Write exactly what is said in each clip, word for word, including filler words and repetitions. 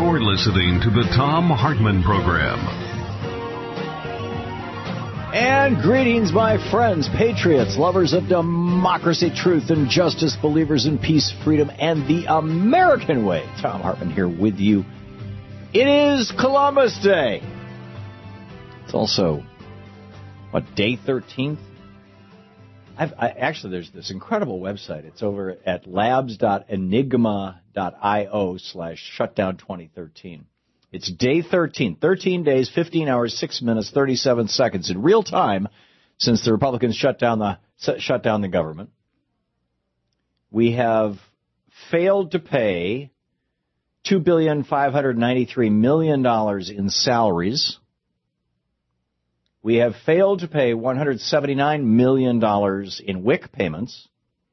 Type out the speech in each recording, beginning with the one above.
You're listening to the Thom Hartmann Program. And greetings, my friends, patriots, lovers of democracy, truth, and justice, believers in peace, freedom, and the American way. Thom Hartmann here with you. It is Columbus Day. It's also, what, day thirteenth? I've, I, actually, there's this incredible website. It's over at labs.enigma.io slash shutdown 2013. It's day thirteen, thirteen days, fifteen hours, six minutes, thirty-seven seconds in real time since the Republicans shut down the shut down the government. We have failed to pay two billion five hundred ninety-three million dollars in salaries. We have failed to pay one hundred seventy-nine million dollars in W I C payments.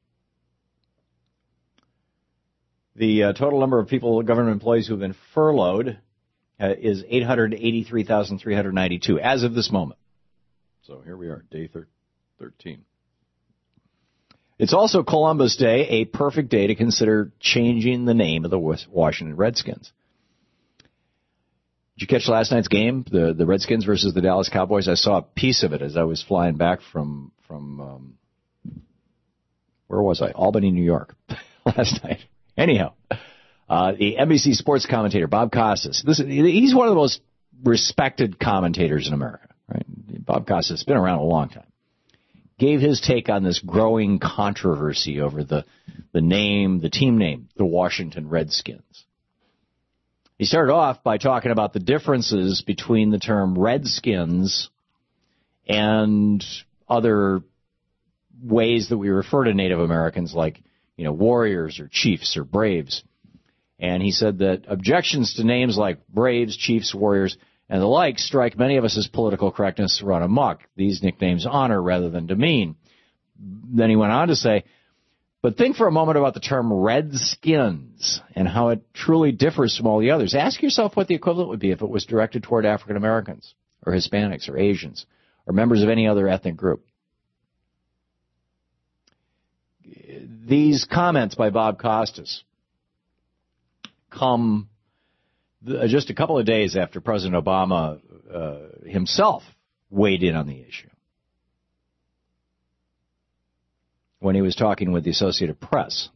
The uh, total number of people, government employees who have been furloughed uh, is eight hundred eighty-three thousand three hundred ninety-two as of this moment. So here we are, day thirteen. It's also Columbus Day, a perfect day to consider changing the name of the Washington Redskins. Did you catch last night's game, the the Redskins versus the Dallas Cowboys? I saw a piece of it as I was flying back from, from um, where was I? Albany, New York, last night. Anyhow, uh, the N B C sports commentator, Bob Costas, this, he's one of the most respected commentators in America, right? Bob Costas has been around a long time. Gave his take on this growing controversy over the, the name, the team name, the Washington Redskins. He started off by talking about the differences between the term Redskins and other ways that we refer to Native Americans, like, you know, warriors or chiefs or braves. And he said that objections to names like braves, chiefs, warriors, and the like strike many of us as political correctness run amok. These nicknames honor rather than demean. Then he went on to say, but think for a moment about the term Redskins and how it truly differs from all the others. Ask yourself what the equivalent would be if it was directed toward African Americans or Hispanics or Asians or members of any other ethnic group. These comments by Bob Costas come just a couple of days after President Obama uh, himself weighed in on the issue, when he was talking with the Associated Press.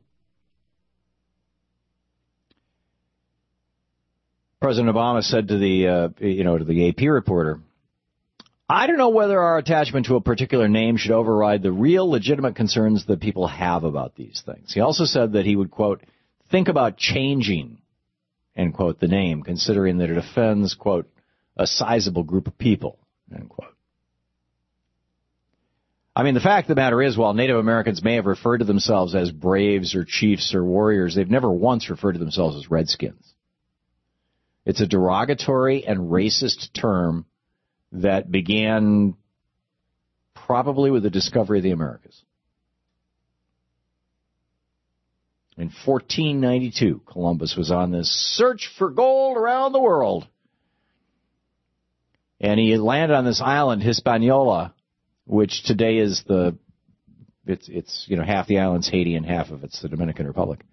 President Obama said to the, uh, you know, to the A P reporter, I don't know whether our attachment to a particular name should override the real legitimate concerns that people have about these things. He also said that he would, quote, think about changing, end quote, the name, considering that it offends, quote, a sizable group of people, end quote. I mean, the fact of the matter is, while Native Americans may have referred to themselves as braves or chiefs or warriors, they've never once referred to themselves as Redskins. It's a derogatory and racist term that began probably with the discovery of the Americas. In fourteen ninety-two, Columbus was on this search for gold around the world. And he landed on this island, Hispaniola, which today is the, it's, it's, you know, half the island's Haiti and half of it's the Dominican Republic.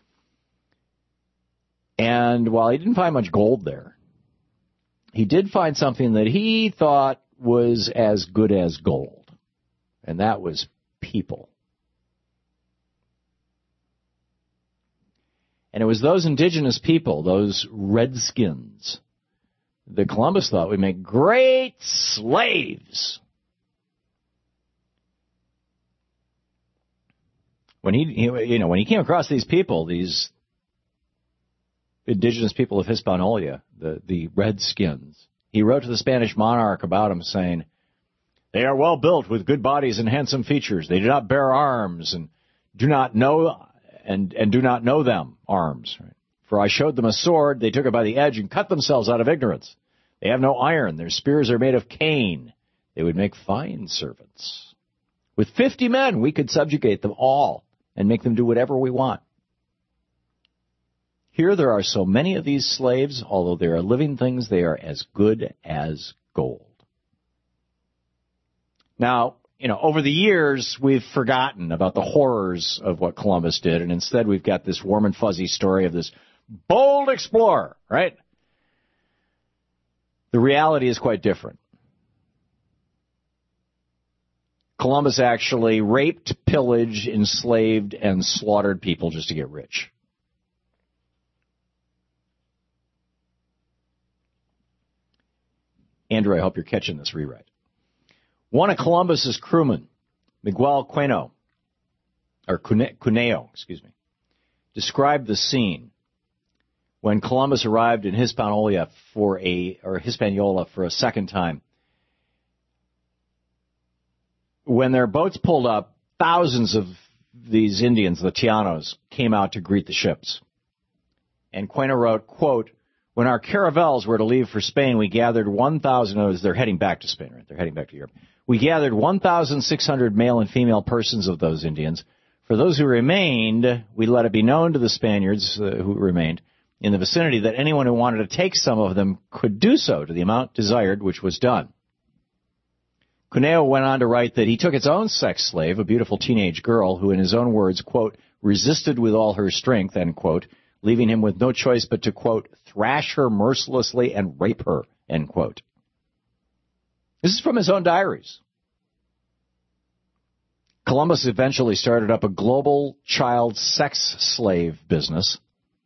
And while he didn't find much gold there, he did find something that he thought was as good as gold, and that was people. And it was those indigenous people, those Redskins, that Columbus thought would make great slaves. When he, you know, when he came across these people, these indigenous people of Hispaniola, the, the Redskins, he wrote to the Spanish monarch about them, saying, they are well built with good bodies and handsome features. They do not bear arms and do not know and, and do not know them arms. Right? For I showed them a sword. They took it by the edge and cut themselves out of ignorance. They have no iron. Their spears are made of cane. They would make fine servants. With fifty men, we could subjugate them all and make them do whatever we want. Here there are so many of these slaves, although they are living things, they are as good as gold. Now, you know, over the years, we've forgotten about the horrors of what Columbus did, and instead we've got this warm and fuzzy story of this bold explorer, right? The reality is quite different. Columbus actually raped, pillaged, enslaved, and slaughtered people just to get rich. Andrew, I hope you're catching this rewrite. One of Columbus's crewmen, Miguel Cuneo, or Cuneo, excuse me, described the scene when Columbus arrived in Hispaniola for a, or Hispaniola for a second time. When their boats pulled up, thousands of these Indians, the Taínos, came out to greet the ships. And Cuneo wrote, quote, when our caravels were to leave for Spain, we gathered one thousand, oh, they're heading back to Spain, right? They're heading back to Europe. We gathered one thousand six hundred male and female persons of those Indians. For those who remained, we let it be known to the Spaniards uh, who remained in the vicinity that anyone who wanted to take some of them could do so to the amount desired, which was done. Cuneo went on to write that he took his own sex slave, a beautiful teenage girl, who in his own words, quote, resisted with all her strength, end quote, leaving him with no choice but to, quote, thrash her mercilessly and rape her, end quote. This is from his own diaries. Columbus eventually started up a global child sex slave business,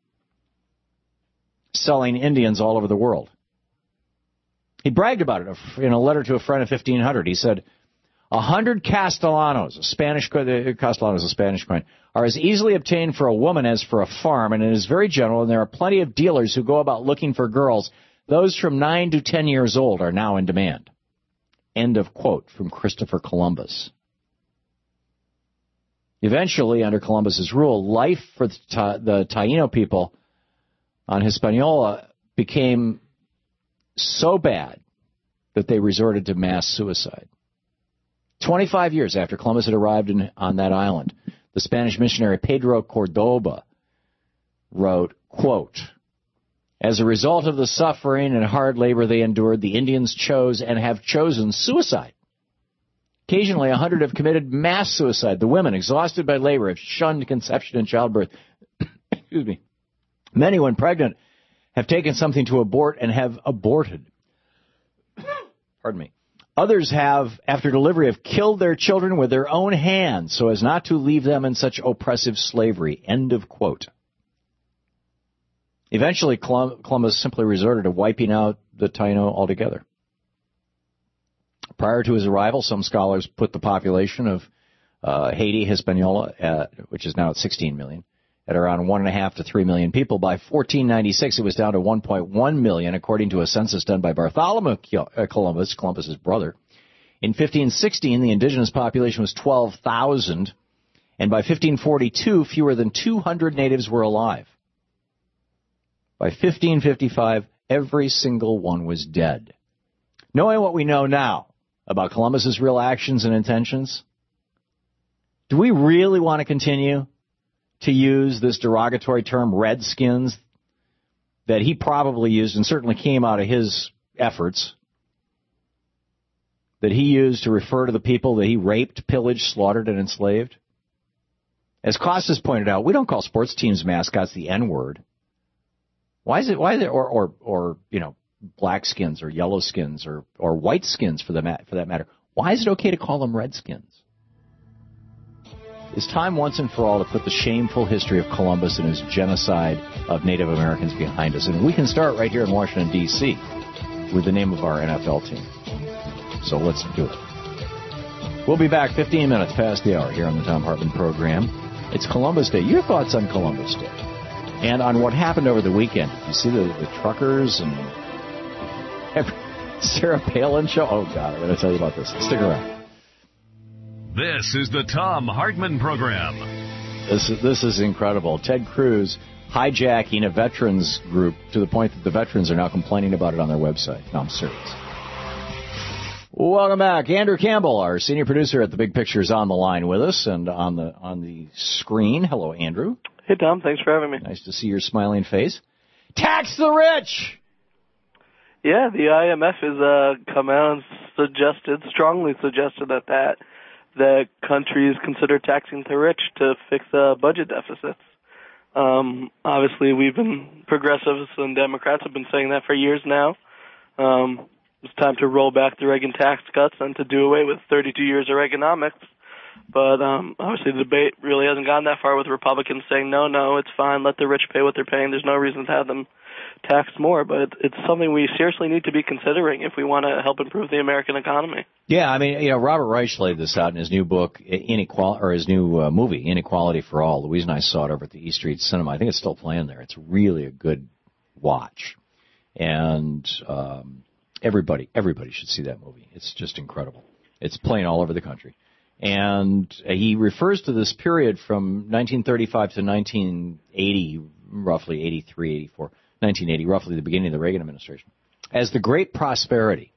selling Indians all over the world. He bragged about it in a letter to a friend in fifteen hundred. He said, A hundred castellanos, a Spanish, castellanos, a Spanish coin, are as easily obtained for a woman as for a farm, and it is very general, and there are plenty of dealers who go about looking for girls. Those from nine to ten years old are now in demand. End of quote from Christopher Columbus. Eventually, under Columbus's rule, life for the, Ta- the Taíno people on Hispaniola became so bad that they resorted to mass suicide. Twenty-five years after Columbus had arrived in, on that island, the Spanish missionary Pedro Cordoba wrote, quote, as a result of the suffering and hard labor they endured, the Indians chose and have chosen suicide. Occasionally, a hundred have committed mass suicide. The women, exhausted by labor, have shunned conception and childbirth. Excuse me. Many, when pregnant, have taken something to abort and have aborted. Pardon me. Others have, after delivery, have killed their children with their own hands so as not to leave them in such oppressive slavery. End of quote. Eventually, Columbus simply resorted to wiping out the Taíno altogether. Prior to his arrival, some scholars put the population of uh, Haiti, Hispaniola, at, which is now at sixteen million, at around one and a half to three million people. By fourteen ninety-six, it was down to one point one million, according to a census done by Bartholomew Columbus, Columbus's brother. In fifteen sixteen, the indigenous population was twelve thousand, and by fifteen forty-two, fewer than two hundred natives were alive. By fifteen fifty-five, every single one was dead. Knowing what we know now about Columbus's real actions and intentions, do we really want to continue to use this derogatory term, Redskins, that he probably used and certainly came out of his efforts, that he used to refer to the people that he raped, pillaged, slaughtered, and enslaved? As Costas pointed out, we don't call sports teams' mascots the N-word. Why is it, why is it, or, or, or, you know, black skins or yellow skins or, or white skins for the ma- for that matter? Why is it okay to call them Redskins? It's time once and for all to put the shameful history of Columbus and his genocide of Native Americans behind us. And we can start right here in Washington, D C with the name of our N F L team. So let's do it. We'll be back fifteen minutes past the hour here on the Thom Hartmann program. It's Columbus Day. Your thoughts on Columbus Day and on what happened over the weekend. You see the, the truckers and every, Sarah Palin show? Oh, God, I'm going to tell you about this. Stick around. This is the Thom Hartmann program. This is, this is incredible. Ted Cruz hijacking a veterans group to the point that the veterans are now complaining about it on their website. No, I'm serious. Welcome back. Andrew Campbell, our senior producer at The Big Picture, is on the line with us and on the on the screen. Hello, Andrew. Hey, Tom. Thanks for having me. Nice to see your smiling face. Tax the rich! Yeah, the I M F has uh, come out and suggested, strongly suggested that, that that countries consider taxing the rich to fix uh, budget deficits. Um, obviously, we've been, progressives and Democrats have been saying that for years now. Um, it's time to roll back the Reagan tax cuts and to do away with thirty-two years of Reaganomics. But um, obviously the debate really hasn't gone that far with Republicans saying, no, no, it's fine, let the rich pay what they're paying. There's no reason to have them taxed more. But it's something we seriously need to be considering if we want to help improve the American economy. Yeah, I mean, you know, Robert Reich laid this out in his new book, Inequality, or his new uh, movie, Inequality for All. Louise and I saw it over at the East Street Cinema. I think it's still playing there. It's really a good watch. And um, everybody, everybody should see that movie. It's just incredible. It's playing all over the country. And he refers to this period from nineteen thirty-five to nineteen eighty, roughly eighty-three, eighty-four, nineteen eighty, roughly the beginning of the Reagan administration, as the Great Prosperity.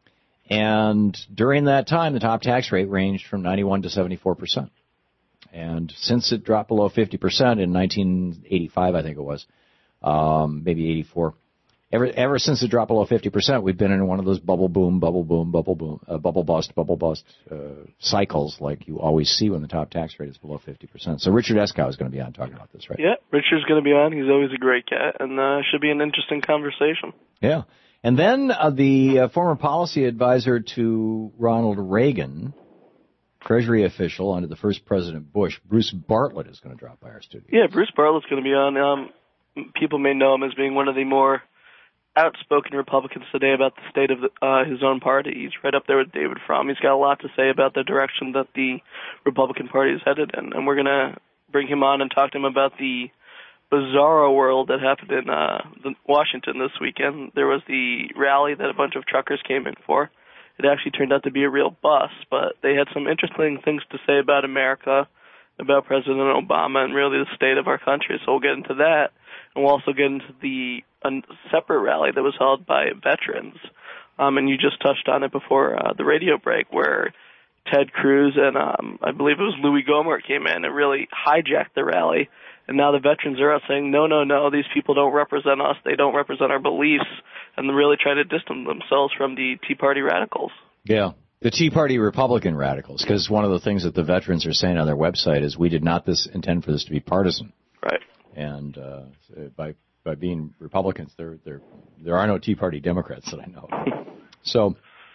And during that time, the top tax rate ranged from ninety-one to seventy-four percent. And since it dropped below fifty percent in nineteen eighty-five, I think it was, um, maybe eighty-four, Ever, ever since it dropped below fifty percent, we've been in one of those bubble boom, bubble boom, bubble boom, uh, bubble bust, bubble bust uh, cycles like you always see when the top tax rate is below fifty percent. So Richard Eskow is going to be on talking about this, right? Yeah, Richard's going to be on. He's always a great cat, and uh, should be an interesting conversation. Yeah. And then uh, the uh, former policy advisor to Ronald Reagan, Treasury official under the first President Bush, Bruce Bartlett, is going to drop by our studio. Yeah, Bruce Bartlett's going to be on. Um, people may know him as being one of the more outspoken Republicans today about the state of the, uh, his own party. He's right up there with David Frum. He's got a lot to say about the direction that the Republican Party is headed in, and we're going to bring him on and talk to him about the bizarro world that happened in uh, the, Washington this weekend. There was the rally that a bunch of truckers came in for. It actually turned out to be a real bust, but they had some interesting things to say about America, about President Obama, and really the state of our country, so we'll get into that. And we'll also get into the a separate rally that was held by veterans. Um, and you just touched on it before uh, the radio break, where Ted Cruz and um, I believe it was Louis Gohmert came in and really hijacked the rally. And now the veterans are out saying, no, no, no, these people don't represent us. They don't represent our beliefs. And really try to distance themselves from the Tea Party radicals. Yeah. The Tea Party Republican radicals, because one of the things that the veterans are saying on their website is we did not this intend for this to be partisan. Right. And uh, by by being Republicans, there there there are no Tea Party Democrats that I know of. So,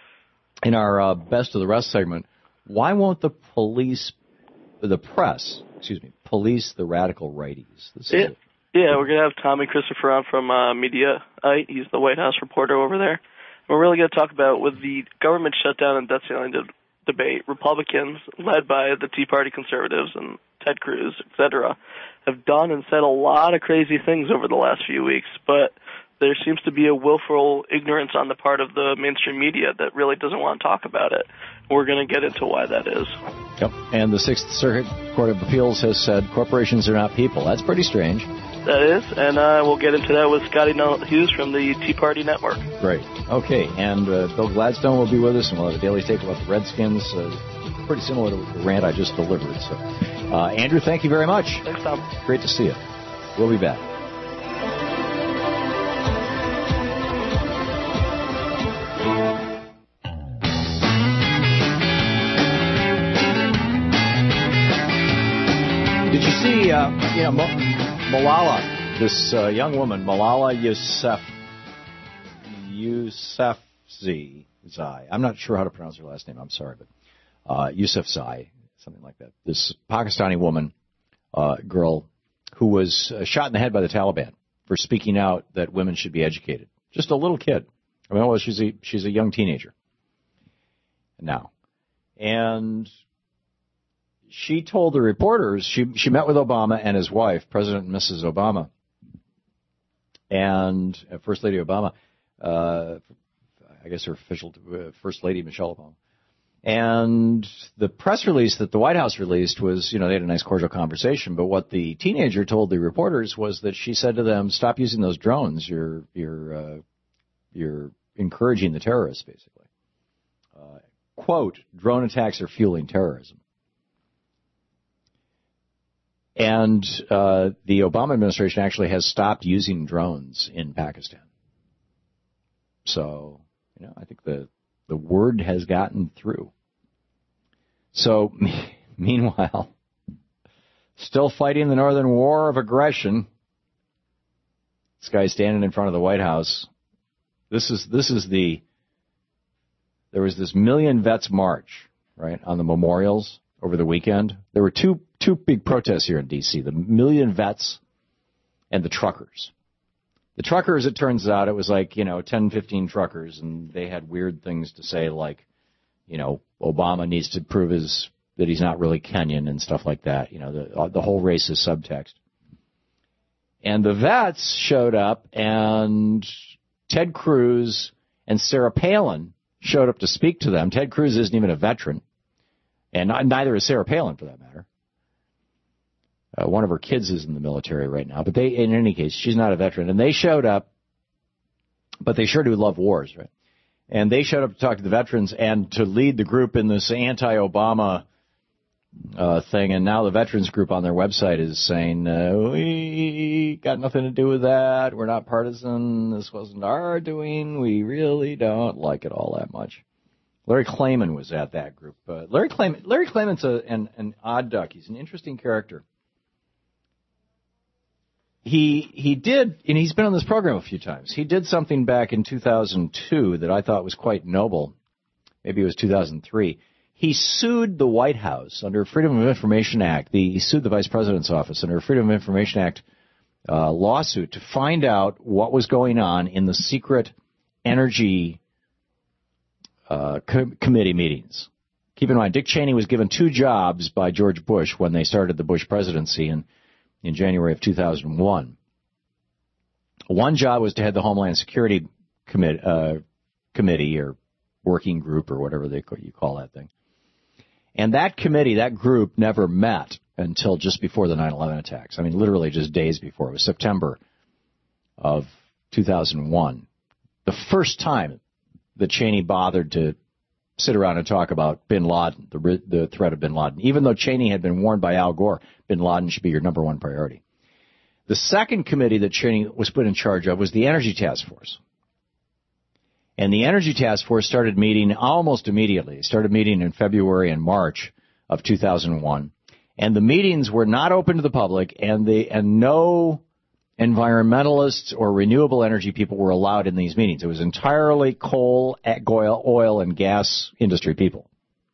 in our uh, Best of the Rest segment, why won't the police, the press, excuse me, police the radical righties? This yeah, is yeah, we're gonna have Tommy Christopher on from uh, Mediaite. He's the White House reporter over there. We're really going to talk about with the government shutdown and debt ceiling de- debate, Republicans, led by the Tea Party conservatives and Ted Cruz, et cetera, have done and said a lot of crazy things over the last few weeks, but there seems to be a willful ignorance on the part of the mainstream media that really doesn't want to talk about it. We're going to get into why that is. Yep. And the Sixth Circuit Court of Appeals has said corporations are not people. That's pretty strange. That is, and uh, we'll get into that with Scotty Hughes from the Tea Party Network. Great. Okay, and uh, Bill Gladstone will be with us, and we'll have a daily take about the Redskins. Uh, pretty similar to the rant I just delivered. So, uh, Andrew, thank you very much. Thanks, Tom. Great to see you. We'll be back. Did you see, uh, you know, Mo- Malala, this uh, young woman, Malala Yousaf, Yousafzai, Zai. I'm not sure how to pronounce her last name. I'm sorry, but uh, Yousafzai, something like that. This Pakistani woman, uh, girl, who was uh, shot in the head by the Taliban for speaking out that women should be educated. Just a little kid. I mean, well, she's a she's a young teenager now, and she told the reporters, she she met with Obama and his wife, President and Missus Obama, and uh, First Lady Obama, uh, I guess her official uh, First Lady, Michelle Obama. And the press release that the White House released was, you know, they had a nice cordial conversation, but what the teenager told the reporters was that she said to them, stop using those drones, you're, you're, uh, you're encouraging the terrorists, basically. Uh, quote, drone attacks are fueling terrorism. And uh, the Obama administration actually has stopped using drones in Pakistan. So, you know, I think the the word has gotten through. So, meanwhile, still fighting the Northern War of Aggression, this guy standing in front of the White House This is this is the. There was this Million Vets March, right, on the memorials over the weekend. There were two two big protests here in D C: the Million Vets and the truckers. The truckers, it turns out, it was like, you know, ten, fifteen truckers, and they had weird things to say like, you know, Obama needs to prove his that he's not really Kenyan and stuff like that. You know, the the whole racist subtext. And the vets showed up, and Ted Cruz and Sarah Palin showed up to speak to them. Ted Cruz isn't even a veteran, and neither is Sarah Palin, for that matter. Uh, one of her kids is in the military right now, but they, in any case, she's not a veteran. And they showed up, but they sure do love wars, right? And they showed up to talk to the veterans and to lead the group in this anti-Obama uh, thing. And now the veterans group on their website is saying, uh, we got nothing to do with that. We're not partisan. This wasn't our doing. We really don't like it all that much. Larry Klayman was at that group. Uh, Larry Klayman, Larry Klayman's a, an, an odd duck. He's an interesting character. He he did, and he's been on this program a few times. He did something back in two thousand two that I thought was quite noble. Maybe it was two thousand three. He sued the White House under Freedom of Information Act. The, he sued the Vice President's office under Freedom of Information Act uh, lawsuit to find out what was going on in the secret energy uh, co- committee meetings. Keep in mind, Dick Cheney was given two jobs by George Bush when they started the Bush presidency, and in January of two thousand one. One job was to head the Homeland Security Committee, uh, committee or working group or whatever they you call that thing. And that committee, that group, never met until just before the nine eleven attacks. I mean, literally just days before. It was September of two thousand one. The first time that Cheney bothered to sit around and talk about bin Laden, the, the threat of bin Laden. Even though Cheney had been warned by Al Gore, bin Laden should be your number one priority. The second committee that Cheney was put in charge of was the Energy Task Force. And the Energy Task Force started meeting almost immediately. It started meeting in February and March of two thousand one. And the meetings were not open to the public, and the and no environmentalists or renewable energy people were allowed in these meetings. It was entirely coal, oil, and gas industry people.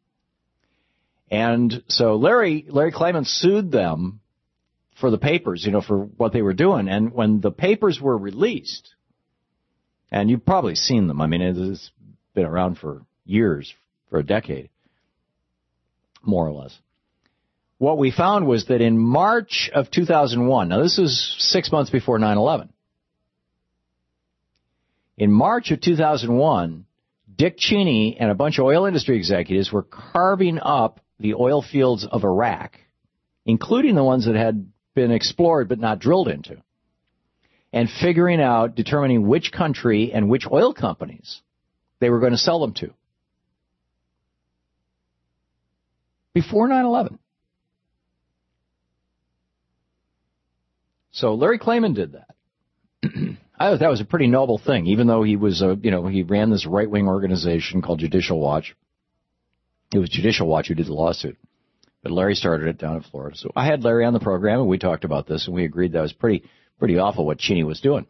And so Larry Larry Klayman sued them for the papers, you know, for what they were doing. And when the papers were released, and you've probably seen them, I mean, it's been around for years, for a decade, more or less. What we found was that in March of two thousand one, now this is six months before nine eleven, in March of two thousand one, Dick Cheney and a bunch of oil industry executives were carving up the oil fields of Iraq, including the ones that had been explored but not drilled into, and figuring out, determining which country and which oil companies they were going to sell them to. Before nine eleven. So Larry Klayman did that. I thought that was a pretty noble thing, even though he was a, you know, he ran this right-wing organization called Judicial Watch. It was Judicial Watch who did the lawsuit. But Larry started it down in Florida. So I had Larry on the program, and we talked about this, and we agreed that was pretty pretty awful what Cheney was doing.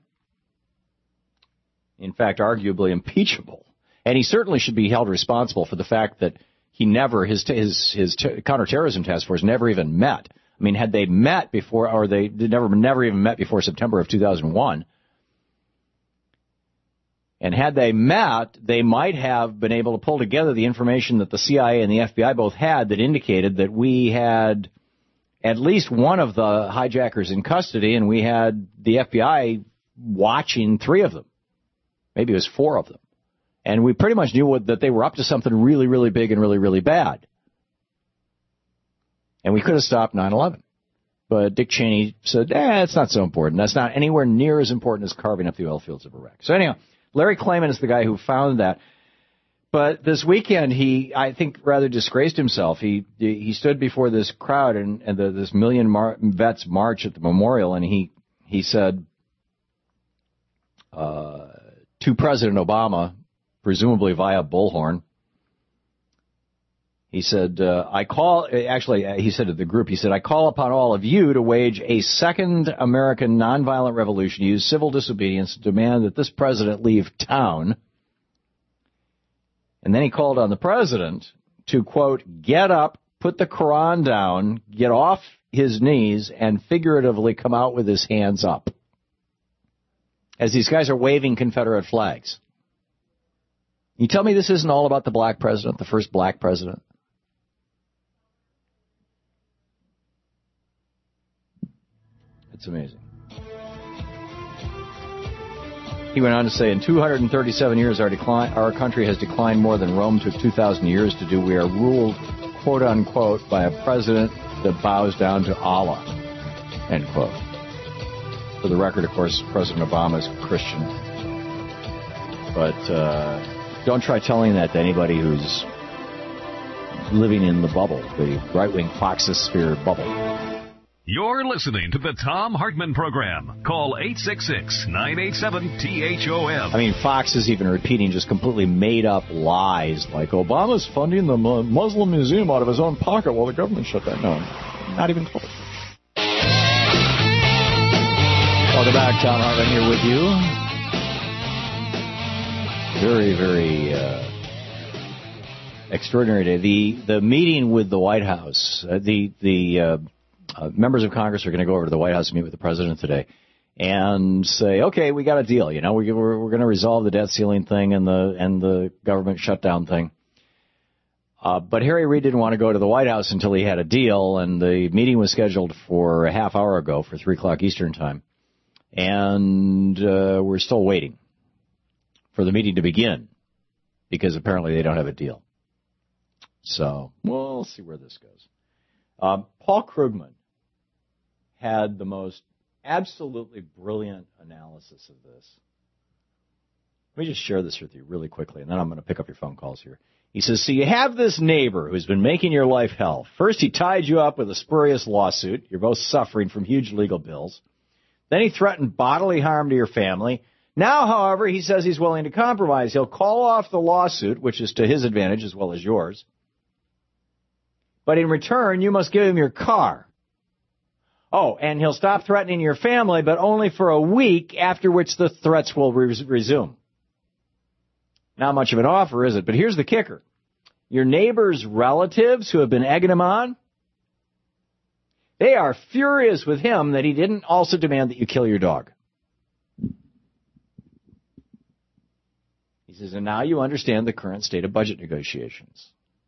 In fact, arguably impeachable. And he certainly should be held responsible for the fact that he never, his his his t- counterterrorism task force never even met. I mean, had they met before, or they never never even met before September of two thousand one, and had they met, they might have been able to pull together the information that the C I A and the F B I both had that indicated that we had at least one of the hijackers in custody, and we had the F B I watching three of them. Maybe it was four of them. And we pretty much knew what, that they were up to something really, really big and really, really bad. And we could have stopped nine eleven. But Dick Cheney said, eh, it's not so important. That's not anywhere near as important as carving up the oil fields of Iraq. So anyhow, Larry Klayman is the guy who found that. But this weekend, he, I think, rather disgraced himself. He he stood before this crowd and, and the, this Million Mar- Vets March at the memorial, and he, he said uh, to President Obama, presumably via Bullhorn, He said, uh, I call, actually, he said to the group, he said, I call upon all of you to wage a second American nonviolent revolution, use civil disobedience to demand that this president leave town. And then he called on the president to, quote, get up, put the Quran down, get off his knees, and figuratively come out with his hands up. As these guys are waving Confederate flags. You tell me this isn't all about the black president, the first black president? It's amazing. He went on to say, in two hundred thirty-seven years, our decline, our country has declined more than Rome took two thousand years to do. We are ruled, quote unquote, by a president that bows down to Allah, end quote. For the record, of course, President Obama is Christian. But uh, don't try telling that to anybody who's living in the bubble, the right-wing Foxosphere bubble. You're listening to the Thom Hartmann Program. Call eight six six, nine eight seven, T H O M. I mean, Fox is even repeating just completely made-up lies, like Obama's funding the Muslim Museum out of his own pocket while the government shut that down. Not even close. Welcome back. Thom Hartmann here with you. Very, very uh, extraordinary day. The the meeting with the White House, uh, the the uh, uh, members of Congress are going to go over to the White House and meet with the president today and say, okay, we got a deal. You know, we, we're we're going to resolve the debt ceiling thing and the and the government shutdown thing. Uh, but Harry Reid didn't want to go to the White House until he had a deal, and the meeting was scheduled for a half hour ago for three o'clock Eastern time. And uh, we're still waiting for the meeting to begin because apparently they don't have a deal. So we'll see where this goes. Uh, Paul Krugman had the most absolutely brilliant analysis of this. Let me just share this with you really quickly, and then I'm going to pick up your phone calls here. He says, so you have this neighbor who's been making your life hell. First, he tied you up with a spurious lawsuit. You're both suffering from huge legal bills. Then he threatened bodily harm to your family. Now, however, he says he's willing to compromise. He'll call off the lawsuit, which is to his advantage as well as yours. But in return, you must give him your car. Oh, and he'll stop threatening your family, but only for a week, after which the threats will res- resume. Not much of an offer, is it? But here's the kicker. Your neighbor's relatives who have been egging him on, they are furious with him that he didn't also demand that you kill your dog. He says, and now you understand the current state of budget negotiations.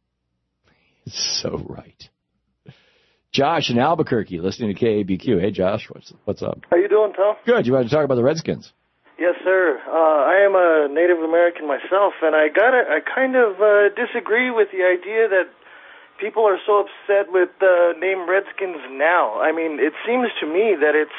It's so right. Josh in Albuquerque, listening to K A B Q. Hey, Josh, what's what's up? How you doing, Tom? Good. You want to talk about the Redskins? Yes, sir. Uh, I am a Native American myself, and I gotta, I kind of uh, disagree with the idea that people are so upset with the name Redskins now. I mean, it seems to me that it's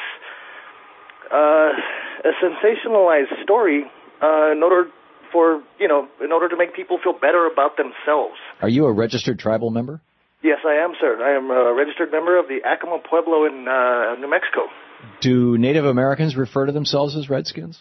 uh, a sensationalized story uh, in order for, you know, in order to make people feel better about themselves. Are you a registered tribal member? Yes, I am, sir. I am a registered member of the Acoma Pueblo in uh, New Mexico. Do Native Americans refer to themselves as Redskins?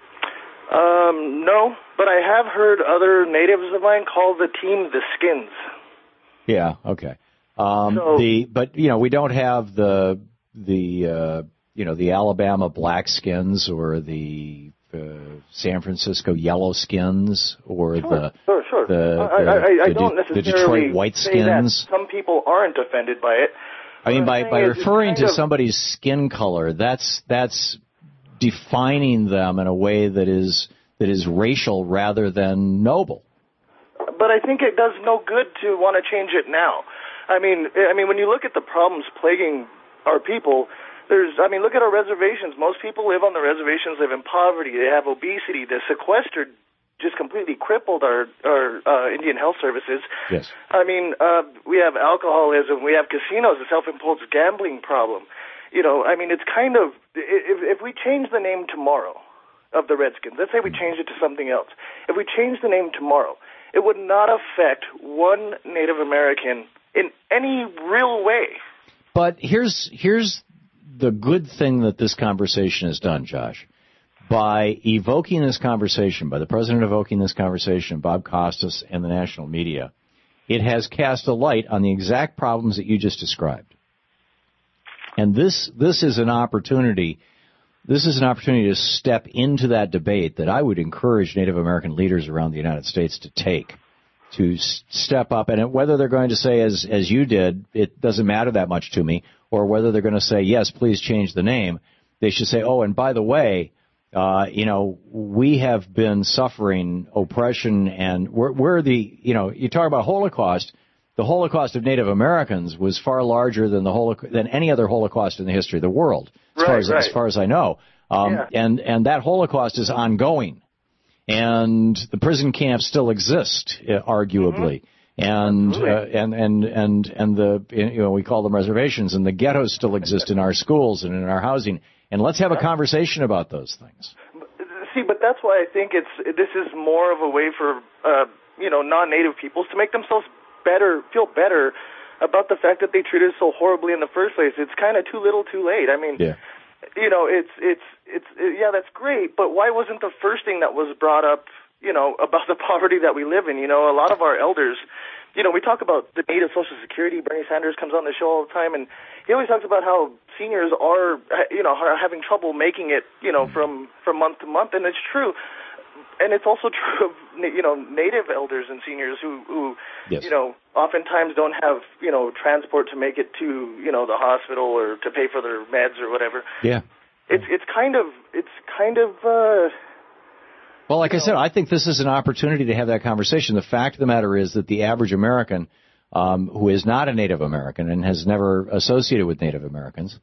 Um, no, but I have heard other natives of mine call the team the Skins. Yeah, okay. Um, so, the but you know we don't have the the uh, you know the Alabama Blackskins or the uh, San Francisco Yellowskins or sure, the sure, sure. the, the, I, I, I the, don't the necessarily Detroit Whiteskins. say that some people aren't offended by it. I mean, by, by referring to of, somebody's skin color, that's that's defining them in a way that is that is racial rather than noble. But I think it does no good to want to change it now. I mean, I mean, when you look at the problems plaguing our people, there's, I mean, look at our reservations. Most people live on the reservations, live in poverty. They have obesity. The sequestered just completely crippled our, our uh, Indian health services. Yes. I mean, uh, we have alcoholism. We have casinos, a self-imposed gambling problem. You know, I mean, it's kind of, if, if we change the name tomorrow of the Redskins, let's say we change it to something else. If we change the name tomorrow, it would not affect one Native American in any real way. But here's here's the good thing that this conversation has done, Josh. By evoking this conversation, by the president evoking this conversation, Bob Costas and the national media, it has cast a light on the exact problems that you just described. And this this is an opportunity. This is an opportunity to step into that debate that I would encourage Native American leaders around the United States to take, to s- step up. And whether they're going to say, as as you did, it doesn't matter that much to me, or whether they're going to say, yes, please change the name, they should say, oh, and by the way, uh, you know, we have been suffering oppression, and we're, we're the, you know, you talk about Holocaust. The Holocaust of Native Americans was far larger than the Holocaust, than any other Holocaust in the history of the world, as right, far as, right. as far as I know. Um, yeah. and, and that Holocaust is ongoing. And the prison camps still exist, uh, arguably. Mm-hmm. And, uh, and, and, and, and the, you know, we call them reservations, and the ghettos still exist in our schools and in our housing. And let's have a conversation about those things. See, but that's why I think it's, this is more of a way for, uh, you know, non-native peoples to make themselves better, feel better about the fact that they treated us so horribly in the first place. It's kind of too little too late. I mean, yeah. you know, it's, it's, it's, it, yeah, that's great, but why wasn't the first thing that was brought up, you know, about the poverty that we live in? You know, a lot of our elders, you know, we talk about the need of Social Security. Bernie Sanders comes on the show all the time, and he always talks about how seniors are, you know, are having trouble making it, you know, from, from month to month, and it's true. And it's also true of, you know, native elders and seniors who, who yes. you know, oftentimes don't have, you know, transport to make it to, you know, the hospital or to pay for their meds or whatever. Yeah. It's it's kind of, it's kind of, uh... Well, like I know. said, I think this is an opportunity to have that conversation. The fact of the matter is that the average American um, who is not a Native American and has never associated with Native Americans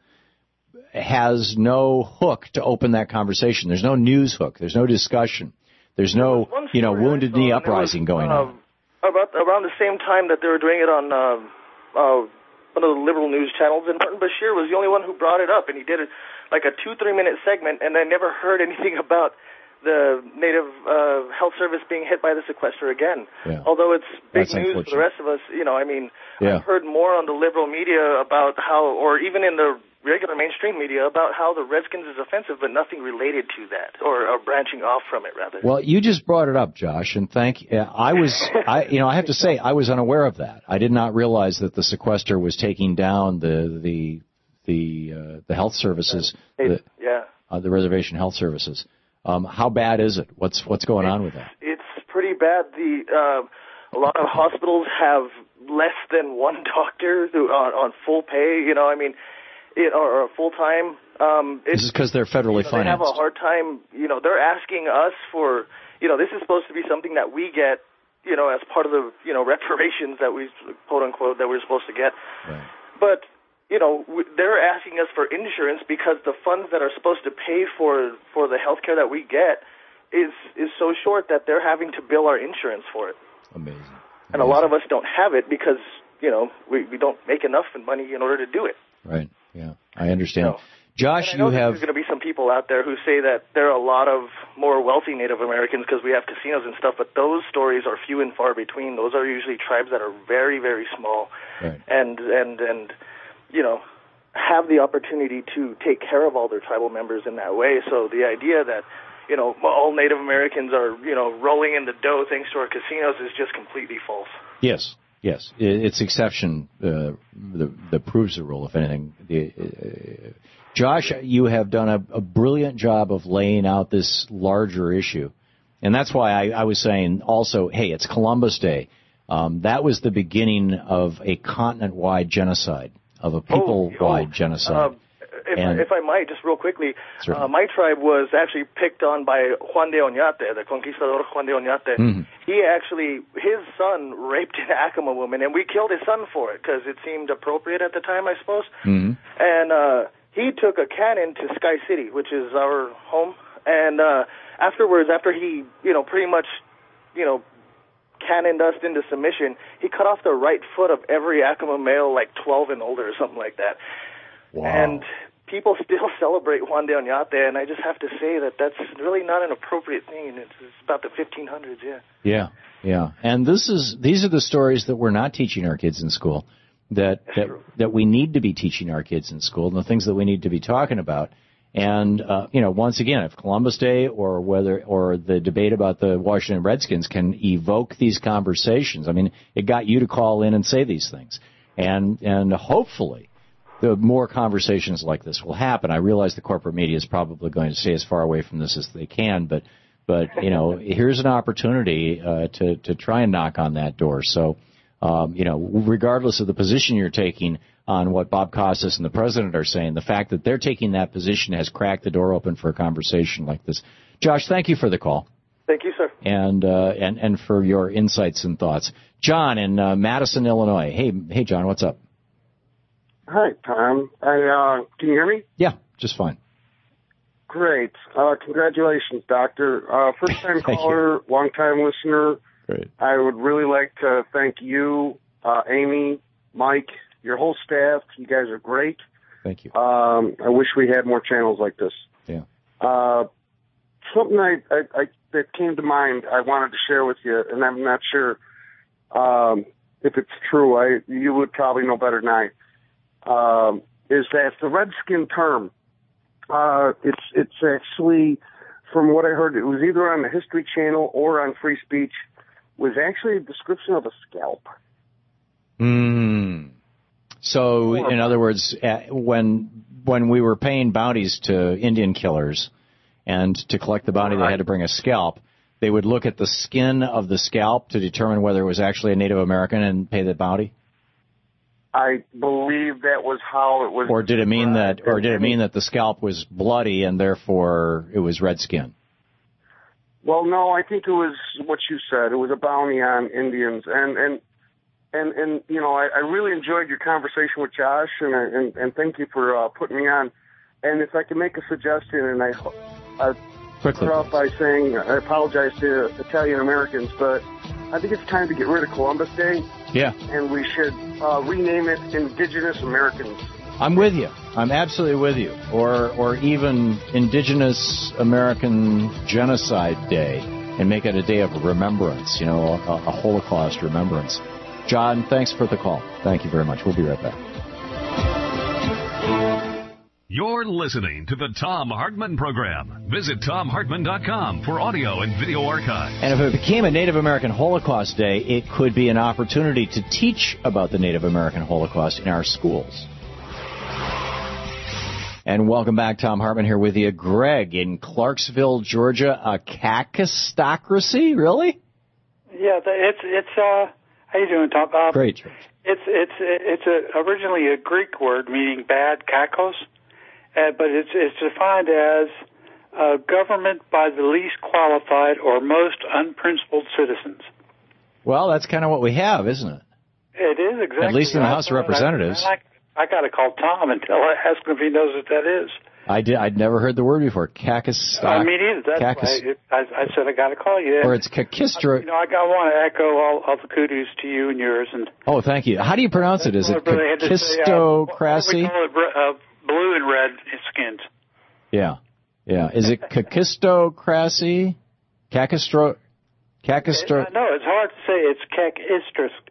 has no hook to open that conversation. There's no news hook. There's no discussion. There's no, you know, Wounded Knee uprising going uh, on. About around the same time that they were doing it on uh, uh, one of the liberal news channels, and Martin Bashir was the only one who brought it up, and he did it like a two, three-minute segment, and I never heard anything about the Native uh, Health Service being hit by the sequester again. Yeah. Although it's big That's news for the rest of us, you know, I mean, yeah. I've heard more on the liberal media about how, or even in the regular mainstream media, about how the Redskins is offensive, but nothing related to that, or, or branching off from it, rather. Well, you just brought it up, Josh, and thank. Uh, I was, I, you know, I have to say, I was unaware of that. I did not realize that the sequester was taking down the the the uh, the health services, the, yeah, uh, the reservation health services. Um, how bad is it? What's what's going on with that? It's pretty bad. The uh, a lot of hospitals have less than one doctor who on, on full pay. You know, I mean. It, or, or full time. Um, this is because they're federally you know, financed. They have a hard time. You know, they're asking us for. You know, this is supposed to be something that we get. You know, as part of the you know reparations that we quote unquote that we're supposed to get. Right. But you know, we, they're asking us for insurance because the funds that are supposed to pay for for the health care that we get is is so short that they're having to bill our insurance for it. Amazing. Amazing. And a lot of us don't have it because you know we we don't make enough money in order to do it. Right. Yeah, I understand. So, Josh, I know you have... there's going to be some people out there who say that there are a lot of more wealthy Native Americans because we have casinos and stuff, but those stories are few and far between. Those are usually tribes that are very, very small, right. and and and you know have the opportunity to take care of all their tribal members in that way. So the idea that you know all Native Americans are you know rolling in the dough thanks to our casinos is just completely false. Yes. Yes, it's exception uh, that, that proves the rule, if anything. The, uh, Josh, you have done a, a brilliant job of laying out this larger issue. And that's why I, I was saying also, hey, it's Columbus Day. Um, that was the beginning of a continent-wide genocide, of a people-wide oh, oh, genocide. Uh, if, and, if I might, just real quickly, uh, my tribe was actually picked on by Juan de Oñate, the conquistador Juan de Oñate. Mm-hmm. He actually, his son raped an Acoma woman, and we killed his son for it because it seemed appropriate at the time, I suppose. Mm-hmm. And uh, he took a cannon to Sky City, which is our home. And uh, afterwards, after he, you know, pretty much, you know, cannoned us into submission, he cut off the right foot of every Acoma male, like twelve and older or something like that. Wow. And people still celebrate Juan de Oñate, and I just have to say that that's really not an appropriate thing. It's, it's about the fifteen hundreds, yeah. Yeah, yeah. And this is these are the stories that we're not teaching our kids in school, that that, that we need to be teaching our kids in school, and the things that we need to be talking about. And, uh, you know, once again, if Columbus Day or whether, or the debate about the Washington Redskins can evoke these conversations, I mean, it got you to call in and say these things. And, and hopefully the more conversations like this will happen. I realize the corporate media is probably going to stay as far away from this as they can, but, but, you know, here's an opportunity, uh, to, to try and knock on that door. So, um, you know, regardless of the position you're taking on what Bob Costas and the president are saying, the fact that they're taking that position has cracked the door open for a conversation like this. Josh, thank you for the call. Thank you, sir. And, uh, and, and for your insights and thoughts. John in uh, Madison, Illinois. Hey, hey, John, what's up? Hi, Tom. I, uh, can you hear me? Yeah, just fine. Great. Uh, congratulations, Doctor. Uh, first-time caller, long-time listener. Great. I would really like to thank you, uh, Amy, Mike, your whole staff. You guys are great. Thank you. Um, I wish we had more channels like this. Yeah. Uh, something I, I, I that came to mind I wanted to share with you, and I'm not sure um, if it's true. I you would probably know better than I. Um, is that the Redskin term? Uh, it's it's actually, from what I heard, it was either on the History Channel or on Free Speech. Was actually a description of a scalp. Hmm. So, in other words, when when we were paying bounties to Indian killers, and to collect the bounty, they had to bring a scalp. They would look at the skin of the scalp to determine whether it was actually a Native American and pay the bounty. I believe that was how it was. Or did it mean that? Or did it mean that the scalp was bloody and therefore it was red skin? Well, no, I think it was what you said. It was a bounty on Indians, and and. And, and you know, I, I really enjoyed your conversation with Josh, and and, and thank you for uh, putting me on. And if I can make a suggestion, and I, I Quickly, start off by saying I apologize to Italian Americans, but I think it's time to get rid of Columbus Day. Yeah. And we should uh, rename it Indigenous Americans. I'm with you. I'm absolutely with you. Or or even Indigenous American Genocide Day, and make it a day of remembrance. You know, a, a Holocaust remembrance. John, thanks for the call. Thank you very much. We'll be right back. You're listening to the Thom Hartmann Program. Visit Thom Hartmann dot com for audio and video archives. And if it became a Native American Holocaust Day, it could be an opportunity to teach about the Native American Holocaust in our schools. And welcome back. Thom Hartmann here with you. Greg in Clarksville, Georgia. A kakistocracy? Really? Yeah, it's, it's, uh, how you doing, Tom? Um, Great, George. It's it's it's a, originally a Greek word meaning bad kakos, uh, but it's it's defined as uh, government by the least qualified or most unprincipled citizens. Well, that's kind of what we have, isn't it? It is exactly. At least in the House of Representatives. I, I, I got to call Tom and tell ask him if he knows what that is. I did. I'd never heard the word before. Kakistocracy. I mean, either. That's Kakis- why I, I said I got to call you. Or it's kakistro. You know, I, I want to echo all, all the kudos to you and yours. And oh, thank you. How do you pronounce it? Is it kakistocracy? We call it uh, blue and red skinned. Yeah, yeah. Is it kakistocracy? Kakistro? Kakistro? It, no, it's hard to say. It's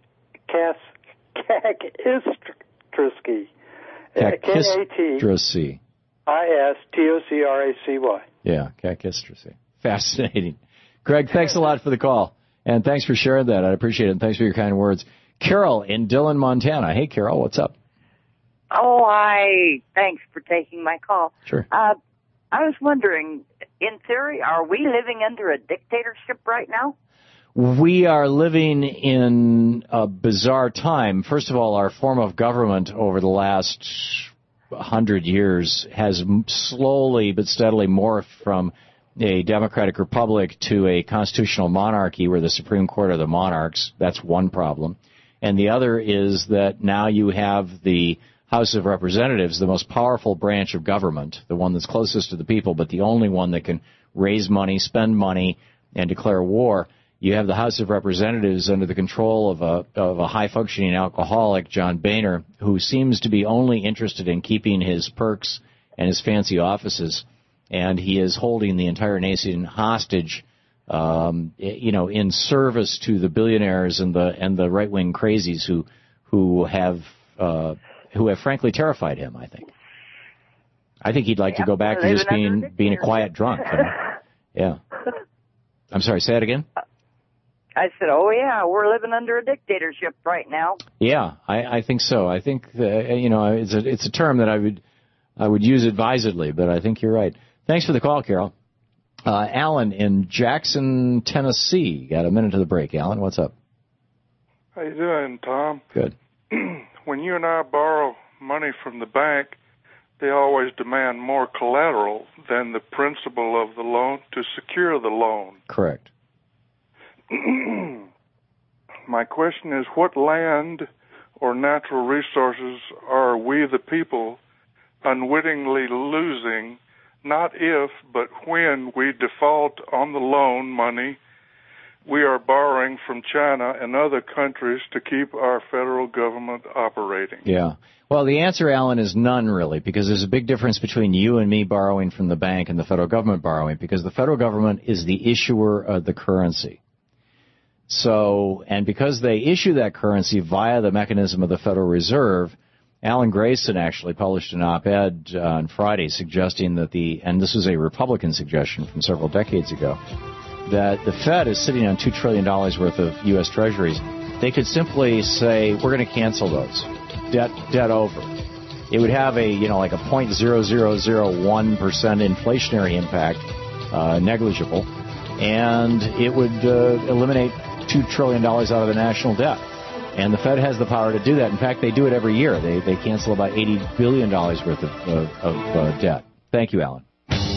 kakistros. Kakistrovsky. Kakistrovsky. I S T O C R A C Y. Yeah, kakistrovsky. Fascinating. Greg, thanks a lot for the call. And thanks for sharing that. I appreciate it. And thanks for your kind words. Carol in Dillon, Montana. Hey, Carol, what's up? Oh, hi. Thanks for taking my call. Sure. Uh, I was wondering, in theory, are we living under a dictatorship right now? We are living in a bizarre time. First of all, our form of government over the last hundred years has slowly but steadily morphed from a democratic republic to a constitutional monarchy where the Supreme Court are the monarchs. That's one problem. And the other is that now you have the House of Representatives, the most powerful branch of government, the one that's closest to the people, but the only one that can raise money, spend money, and declare war. You have the House of Representatives under the control of a of a high-functioning alcoholic, John Boehner, who seems to be only interested in keeping his perks and his fancy offices, and he is holding the entire nation hostage, um, you know, in service to the billionaires and the and the right-wing crazies who who have uh, who have frankly terrified him, I think. I think he'd like yeah, to go back to just being being a quiet drunk. You know? Yeah. I'm sorry, say it again? I said, oh, yeah, we're living under a dictatorship right now. Yeah, I, I think so. I think, the, you know, it's a, it's a term that I would I would use advisedly, but I think you're right. Thanks for the call, Carol. Uh, Alan in Jackson, Tennessee. Got a minute to the break. Alan, what's up? How you doing, Tom? Good. When you and I borrow money from the bank, they always demand more collateral than the principal of the loan to secure the loan. Correct. My question is, what land or natural resources are we, the people, unwittingly losing, not if, but when we default on the loan money we are borrowing from China and other countries to keep our federal government operating? Yeah. Well, the answer, Alan, is none, really, because there's a big difference between you and me borrowing from the bank and the federal government borrowing, because the federal government is the issuer of the currency. So, and because they issue that currency via the mechanism of the Federal Reserve, Alan Grayson actually published an op-ed uh, on Friday suggesting that the, and this was a Republican suggestion from several decades ago, that the Fed is sitting on two trillion dollars worth of U S Treasuries. They could simply say, we're going to cancel those. Debt, debt over. It would have a, you know, like a zero point zero zero zero one percent inflationary impact, uh, negligible, and it would uh, eliminate two trillion dollars out of the national debt. And the Fed has the power to do that. In fact, they do it every year. They they cancel about eighty billion dollars worth of, of, of uh, debt. Thank you, Alan.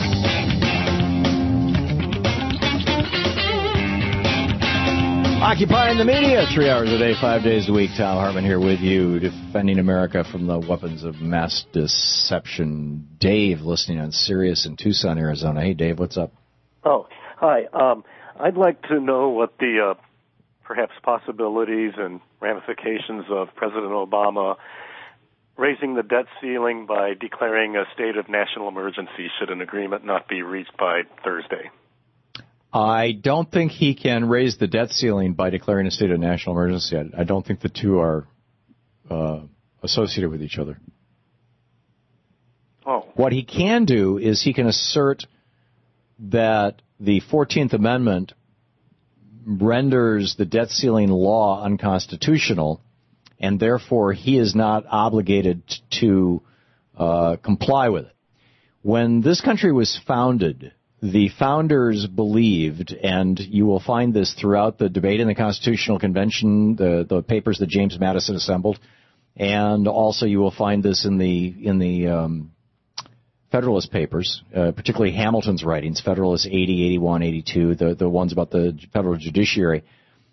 Occupying the media, three hours a day, five days a week. Tom Hartman here with you, defending America from the weapons of mass deception. Dave, listening on Sirius in Tucson, Arizona. Hey, Dave, what's up? Oh, hi. Um, I'd like to know what the uh, perhaps possibilities and ramifications of President Obama raising the debt ceiling by declaring a state of national emergency should an agreement not be reached by Thursday. I don't think he can raise the debt ceiling by declaring a state of national emergency. I, I don't think the two are uh, associated with each other. Oh. What he can do is he can assert that the fourteenth Amendment renders the debt ceiling law unconstitutional, and therefore he is not obligated to uh, comply with it. When this country was founded, the founders believed, and you will find this throughout the debate in the Constitutional Convention, the, the papers that James Madison assembled, and also you will find this in the in the um, Federalist Papers, uh, particularly Hamilton's writings, Federalist eighty, eighty-one, eighty-two, the, the ones about the federal judiciary.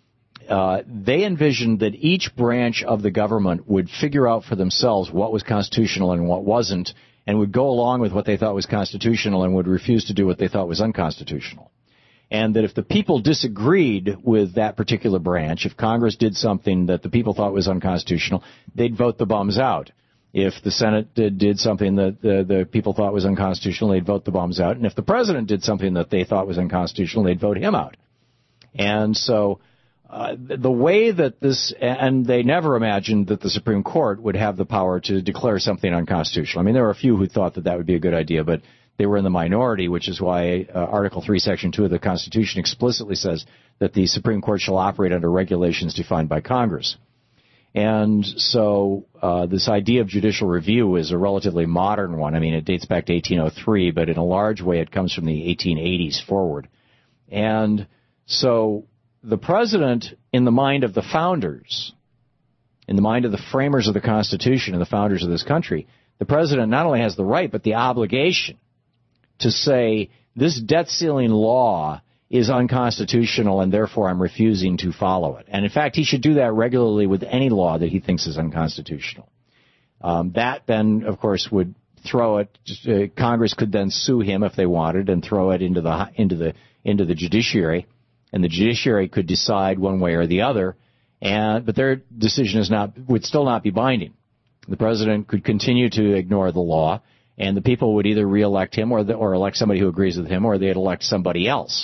Uh, they envisioned that each branch of the government would figure out for themselves what was constitutional and what wasn't, and would go along with what they thought was constitutional and would refuse to do what they thought was unconstitutional. And that if the people disagreed with that particular branch, if Congress did something that the people thought was unconstitutional, they'd vote the bums out. If the Senate did, did something that the, the people thought was unconstitutional, they'd vote the bums out. And if the president did something that they thought was unconstitutional, they'd vote him out. And so uh, the way that this, and they never imagined that the Supreme Court would have the power to declare something unconstitutional. I mean, there were a few who thought that that would be a good idea, but they were in the minority, which is why uh, Article three, Section two of the Constitution explicitly says that the Supreme Court shall operate under regulations defined by Congress. And so uh, this idea of judicial review is a relatively modern one. I mean, it dates back to eighteen oh three, but in a large way it comes from the eighteen eighties forward. And so the president, in the mind of the founders, in the mind of the framers of the Constitution and the founders of this country, the president not only has the right but the obligation to say this debt ceiling law is unconstitutional, and therefore I'm refusing to follow it. And in fact, he should do that regularly with any law that he thinks is unconstitutional. Um, that then, of course, would throw it. Uh, Congress could then sue him if they wanted and throw it into the into the into the judiciary, and the judiciary could decide one way or the other. And but their decision is not would still not be binding. The president could continue to ignore the law, and the people would either reelect him or the, or elect somebody who agrees with him, or they'd elect somebody else.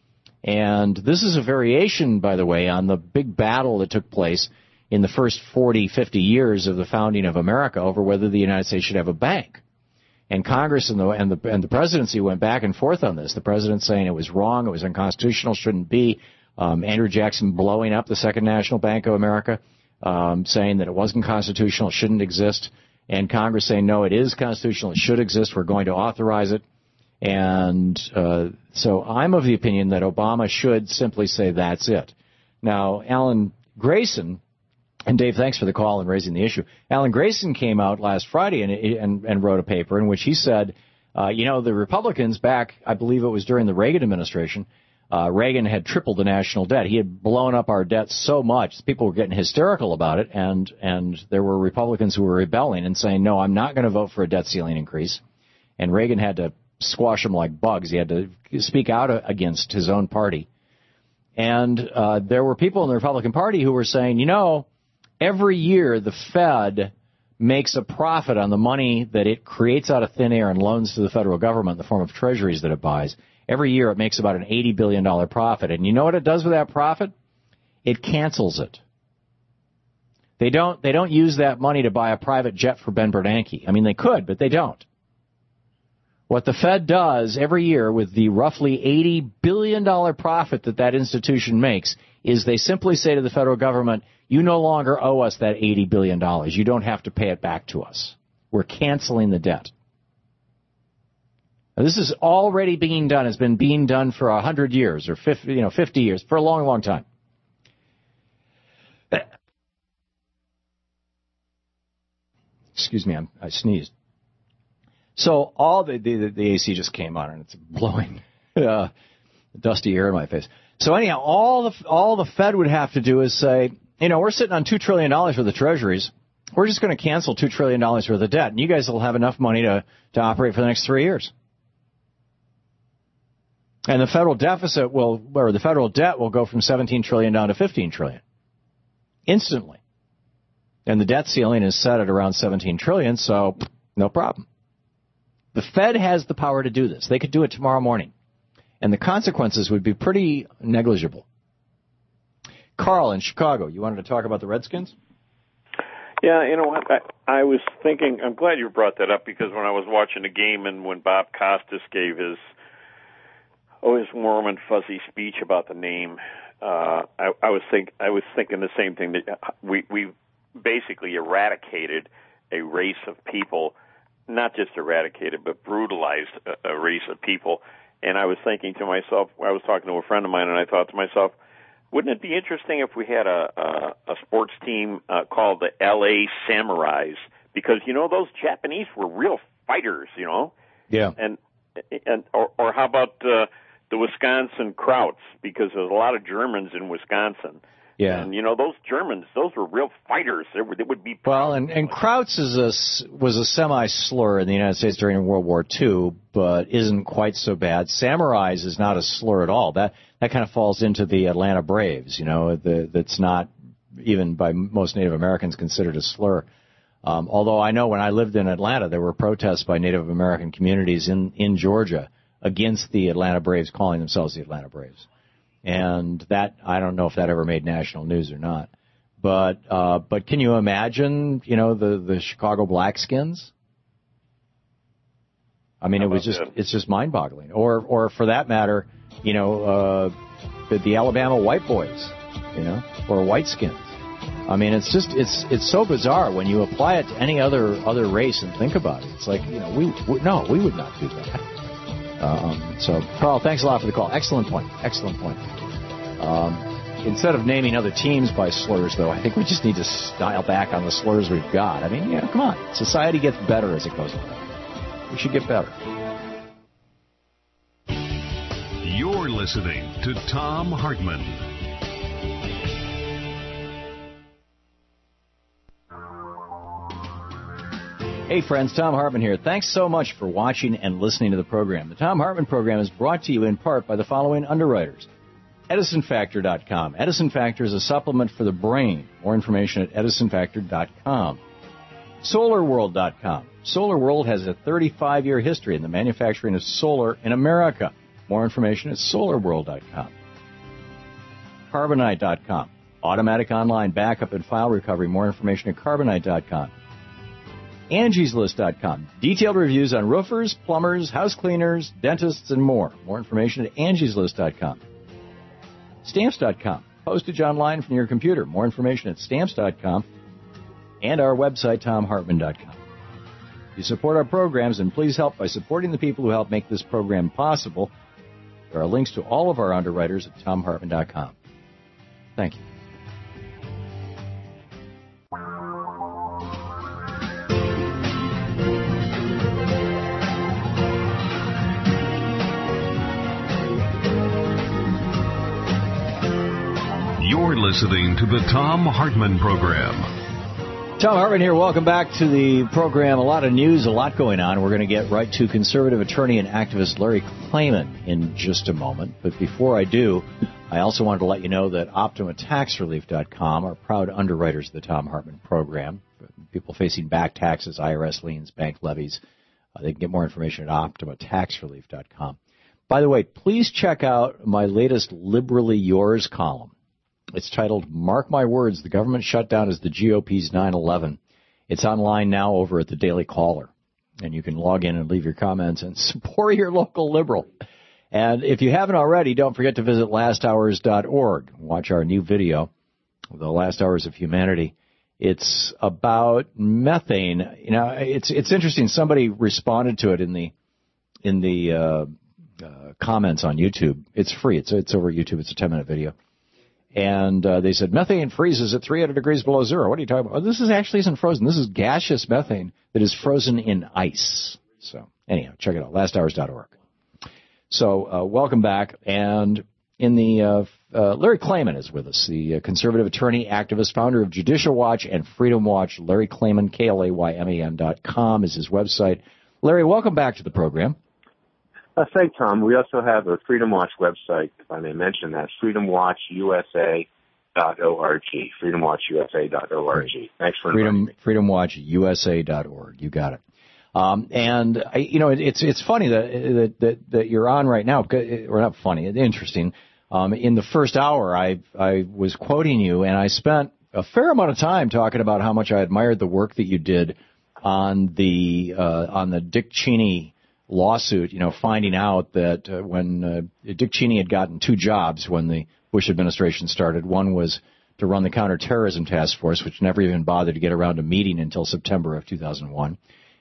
And this is a variation, by the way, on the big battle that took place in the first forty, fifty years of the founding of America over whether the United States should have a bank. And Congress and the, and the and the presidency went back and forth on this. The president saying it was wrong, it was unconstitutional, shouldn't be. Um, Andrew Jackson blowing up the Second National Bank of America, um, saying that it wasn't constitutional, it shouldn't exist. And Congress saying, no, it is constitutional, it should exist, we're going to authorize it. And uh, so I'm of the opinion that Obama should simply say that's it. Now, Alan Grayson, and Dave, thanks for the call and raising the issue. Alan Grayson came out last Friday and, and, and wrote a paper in which he said, uh, you know, the Republicans back, I believe it was during the Reagan administration, uh, Reagan had tripled the national debt. He had blown up our debt so much, people were getting hysterical about it, and, and there were Republicans who were rebelling and saying, no, I'm not going to vote for a debt ceiling increase. And Reagan had to squash them like bugs. He had to speak out against his own party. And uh, there were people in the Republican Party who were saying, you know, every year the Fed makes a profit on the money that it creates out of thin air and loans to the federal government in the form of treasuries that it buys. Every year it makes about an eighty billion dollars profit. And you know what it does with that profit? It cancels it. They don't, they don't use that money to buy a private jet for Ben Bernanke. I mean, they could, but they don't. What the Fed does every year with the roughly eighty billion dollars profit that that institution makes is they simply say to the federal government, you no longer owe us that eighty billion dollars. You don't have to pay it back to us. We're canceling the debt. Now, this is already being done. It's been being done for one hundred years or fifty, you know, fifty years, for a long, long time. Excuse me, I'm, I sneezed. So all the, the the A C just came on and it's blowing uh, dusty air in my face. So anyhow, all the all the Fed would have to do is say, you know, we're sitting on two trillion dollars worth of treasuries. We're just going to cancel two trillion dollars worth of debt, and you guys will have enough money to, to operate for the next three years. And the federal deficit will, or the federal debt will go from seventeen trillion dollars down to fifteen trillion dollars instantly. And the debt ceiling is set at around seventeen trillion dollars, so no problem. The Fed has the power to do this. They could do it tomorrow morning, and the consequences would be pretty negligible. Carl in Chicago, you wanted to talk about the Redskins? Yeah, you know what? I, I was thinking, I'm glad you brought that up, because when I was watching the game and when Bob Costas gave his, oh, his warm and fuzzy speech about the name, uh, I, I was think I was thinking the same thing, that we we basically eradicated a race of people, not just eradicated, but brutalized a, a race of people. And I was thinking to myself, I was talking to a friend of mine, and I thought to myself, wouldn't it be interesting if we had a a, a sports team uh, called the L A Samurais? Because, you know, those Japanese were real fighters, you know. Yeah. And and or, or how about uh, the Wisconsin Krauts? Because there's a lot of Germans in Wisconsin. Yeah. And, you know, those Germans, those were real fighters. They, were, they would be... Well, and, and Krauts is a, was a semi-slur in the United States during World War Two, but isn't quite so bad. Samurais is not a slur at all. That that kind of falls into the Atlanta Braves, you know, the, that's not even by most Native Americans considered a slur. Um, although I know when I lived in Atlanta, there were protests by Native American communities in, in Georgia against the Atlanta Braves calling themselves the Atlanta Braves. And that, I don't know if that ever made national news or not. But uh, but can you imagine, you know, the, the Chicago Blackskins? I mean, it was just, it's just mind-boggling. Or, or for that matter, you know, uh, the, the Alabama White Boys, you know, or Whiteskins. I mean, it's just, it's it's so bizarre when you apply it to any other other race and think about it. It's like, you know, we, we no, we would not do that. Um, so, Carl, thanks a lot for the call. Excellent point. Excellent point. Um, instead of naming other teams by slurs, though, I think we just need to dial back on the slurs we've got. I mean, yeah, come on. Society gets better as it goes on. We should get better. You're listening to Thom Hartmann. Hey friends, Thom Hartmann here. Thanks so much for watching and listening to the program. The Thom Hartmann program is brought to you in part by the following underwriters. Edison Factor dot com. Edison Factor is a supplement for the brain. More information at Edison Factor dot com. Solar World dot com. Solar World has a thirty-five year history in the manufacturing of solar in America. More information at Solar World dot com. Carbonite dot com. Automatic online backup and file recovery. More information at Carbonite dot com. Angie's List dot com. Detailed reviews on roofers, plumbers, house cleaners, dentists, and more. More information at Angie's List dot com. Stamps dot com. Postage online from your computer. More information at Stamps dot com. And our website, Tom Hartman dot com. You support our programs, and please help by supporting the people who help make this program possible. There are links to all of our underwriters at Tom Hartman dot com. Thank you. You're listening to the Tom Hartman Program. Tom Hartman here. Welcome back to the program. A lot of news, a lot going on. We're going to get right to conservative attorney and activist Larry Klayman in just a moment. But before I do, I also wanted to let you know that Optima Tax Relief dot com are proud underwriters of the Tom Hartman Program. People facing back taxes, I R S liens, bank levies, uh, they can get more information at Optima Tax Relief dot com. By the way, please check out my latest Liberally Yours column. It's titled, Mark My Words, the Government Shutdown is the G O P's nine eleven. It's online now over at the Daily Caller. And you can log in and leave your comments and support your local liberal. And if you haven't already, don't forget to visit last hours dot org. Watch our new video, The Last Hours of Humanity. It's about methane. You know, it's it's interesting. Somebody responded to it in the in the uh, uh, comments on YouTube. It's free. It's it's over YouTube. It's a ten-minute video. And uh, they said, methane freezes at three hundred degrees below zero. What are you talking about? Oh, this is actually isn't frozen. This is gaseous methane that is frozen in ice. So anyhow, check it out, last hours dot org. So uh, welcome back. And in the uh, uh, Larry Klayman is with us, the uh, conservative attorney, activist, founder of Judicial Watch and Freedom Watch. Larry Klayman, K L A Y M A N dot com is his website. Larry, welcome back to the program. Uh, thanks, Tom. We also have a Freedom Watch website, if I may mention that, freedom watch U S A dot org, freedom watch U S A dot org. Thanks for Freedom, inviting me. freedom watch U S A dot org. You got it. Um, and, I, you know, it, it's it's funny that, that that that you're on right now, or not funny, it's interesting. Um, in the first hour, I I was quoting you, and I spent a fair amount of time talking about how much I admired the work that you did on the uh, on the Dick Cheney lawsuit, you know, finding out that uh, when uh, Dick Cheney had gotten two jobs when the Bush administration started. One was to run the counterterrorism task force, which never even bothered to get around to meeting until September of two thousand one.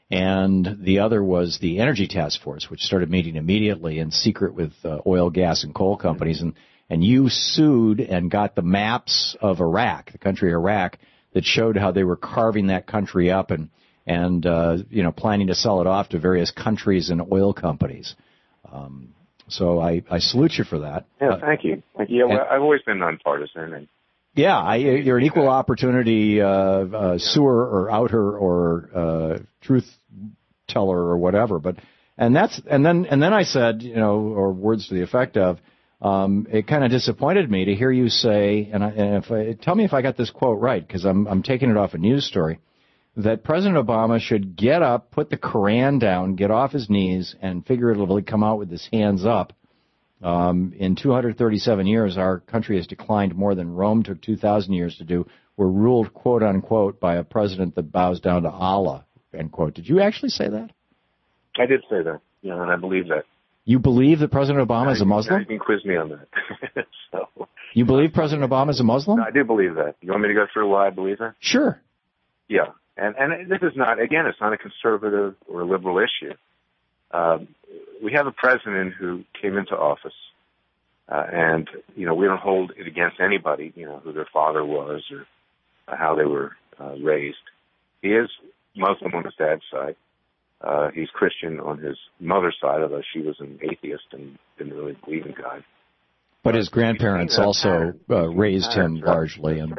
And the other was the energy task force, which started meeting immediately in secret with uh, oil, gas, and coal companies. And, and you sued and got the maps of Iraq, the country Iraq, that showed how they were carving that country up and and, uh, you know, planning to sell it off to various countries and oil companies. Um, so I, I salute you for that. Yeah, uh, thank you. Thank you. Yeah, well, I've always been nonpartisan. And yeah, I, you're an equal opportunity uh, uh, sewer or outer or uh, truth teller or whatever. But and that's and then and then I said, you know, or words to the effect of, um, it kind of disappointed me to hear you say, and, I, and if I, tell me if I got this quote right, because I'm I'm taking it off a news story, that President Obama should get up, put the Koran down, get off his knees, and figuratively come out with his hands up. Um, in two hundred thirty-seven years, our country has declined more than Rome took two thousand years to do. We're ruled, quote, unquote, by a president that bows down to Allah, end quote. Did you actually say that? I did say that, yeah, and I believe that. You believe that President Obama I, is a Muslim? You can quiz me on that. so, you believe President Obama is a Muslim? I do believe that. You want me to go through why I believe that? Sure. Yeah. And, and this is not, again, it's not a conservative or a liberal issue. Um, we have a president who came into office, uh, and, you know, we don't hold it against anybody, you know, who their father was or uh, how they were uh, raised. He is Muslim on his dad's side. Uh, he's Christian on his mother's side, although she was an atheist and didn't really believe in God. But his grandparents also uh, raised him largely. And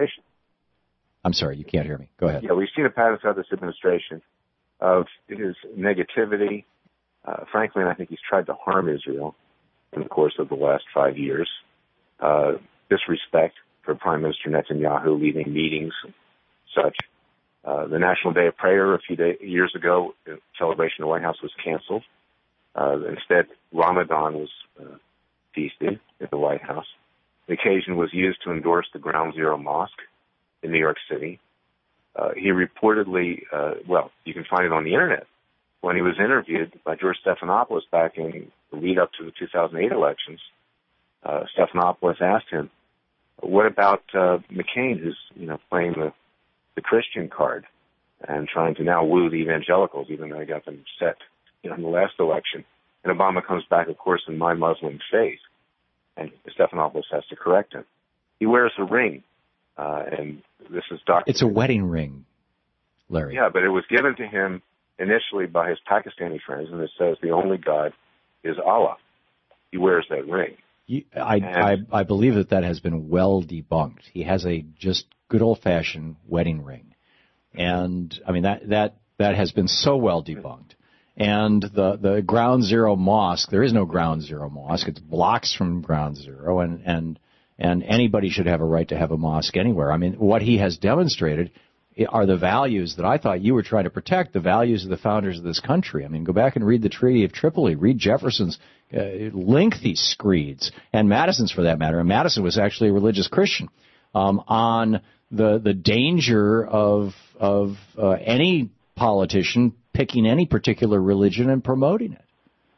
I'm sorry, you can't hear me. Go ahead. Yeah, we've seen a pattern throughout this administration of his negativity. Uh, frankly, and I think he's tried to harm Israel in the course of the last five years. Uh, disrespect for Prime Minister Netanyahu leading meetings, such. Uh, the National Day of Prayer a few day, years ago, in celebration of the White House, was canceled. Uh, instead, Ramadan was uh, feasted at the White House. The occasion was used to endorse the Ground Zero Mosque in New York City. Uh, he reportedly, uh, well, you can find it on the internet. When he was interviewed by George Stephanopoulos back in the lead up to the two thousand eight elections, uh, Stephanopoulos asked him, what about uh, McCain, who's, you know, playing the, the Christian card and trying to now woo the evangelicals, even though he got them set, you know, in the last election. And Obama comes back, of course, in my Muslim faith. And Stephanopoulos has to correct him. He wears a ring, uh, and this is documented. It's a wedding ring, Larry. Yeah, but it was given to him initially by his Pakistani friends, and it says the only God is Allah. He wears that ring. You, I, and, I I believe that that has been well debunked. He has a just good old-fashioned wedding ring. And, I mean, that, that, that has been so well debunked. And the, the Ground Zero Mosque, there is no Ground Zero Mosque. It's blocks from Ground Zero, and, and, and anybody should have a right to have a mosque anywhere. I mean, what he has demonstrated are the values that I thought you were trying to protect, the values of the founders of this country. I mean, go back and read the Treaty of Tripoli, read Jefferson's uh, lengthy screeds, and Madison's for that matter. And Madison was actually a religious Christian, um, on the, the danger of, of uh, any politician picking any particular religion and promoting it.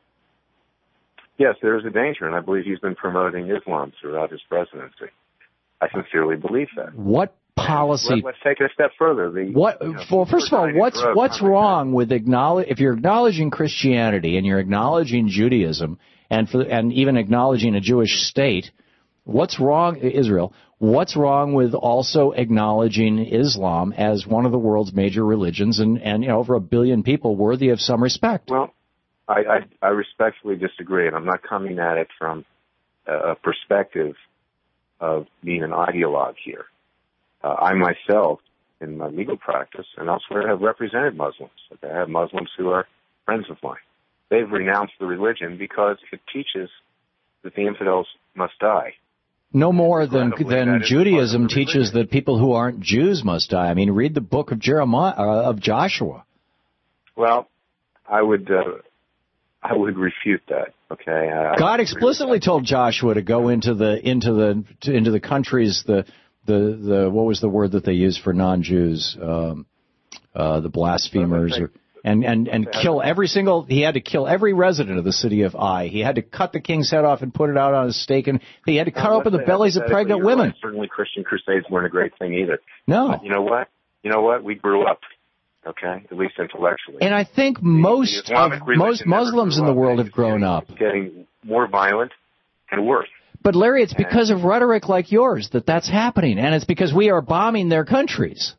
Yes, there is a danger, and I believe he's been promoting Islam throughout his presidency. I sincerely believe that. What policy? Let, let's take it a step further. The, what? You know, well, first of all, what's what's wrong with acknowledge if you're acknowledging Christianity and you're acknowledging Judaism and for, and even acknowledging a Jewish state? What's wrong, Israel? What's wrong with also acknowledging Islam as one of the world's major religions and, and you know, over a billion people worthy of some respect? Well, I, I, I respectfully disagree, and I'm not coming at it from a perspective of being an ideologue here. Uh, I myself, in my legal practice and elsewhere, have represented Muslims. I have Muslims who are friends of mine. They've renounced the religion because it teaches that the infidels must die. No more than than Judaism teaches that people who aren't Jews must die. I mean, read the book of Jeremiah, uh, of Joshua. Well, I would uh, I would refute that. Okay. I, God explicitly told Joshua to go into the into the to, into the countries the the the what was the word that they used for non-Jews, um, uh, the blasphemers. Or, And and and kill every single. He had to kill every resident of the city of Ai. He had to cut the king's head off and put it out on a stake, and he had to cut open the bellies of pregnant women. Right. Certainly, Christian crusades weren't a great thing either. No. But you know what? You know what? We grew up. Okay, at least intellectually. And I think most of, most Muslims in the world have grown up. Getting more violent and worse. But Larry, it's because of rhetoric like yours that that's happening, and it's because we are bombing their countries.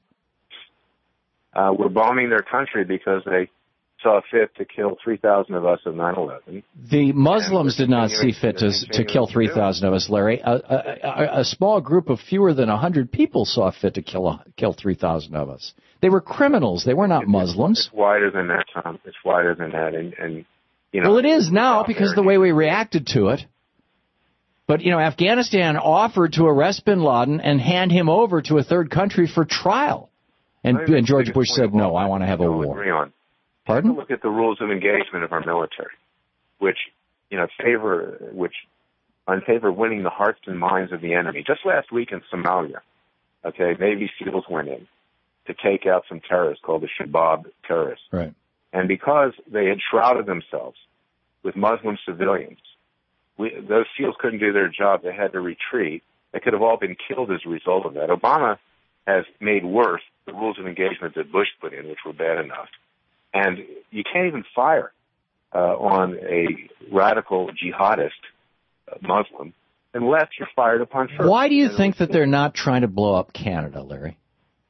Uh, we're bombing their country because they saw fit to kill three thousand of us in nine eleven. The Muslims did not see fit to, to kill three thousand of us, Larry. A, a, a, a small group of fewer than one hundred people saw fit to kill kill three thousand of us. They were criminals. They were not it's, Muslims. It's wider than that, Tom. It's wider than that. And, and you know, well, it is now because of the way we reacted to it. But, you know, Afghanistan offered to arrest bin Laden and hand him over to a third country for trial. And, and George Bush said, no, I want to have a war. Agree on. Pardon? Look at the rules of engagement of our military, which, you know, favor, which, in favor of winning the hearts and minds of the enemy. Just last week in Somalia, okay, Navy SEALs went in to take out some terrorists called the Shabab terrorists. Right. And because they had shrouded themselves with Muslim civilians, we, those SEALs couldn't do their job. They had to retreat. They could have all been killed as a result of that. Obama has made worse the rules of engagement that Bush put in, which were bad enough. And you can't even fire uh, on a radical jihadist uh, Muslim unless you're fired upon first. Why do you think that they're not trying to blow up Canada, Larry?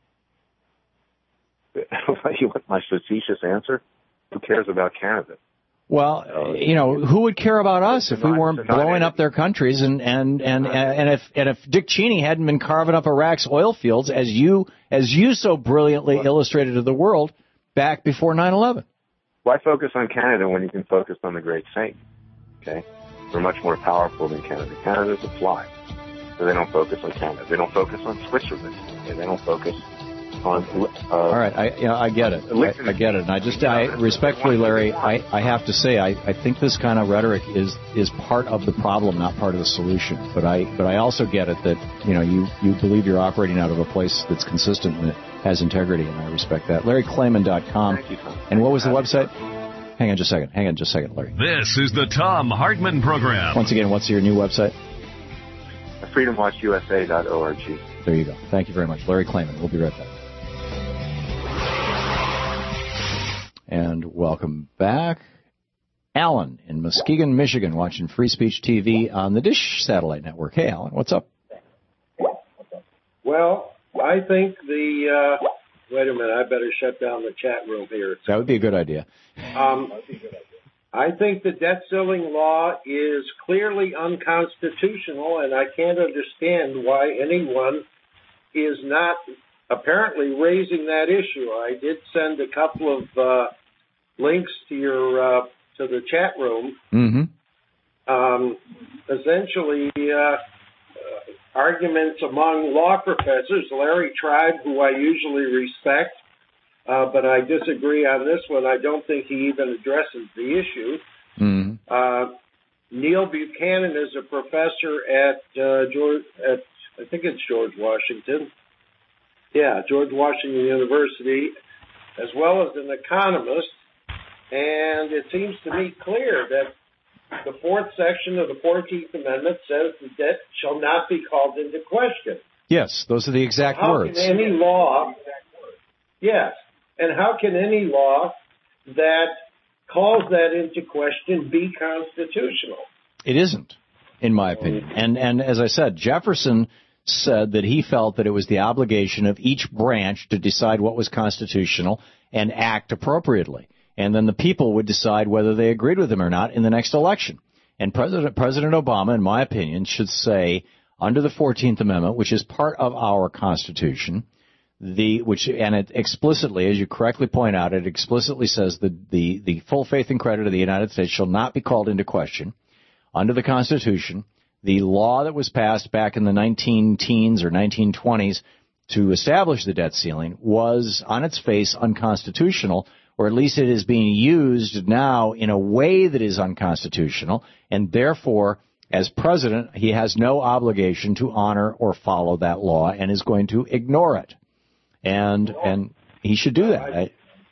You want my facetious answer? Who cares about Canada? Well, uh, you know, who would care about us if we weren't blowing up their countries? And and and and if and if Dick Cheney hadn't been carving up Iraq's oil fields, as you as you so brilliantly illustrated to the world back before nine eleven. Why focus on Canada when you can focus on the Great Saint? Okay, we're much more powerful than Canada. Canada's a fly, so they don't focus on Canada. They don't focus on Switzerland. Okay? They don't focus on. Uh, All right, I you know I get it. I, I get it. And I just I respectfully, Larry, I, I have to say I, I think this kind of rhetoric is is part of the problem, not part of the solution. But I but I also get it that you know you, you believe you're operating out of a place that's consistent and that has integrity, and I respect that. Larry Klayman dot com. Thank you, Tom. And what was the website? Hang on just a second. Hang on just a second, Larry. This is the Tom Hartman Program. Once again, what's your new website? freedom watch U S A dot org. There you go. Thank you very much. Larry Klayman. We'll be right back. And welcome back. Alan in Muskegon, Michigan, watching Free Speech T V on the Dish Satellite Network. Hey, Alan, what's up? Well, I think the... Uh, wait a minute, I better shut down the chat room here. That would be a good idea. Um, I think the debt ceiling law is clearly unconstitutional, and I can't understand why anyone is not apparently raising that issue. I did send a couple of uh, links to your uh, to the chat room. Mm-hmm. Um, essentially, uh, uh, arguments among law professors. Larry Tribe, who I usually respect, uh, but I disagree on this one. I don't think he even addresses the issue. Mm-hmm. Uh, Neil Buchanan is a professor at uh, George, at I think it's George Washington. Yeah, George Washington University, as well as an economist. And it seems to me clear that the fourth section of the fourteenth Amendment says the debt shall not be called into question. Yes, those are the exact how words. How can any law, yes, and how can any law that calls that into question be constitutional? It isn't, in my opinion. And and as I said, Jefferson said that he felt that it was the obligation of each branch to decide what was constitutional and act appropriately. And then the people would decide whether they agreed with him or not in the next election. And President President Obama, in my opinion, should say, under the fourteenth Amendment, which is part of our Constitution, the which and it explicitly, as you correctly point out, it explicitly says that the, the full faith and credit of the United States shall not be called into question. Under the Constitution, the law that was passed back in the nineteen teens or nineteen twenties to establish the debt ceiling was, on its face, unconstitutional, or at least it is being used now in a way that is unconstitutional, and therefore, as president, he has no obligation to honor or follow that law and is going to ignore it. And and he should do that. I,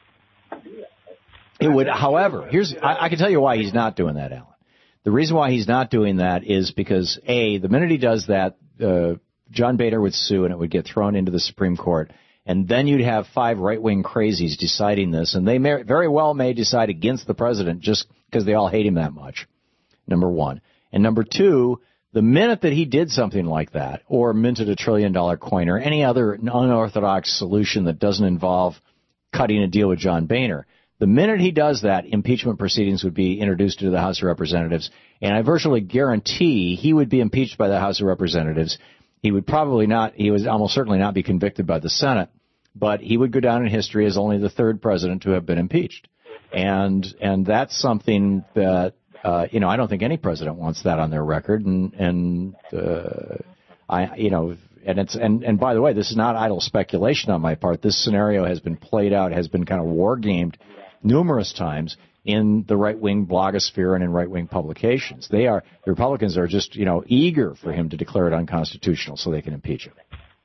it would, however, here's I, I can tell you why he's not doing that, Alan. The reason why he's not doing that is because, A, the minute he does that, uh, John Boehner would sue and it would get thrown into the Supreme Court. And then you'd have five right-wing crazies deciding this. And they may, very well may decide against the president just because they all hate him that much, number one. And number two, the minute that he did something like that or minted a trillion-dollar coin or any other unorthodox solution that doesn't involve cutting a deal with John Boehner, the minute he does that, impeachment proceedings would be introduced to the House of Representatives, and I virtually guarantee he would be impeached by the House of Representatives. He would probably not, he would almost certainly not be convicted by the Senate, but he would go down in history as only the third president to have been impeached. And and that's something that, uh, you know, I don't think any president wants that on their record, and, and uh, I, you know, and it's and, and by the way, this is not idle speculation on my part. This scenario has been played out, has been kind of war-gamed numerous times in the right-wing blogosphere and in right-wing publications. They are, the Republicans are just, you know, eager for him to declare it unconstitutional so they can impeach him.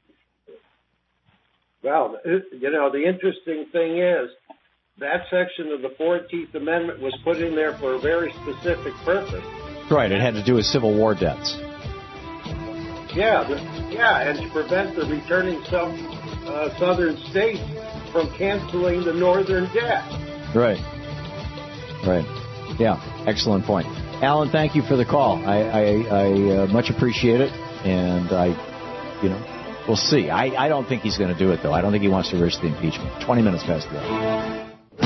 Well, you know, the interesting thing is that section of the fourteenth Amendment was put in there for a very specific purpose. Right, it had to do with Civil War debts. Yeah, the, yeah, and to prevent the returning self, uh, southern states from canceling the northern debt. Right. Right. Yeah, excellent point. Alan, thank you for the call. I, I, I uh, much appreciate it, and I, you know, we'll see. I, I don't think he's going to do it, though. I don't think he wants to risk the impeachment. twenty minutes past the hour.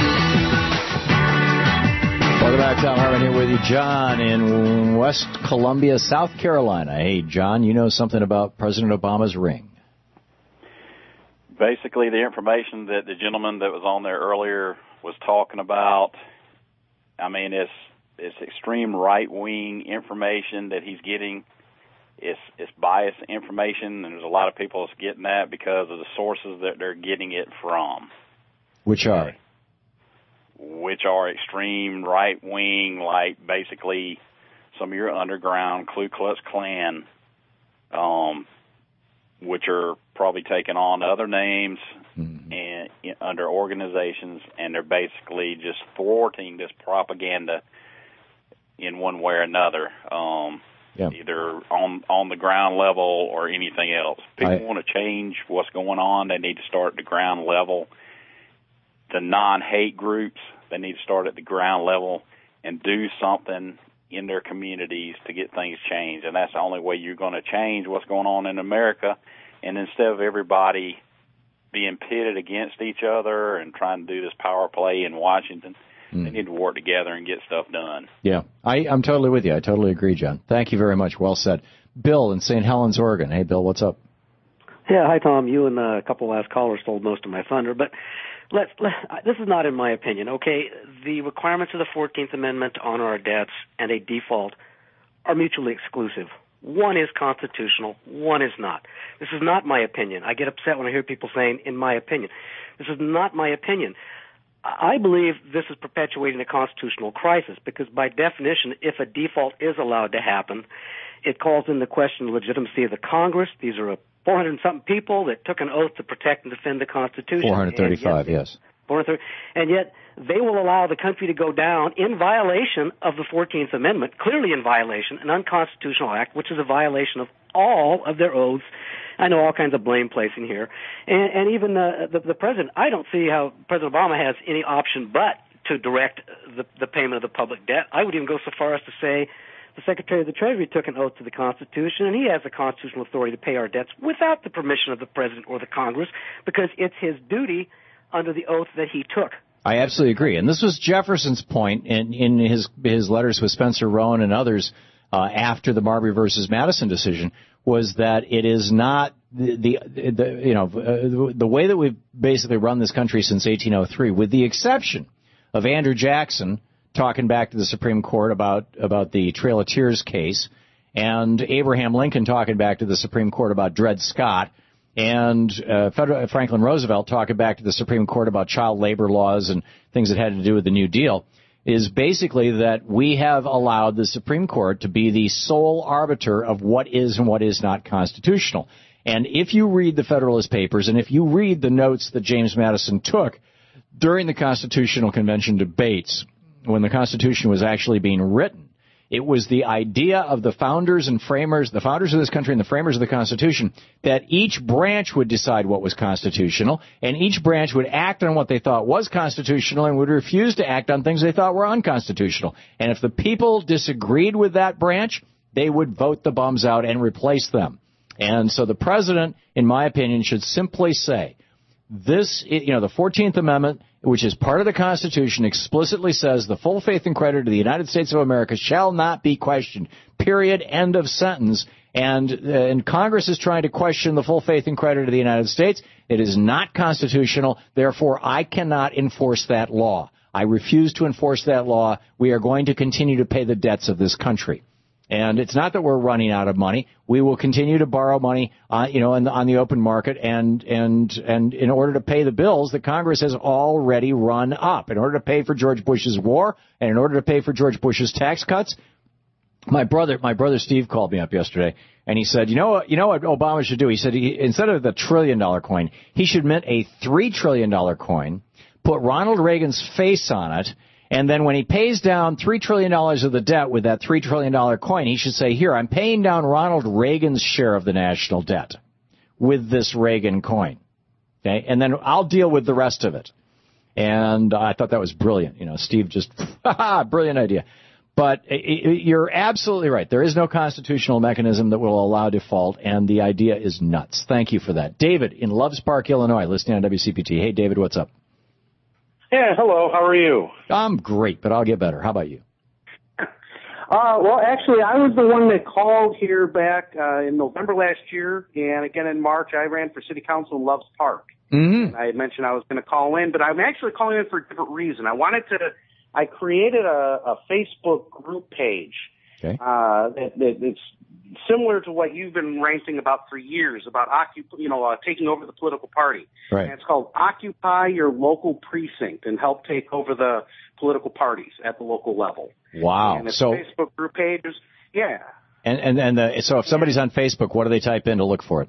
Welcome back. Tom Hartman here with you. John in West Columbia, South Carolina. Hey, John, you know something about President Obama's ring. Basically, the information that the gentleman that was on there earlier was talking about, I mean, it's it's extreme right-wing information that he's getting it's it's biased information, and there's a lot of people that's getting that because of the sources that they're getting it from. Which are? Which are extreme right wing, like basically some of your underground Ku Klux Klan, um, which are probably taking on other names mm-hmm. and under organizations, and they're basically just thwarting this propaganda in one way or another, um, yeah. either on on the ground level or anything else. People I, want to change what's going on. They need to start at the ground level. The non-hate groups, they need to start at the ground level and do something in their communities to get things changed. And that's the only way you're going to change what's going on in America. And instead of everybody being pitted against each other and trying to do this power play in Washington, mm. they need to work together and get stuff done. Yeah, I, I'm totally with you. I totally agree, John. Thank you very much. Well said. Bill in Saint Helens, Oregon. Hey, Bill, what's up? Yeah, hi, Tom. You and a couple last callers stole most of my thunder, but let's, let, this is not in my opinion, okay? The requirements of the fourteenth Amendment to honor our debts and a default are mutually exclusive. One is constitutional, one is not. This is not my opinion. I get upset when I hear people saying, in my opinion. This is not my opinion. I believe this is perpetuating a constitutional crisis because by definition, if a default is allowed to happen, it calls into question the legitimacy of the Congress. These are a four hundred something people that took an oath to protect and defend the Constitution. four hundred thirty-five, yes. four hundred thirty, and yet they will allow the country to go down in violation of the fourteenth Amendment, clearly in violation, an unconstitutional act, which is a violation of all of their oaths. I know all kinds of blame placing here. And, and even uh, the, the President, I don't see how President Obama has any option but to direct the, the payment of the public debt. I would even go so far as to say the Secretary of the Treasury took an oath to the Constitution, and he has the constitutional authority to pay our debts without the permission of the President or the Congress because it's his duty under the oath that he took. I absolutely agree. And this was Jefferson's point in, in his his letters with Spencer Rowan and others uh, after the Marbury versus Madison decision, was that it is not the, the, the you know, uh, the way that we've basically run this country since eighteen oh three, with the exception of Andrew Jackson talking back to the Supreme Court about, about the Trail of Tears case, and Abraham Lincoln talking back to the Supreme Court about Dred Scott, and uh, Federal, Franklin Roosevelt talking back to the Supreme Court about child labor laws and things that had to do with the New Deal, is basically that we have allowed the Supreme Court to be the sole arbiter of what is and what is not constitutional. And if you read the Federalist Papers, and if you read the notes that James Madison took during the Constitutional Convention debates, when the Constitution was actually being written, it was the idea of the founders and framers, the founders of this country and the framers of the Constitution, that each branch would decide what was constitutional, and each branch would act on what they thought was constitutional and would refuse to act on things they thought were unconstitutional. And if the people disagreed with that branch, they would vote the bums out and replace them. And so the president, in my opinion, should simply say, this, you know, the fourteenth Amendment, which is part of the Constitution, explicitly says the full faith and credit of the United States of America shall not be questioned. Period. End of sentence. And, uh, and Congress is trying to question the full faith and credit of the United States. It is not constitutional. Therefore, I cannot enforce that law. I refuse to enforce that law. We are going to continue to pay the debts of this country. And it's not that we're running out of money. We will continue to borrow money, uh, you know, on the, on the open market, and and and in order to pay the bills that Congress has already run up, in order to pay for George Bush's war, and in order to pay for George Bush's tax cuts. My brother, my brother Steve called me up yesterday, and he said, you know what, you know what Obama should do? He said he, instead of the trillion dollar coin, he should mint a three trillion dollar coin, put Ronald Reagan's face on it. And then when he pays down three trillion dollars of the debt with that three trillion dollar coin, he should say, here, I'm paying down Ronald Reagan's share of the national debt with this Reagan coin. Okay? And then I'll deal with the rest of it. And I thought that was brilliant. You know, Steve just, brilliant idea. But you're absolutely right. There is no constitutional mechanism that will allow default, and the idea is nuts. Thank you for that. David in Loves Park, Illinois, listening on W C P T. Hey, David, what's up? Yeah, hello. How are you? I'm great, but I'll get better. How about you? Uh, well, actually, I was the one that called here back uh, in November last year, and again in March, I ran for city council in Loves Park. Mm-hmm. I had mentioned I was going to call in, but I'm actually calling in for a different reason. I wanted to, I created a, a Facebook group page okay. uh, that, that it's similar to what you've been ranting about for years about occup- you know, uh, taking over the political party. Right. And it's called Occupy Your Local Precinct and help take over the political parties at the local level. Wow. And it's So, a Facebook group page. Yeah. and and and uh, so if somebody's on Facebook, what do they type in to look for it?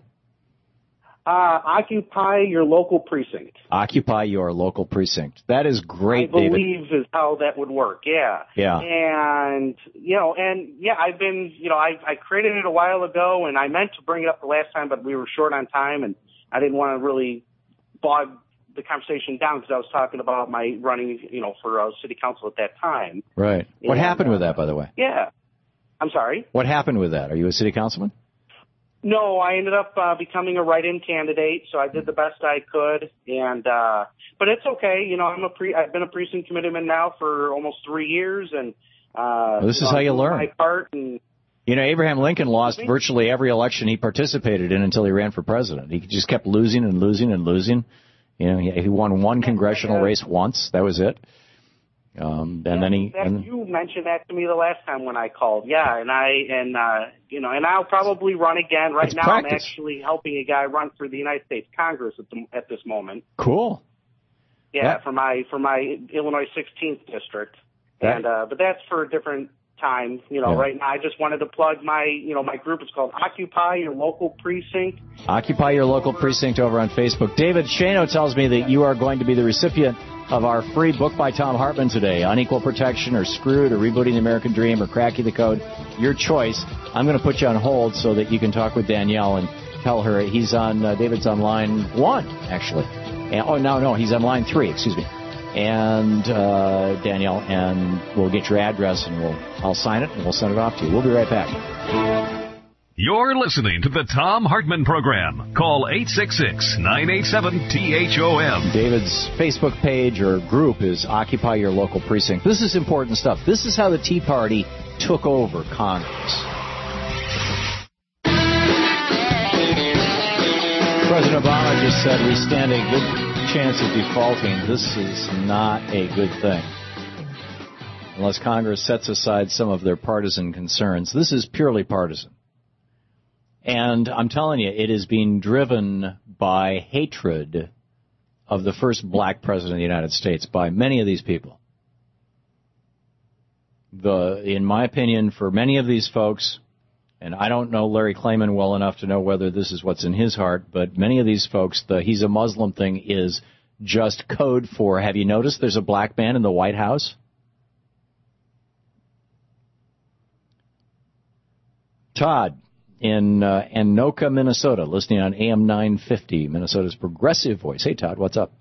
Uh, Occupy Your Local Precinct. Occupy Your Local Precinct. That is great, I David. believe is how that would work. Yeah. Yeah. And you know, and yeah, I've been, you know, I I created it a while ago, and I meant to bring it up the last time, but we were short on time, and I didn't want to really bog the conversation down because I was talking about my running, you know, for uh, city council at that time. Right. What And, happened with uh, that, by the way? Yeah. I'm sorry. What happened with that? Are you a city councilman? No, I ended up uh, becoming a write-in candidate, so I did the best I could, and uh, but it's okay. You know, I'm a pre. I've been a precinct committeeman now for almost three years, and uh, Well, this you is know, how you I'm doing learn. My part, and You know, Abraham Lincoln lost virtually every election he participated in until he ran for president. He just kept losing and losing and losing. You know, he, he won one congressional race once. That was it. Um, and then he. that, And, you mentioned that to me the last time when I called. Yeah, and I and uh, you know, and I'll probably run again. Right It's now, practice. I'm actually helping a guy run for the United States Congress at the, at this moment. cool. Yeah, Yeah. for my for my Illinois sixteenth district, That- and uh, but that's for a different time. You know, Yeah. right now I just wanted to plug my you know my group. It's called Occupy Your Local Precinct. Occupy Your Local Precinct over on Facebook. David Shano tells me that you are going to be the recipient of our free book by Tom Hartman today, Unequal Protection or Screwed or Rebooting the American Dream or Cracking the Code. Your choice. I'm going to put you on hold so that you can talk with Danielle and tell her he's on, uh, David's on line one, actually. And, oh, no, no, he's on line three, excuse me. And uh, Danielle, and we'll get your address and we'll I'll sign it and we'll send it off to you. We'll be right back. You're listening to the Tom Hartman Program. Call eight six six, nine eight seven, T H O M. David's Facebook page or group is Occupy Your Local Precinct. This is important stuff. This is how the Tea Party took over Congress. President Obama just said we stand a good chance of defaulting. This is not a good thing. Unless Congress sets aside some of their partisan concerns. This is purely partisan. And I'm telling you, it is being driven by hatred of the first black president of the United States by many of these people. The, in my opinion, for many of these folks, and I don't know Larry Klayman well enough to know whether this is what's in his heart, but many of these folks, the he's a Muslim thing is just code for, have you noticed there's a black man in the White House? Todd in uh, Anoka, Minnesota, listening on A M nine fifty, Minnesota's progressive voice. Hey, Todd, what's up?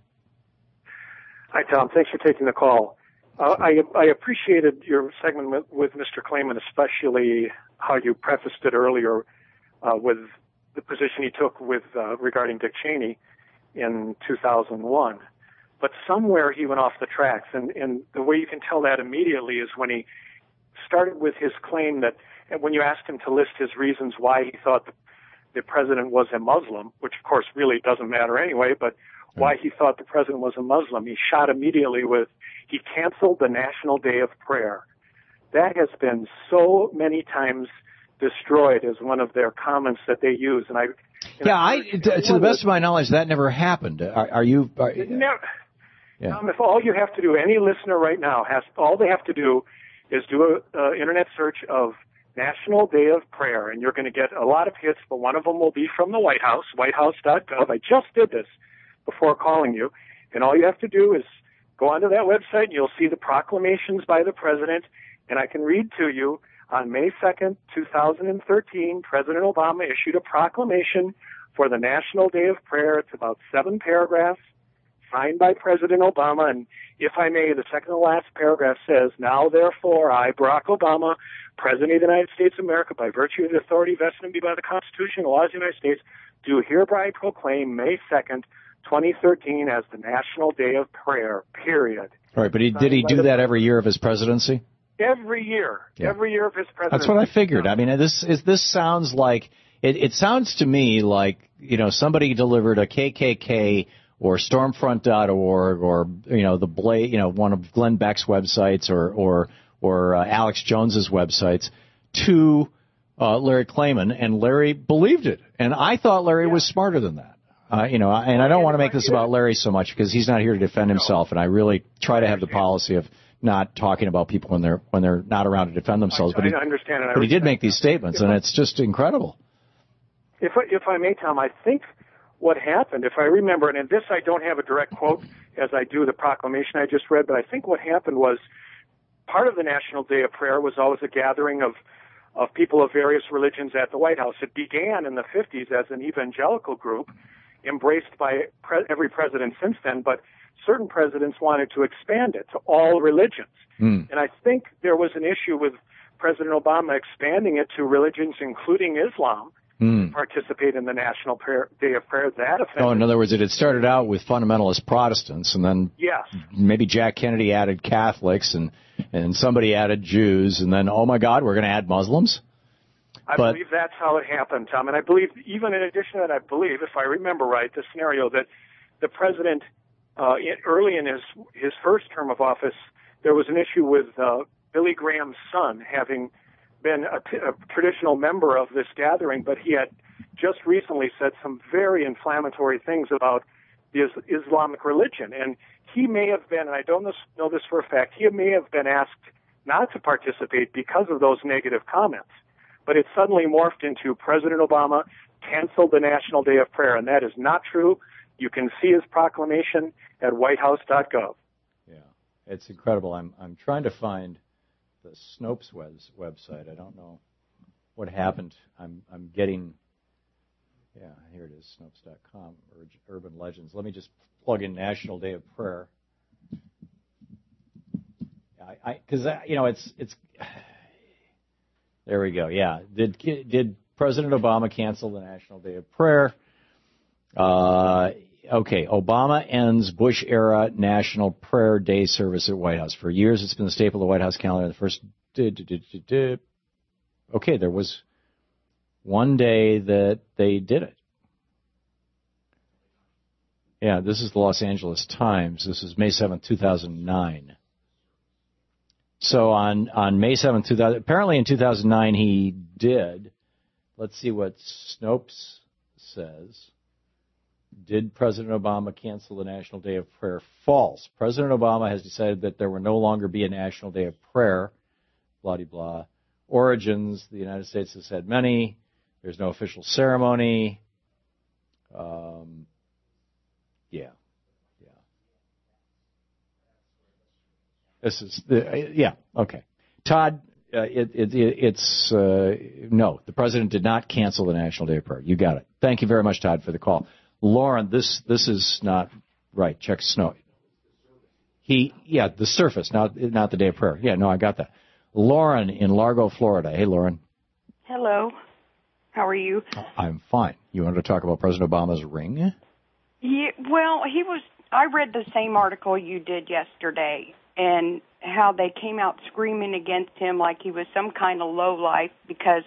Hi, Tom. Thanks for taking the call. Uh, I, I appreciated your segment with, with Mister Klayman, especially how you prefaced it earlier uh, with the position he took with uh, regarding Dick Cheney in two thousand one. But somewhere he went off the tracks, and, and the way you can tell that immediately is when he started with his claim that and when you asked him to list his reasons why he thought the, the president was a Muslim, which of course really doesn't matter anyway, but why he thought the president was a Muslim, he shot immediately with, he canceled the National Day of Prayer. That has been so many times destroyed as one of their comments that they use. And I, and yeah, I, I to, to the best of my knowledge, that never happened. Are, are you? Are, it never, yeah. Tom, if all you have to do, any listener right now has, all they have to do is do a uh, internet search of National Day of Prayer, and you're going to get a lot of hits, but one of them will be from the White House, white house dot gov. I just did this before calling you, and all you have to do is go onto that website, and you'll see the proclamations by the president, and I can read to you, on May second, two thousand thirteen, President Obama issued a proclamation for the National Day of Prayer. It's about seven paragraphs, signed by President Obama, and if I may, the second to last paragraph says, now therefore I, Barack Obama, President of the United States of America, by virtue of the authority vested in me by the Constitution and laws of the United States, do hereby proclaim May second, twenty thirteen as the National Day of Prayer, period. All right, but he, did he do that every year of his presidency? Every year. Yeah. Every year of his presidency. That's what I figured. I mean, this is this sounds like, it, it sounds to me like, you know, somebody delivered a K K K or Stormfront dot org or, you know, the Bla- you know, one of Glenn Beck's websites or, or, or uh, Alex Jones's websites to uh, Larry Klayman, and Larry believed it. And I thought Larry yeah. was smarter than that. Uh, you know, and I don't want to make this about Larry so much because he's not here to defend himself, and I really try to have the policy of not talking about people when they're when they're not around to defend themselves. I, but he, I understand it. I but he did make that. these statements, and it's just incredible. If I, if I may, Tom, I think what happened, if I remember, and in this I don't have a direct quote as I do the proclamation I just read, but I think what happened was part of the National Day of Prayer was always a gathering of of people of various religions at the White House. It began in the fifties as an evangelical group, embraced by pre- every president since then, but certain presidents wanted to expand it to all religions. Mm. And I think there was an issue with President Obama expanding it to religions, including Islam, mm. to participate in the National Prayer, Day of Prayer. That offended. Oh, in other words, it had started out with fundamentalist Protestants, and then yes. maybe Jack Kennedy added Catholics, and, and somebody added Jews, and then, oh, my God, we're going to add Muslims? I but, believe that's how it happened, Tom. And I believe, even in addition to that, I believe, if I remember right, the scenario that the president, uh, in, early in his, his first term of office, there was an issue with uh, Billy Graham's son having been a, t- a traditional member of this gathering, but he had just recently said some very inflammatory things about the is- Islamic religion. And he may have been, and I don't know this for a fact, he may have been asked not to participate because of those negative comments. But it suddenly morphed into President Obama canceled the National Day of Prayer, and that is not true. You can see his proclamation at white house dot gov. Yeah, it's incredible. I'm I'm trying to find the Snopes webs, website. I don't know what happened. I'm I'm getting, yeah, here it is, Snopes dot com, Urban Legends. Let me just plug in National Day of Prayer. I because you know it's it's. There we go. Yeah. Did did President Obama cancel the National Day of Prayer? Uh, okay. Obama ends Bush-era National Prayer Day service at White House. For years, it's been the staple of the White House calendar. The first. Did, did, did, did. Okay, there was one day that they did it. Yeah, this is the Los Angeles Times. This is May seventh, two thousand nine. So on, on May seventh, two thousand, apparently in two thousand nine he did. Let's see what Snopes says. Did President Obama cancel the National Day of Prayer? False. President Obama has decided that there will no longer be a National Day of Prayer. Blah, blah, blah. Origins, the United States has had many. There's no official ceremony. Um, yeah. This is the, yeah, okay. Todd, uh, it, it, it, it's, uh, no, the president did not cancel the National Day of Prayer. You got it. Thank you very much, Todd, for the call. Lauren, this, this is not right. Check Snow. He, yeah, the surface, not, not the Day of Prayer. Yeah, no, I got that. Lauren in Largo, Florida. Hey, Lauren. Hello. How are you? I'm fine. You wanted to talk about President Obama's ring? Yeah, well, he was, I read the same article you did yesterday, and how they came out screaming against him like he was some kind of lowlife because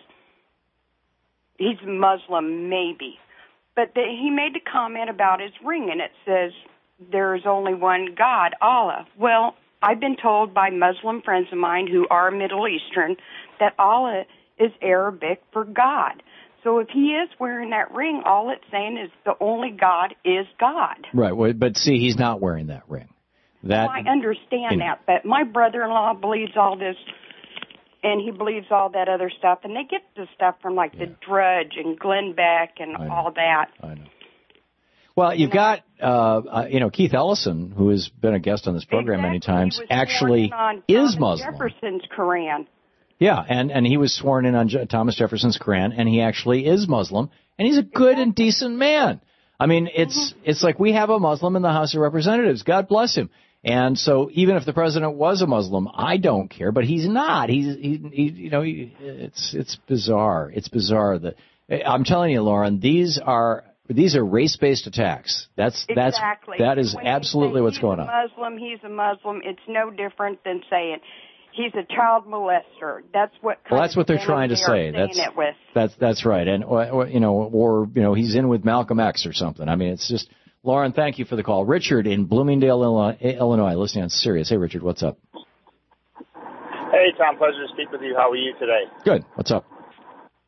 he's Muslim, maybe. But the, he made a comment about his ring, and it says, there's only one God, Allah. Well, I've been told by Muslim friends of mine who are Middle Eastern that Allah is Arabic for God. So if he is wearing that ring, all it's saying is the only God is God. Right, well, but see, he's not wearing that ring. That, well, I understand in, that, but my brother-in-law believes all this, and he believes all that other stuff, and they get the stuff from, like, yeah. the Drudge and Glenn Beck and all that. I know. Well, you've got, uh, uh, you know, Keith Ellison, who has been a guest on this program exactly. many times, he was actually on is Thomas Muslim. Jefferson's Quran. Yeah, and, and he was sworn in on Je- Thomas Jefferson's Quran, and he actually is Muslim, and he's a good exactly. and decent man. I mean, it's mm-hmm. it's like we have a Muslim in the House of Representatives. God bless him. And so even if the president was a Muslim, I don't care, but he's not. He's, he, he you know, he, it's it's bizarre. It's bizarre that I'm telling you, Lauren, these are these are race-based attacks. That's exactly. that's that is when absolutely what's going on. He's a Muslim, he's a Muslim. It's no different than saying he's a child molester. That's what. Well, that's what they're trying to say. That's it with. that's that's right. And or, you know, or you know, he's in with Malcolm X or something. I mean, it's just. Lauren, thank you for the call. Richard in Bloomingdale, Illinois, listening on Sirius. Hey, Richard, what's up? Hey, Tom, pleasure to speak with you. How are you today? Good. What's up?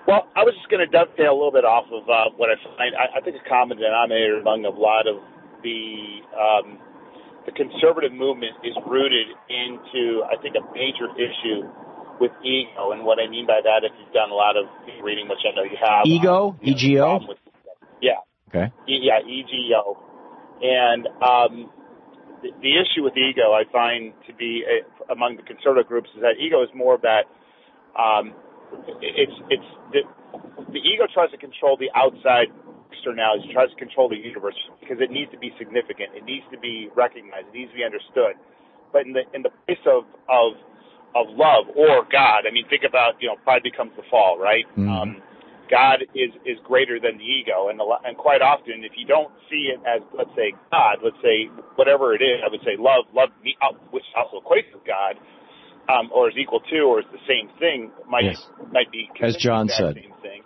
Well, I was just going to dovetail a little bit off of uh, what I find. I, I think a common denominator among a lot of the um, the conservative movement is rooted into, I think, a major issue with ego. And what I mean by that, if you've done a lot of reading, which I know you have. Ego? Um, you know, E G O? with, yeah. Okay. E, yeah, E G O. And um, the, the issue with ego, I find to be uh, among the conservative groups, is that ego is more of that. Um, It's it's the, the ego tries to control the outside externalities. It tries to control the universe because it needs to be significant. It needs to be recognized. It needs to be understood. But in the in the place of of of love or God, I mean, think about, you know, pride becomes the fall, right? Mm-hmm. Um, God is is greater than the ego, and the, and quite often, if you don't see it as, let's say, God, let's say whatever it is, I would say love, love me, which also equates with God. Um, or is equal to, or is the same thing, might yes. might be as John said. Same thing.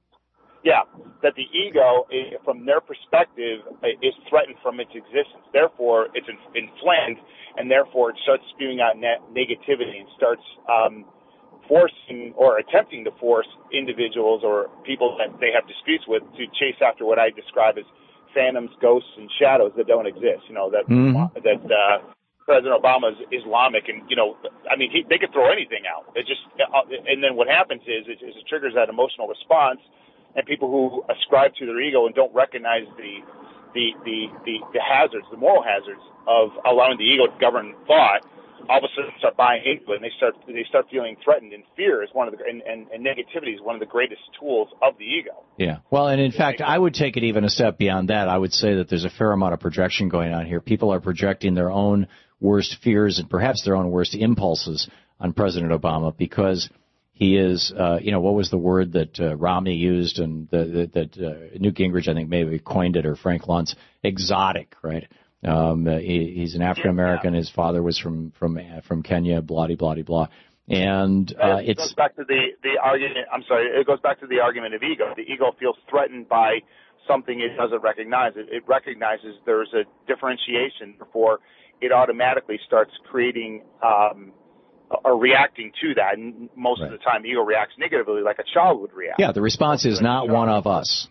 Yeah, that the ego, is, from their perspective, is threatened from its existence. Therefore, it's inflamed, and therefore it starts spewing out ne- negativity and starts um, forcing or attempting to force individuals or people that they have disputes with to chase after what I describe as phantoms, ghosts, and shadows that don't exist. You know that mm-hmm. that. Uh, President Obama is Islamic, and, you know, I mean, he, they could throw anything out. It just, and then what happens is, is it triggers that emotional response, and people who ascribe to their ego and don't recognize the, the, the, the, the hazards, the moral hazards of allowing the ego to govern thought, all of a sudden start buying into it, and they start, they start feeling threatened. And fear is one of the, and, and, and negativity is one of the greatest tools of the ego. Yeah. Well, and in fact, I would take it even a step beyond that. I would say that there's a fair amount of projection going on here. People are projecting their own worst fears and perhaps their own worst impulses on President Obama because he is, uh, you know, what was the word that uh, Romney used and the, the, that uh, Newt Gingrich, I think, maybe coined it, or Frank Luntz, exotic, right? Um, uh, he, he's an African American. His father was from from from Kenya. Blah blah blah blah. And uh, it it's goes back to the the argument. I'm sorry. It goes back to the argument of ego. The ego feels threatened by something it doesn't recognize. It, it recognizes there's a differentiation. Therefore, it automatically starts creating um, or reacting to that. And most right. of the time, the ego reacts negatively, like a child would react. Yeah, the response is not one of us.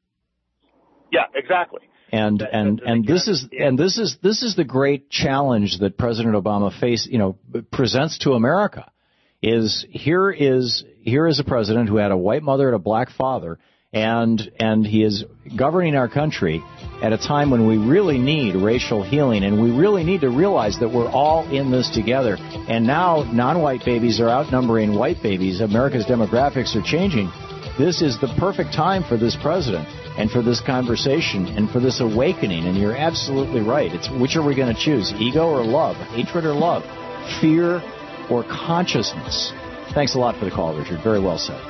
Yeah, exactly. And that, and that, and that this is yeah. and this is this is the great challenge that President Obama face, you know, presents to America. Is here is here is a president who had a white mother and a black father, and and he is governing our country at a time when we really need racial healing, and we really need to realize that we're all in this together. And now non-white babies are outnumbering white babies. America's demographics are changing. This is the perfect time for this president and for this conversation and for this awakening. And you're absolutely right. It's which are we going to choose, ego or love, hatred or love, fear or consciousness? Thanks a lot for the call, Richard. Very well said.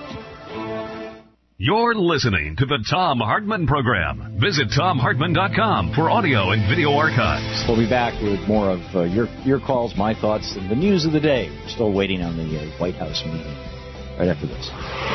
You're listening to the Thom Hartmann Program. Visit Thom Hartmann dot com for audio and video archives. We'll be back with more of uh, your your calls, my thoughts, and the news of the day. We're still waiting on the uh, White House meeting right after this.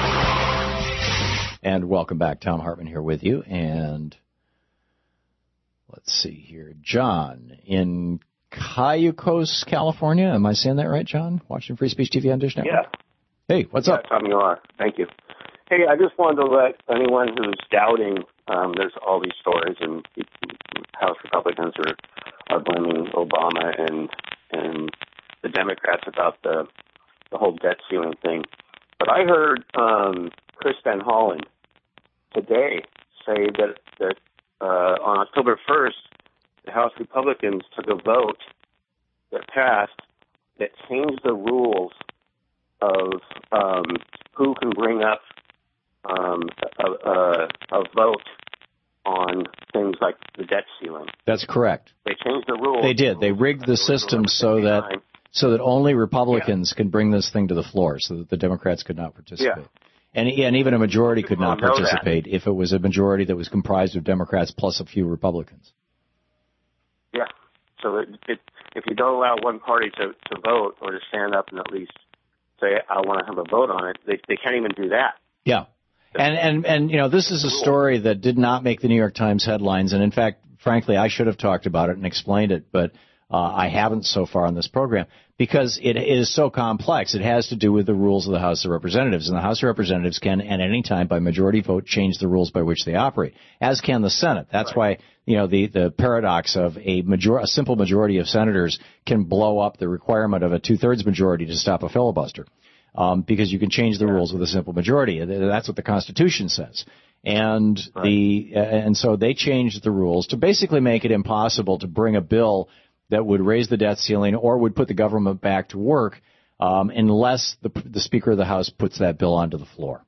And welcome back. Thom Hartmann here with you. And let's see here. John in Cayucos, California. Am I saying that right, John? Watching Free Speech T V on Dish Network? Yeah. Hey, what's yeah, up? Tom, you are. Thank you. Hey, I just wanted to let anyone who's doubting, um, there's all these stories, and House Republicans are, are blaming Obama and and the Democrats about the the whole debt ceiling thing. But I heard um, Chris Van Hollen today say that that uh, on October first, the House Republicans took a vote that passed that changed the rules of um, who can bring up um, a, a, a vote on things like the debt ceiling. That's correct. They changed the rules. They did. They rigged the system so that so that only Republicans yeah. can bring this thing to the floor, so that the Democrats could not participate. Yeah. And, and even a majority could People not participate if it was a majority that was comprised of Democrats plus a few Republicans. Yeah. So it, it, if you don't allow one party to, to vote or to stand up and at least say, I want to have a vote on it, they, they can't even do that. Yeah. And, and, and, you know, this is a story that did not make the New York Times headlines. And, in fact, frankly, I should have talked about it and explained it. But Uh, I haven't so far on this program because it is so complex. It has to do with the rules of the House of Representatives, and the House of Representatives can, at any time, by majority vote, change the rules by which they operate, as can the Senate. That's right. why, you know, the, the paradox of a major, a simple majority of senators can blow up the requirement of a two-thirds majority to stop a filibuster, um, because you can change the rules with a simple majority. That's what the Constitution says. And right. the uh, and so they changed the rules to basically make it impossible to bring a bill that would raise the debt ceiling or would put the government back to work um, unless the, the Speaker of the House puts that bill onto the floor.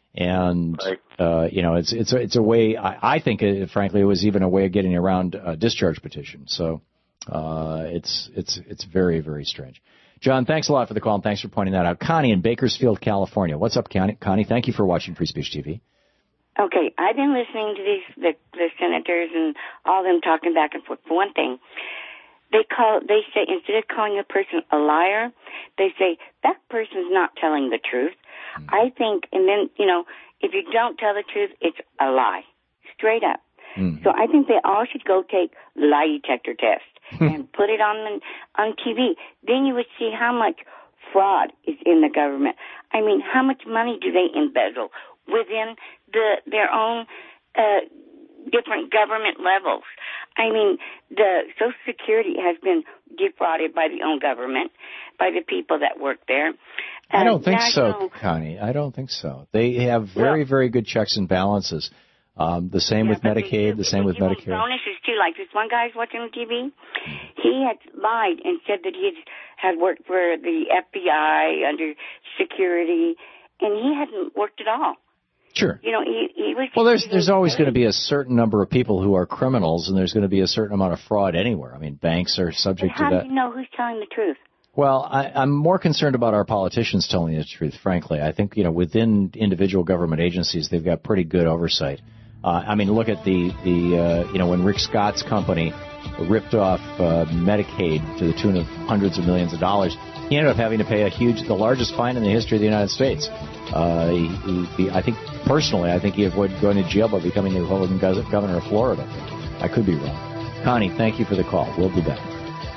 And right. uh, you know, it's it's a, it's a way. I, I think, it, frankly, it was even a way of getting around a discharge petition. So uh, it's it's it's very very strange. John, thanks a lot for the call and thanks for pointing that out. Connie in Bakersfield, California. What's up, Connie? Connie, thank you for watching Free Speech T V. Okay, I've been listening to these the, the senators and all them talking back and forth. For one thing, they call they say instead of calling a person a liar, they say that person's not telling the truth. Mm. I think, and then you know, if you don't tell the truth, it's a lie, straight up. Mm. So I think they all should go take lie detector test and put it on the, on T V. Then you would see how much fraud is in the government. I mean, how much money do they embezzle within the their own uh, different government levels? I mean, the Social Security has been defrauded by the own government, by the people that work there. Uh, I don't think national, so, Connie. I don't think so. They have very, well, very good checks and balances. Um, the same yeah, with Medicaid, the same with Medicare. Bonuses too, like this one guy I was watching on T V. He had lied and said that he had worked for the F B I under security, and he hadn't worked at all. Sure. You know, he, he was. Well, there's there's always going to be a certain number of people who are criminals, and there's going to be a certain amount of fraud anywhere. I mean, banks are subject but how to that. do you know who's telling the truth? Well, I, I'm more concerned about our politicians telling the truth, frankly. I think, you know, within individual government agencies, they've got pretty good oversight. Uh, I mean, look at the, the uh, you know, when Rick Scott's company ripped off uh, Medicaid to the tune of hundreds of millions of dollars, he ended up having to pay a huge, the largest fine in the history of the United States. Uh, he, he, he, I think, personally, I think he avoided going to jail by becoming the Republican governor of Florida. I could be wrong. Connie, thank you for the call. We'll be back.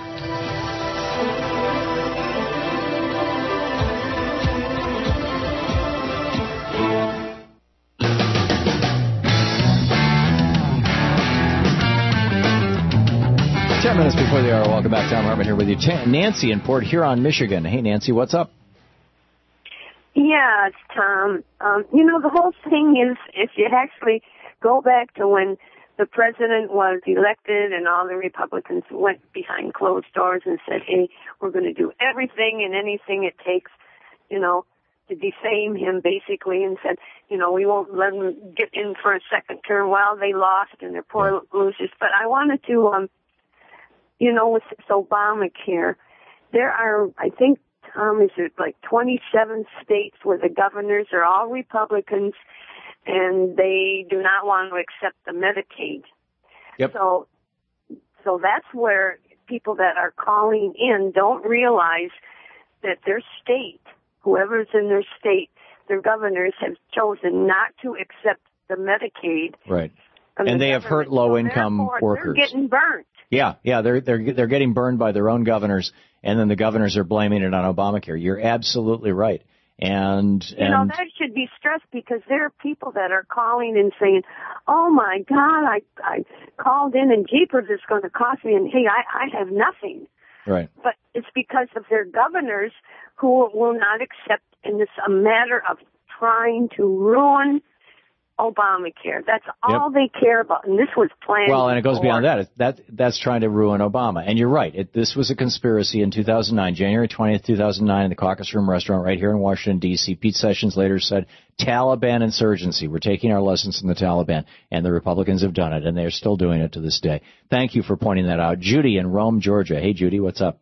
Ten minutes before the hour. Welcome back. Tom Hartman here with you. Nancy in Port Huron, Michigan. Hey, Nancy, what's up? Yeah, it's Tom. Um, you know, the whole thing is, if you actually go back to when the president was elected and all the Republicans went behind closed doors and said, hey, we're going to do everything and anything it takes, you know, to defame him, basically, and said, you know, we won't let him get in for a second term. Well, they lost and they're poor losers. But I wanted to, um, you know, with this Obamacare, there are, I think, Tom, is it like twenty-seven states where the governors are all Republicans and they do not want to accept the Medicaid. Yep. So, so that's where people that are calling in don't realize that their state, whoever's in their state, their governors have chosen not to accept the Medicaid. Right. And they have hurt low-income so workers. They're getting burnt. Yeah, yeah, they're they're they're getting burned by their own governors, and then the governors are blaming it on Obamacare. You're absolutely right. And you know, and, that should be stressed because there are people that are calling and saying, "Oh my God, I I called in and jeepers, it's going to cost me, and hey, I I have nothing." Right. But it's because of their governors who will not accept, and it's a matter of trying to ruin Obamacare. That's all yep. they care about, and this was planned. Well, and it goes before. beyond that. That that's trying to ruin Obama. And you're right. It, this was a conspiracy in two thousand nine, January twentieth, two thousand nine, in the Caucus Room restaurant right here in Washington, D C Pete Sessions later said, Taliban insurgency. We're taking our lessons from the Taliban, and the Republicans have done it, and they're still doing it to this day. Thank you for pointing that out. Judy in Rome, Georgia. Hey, Judy, what's up?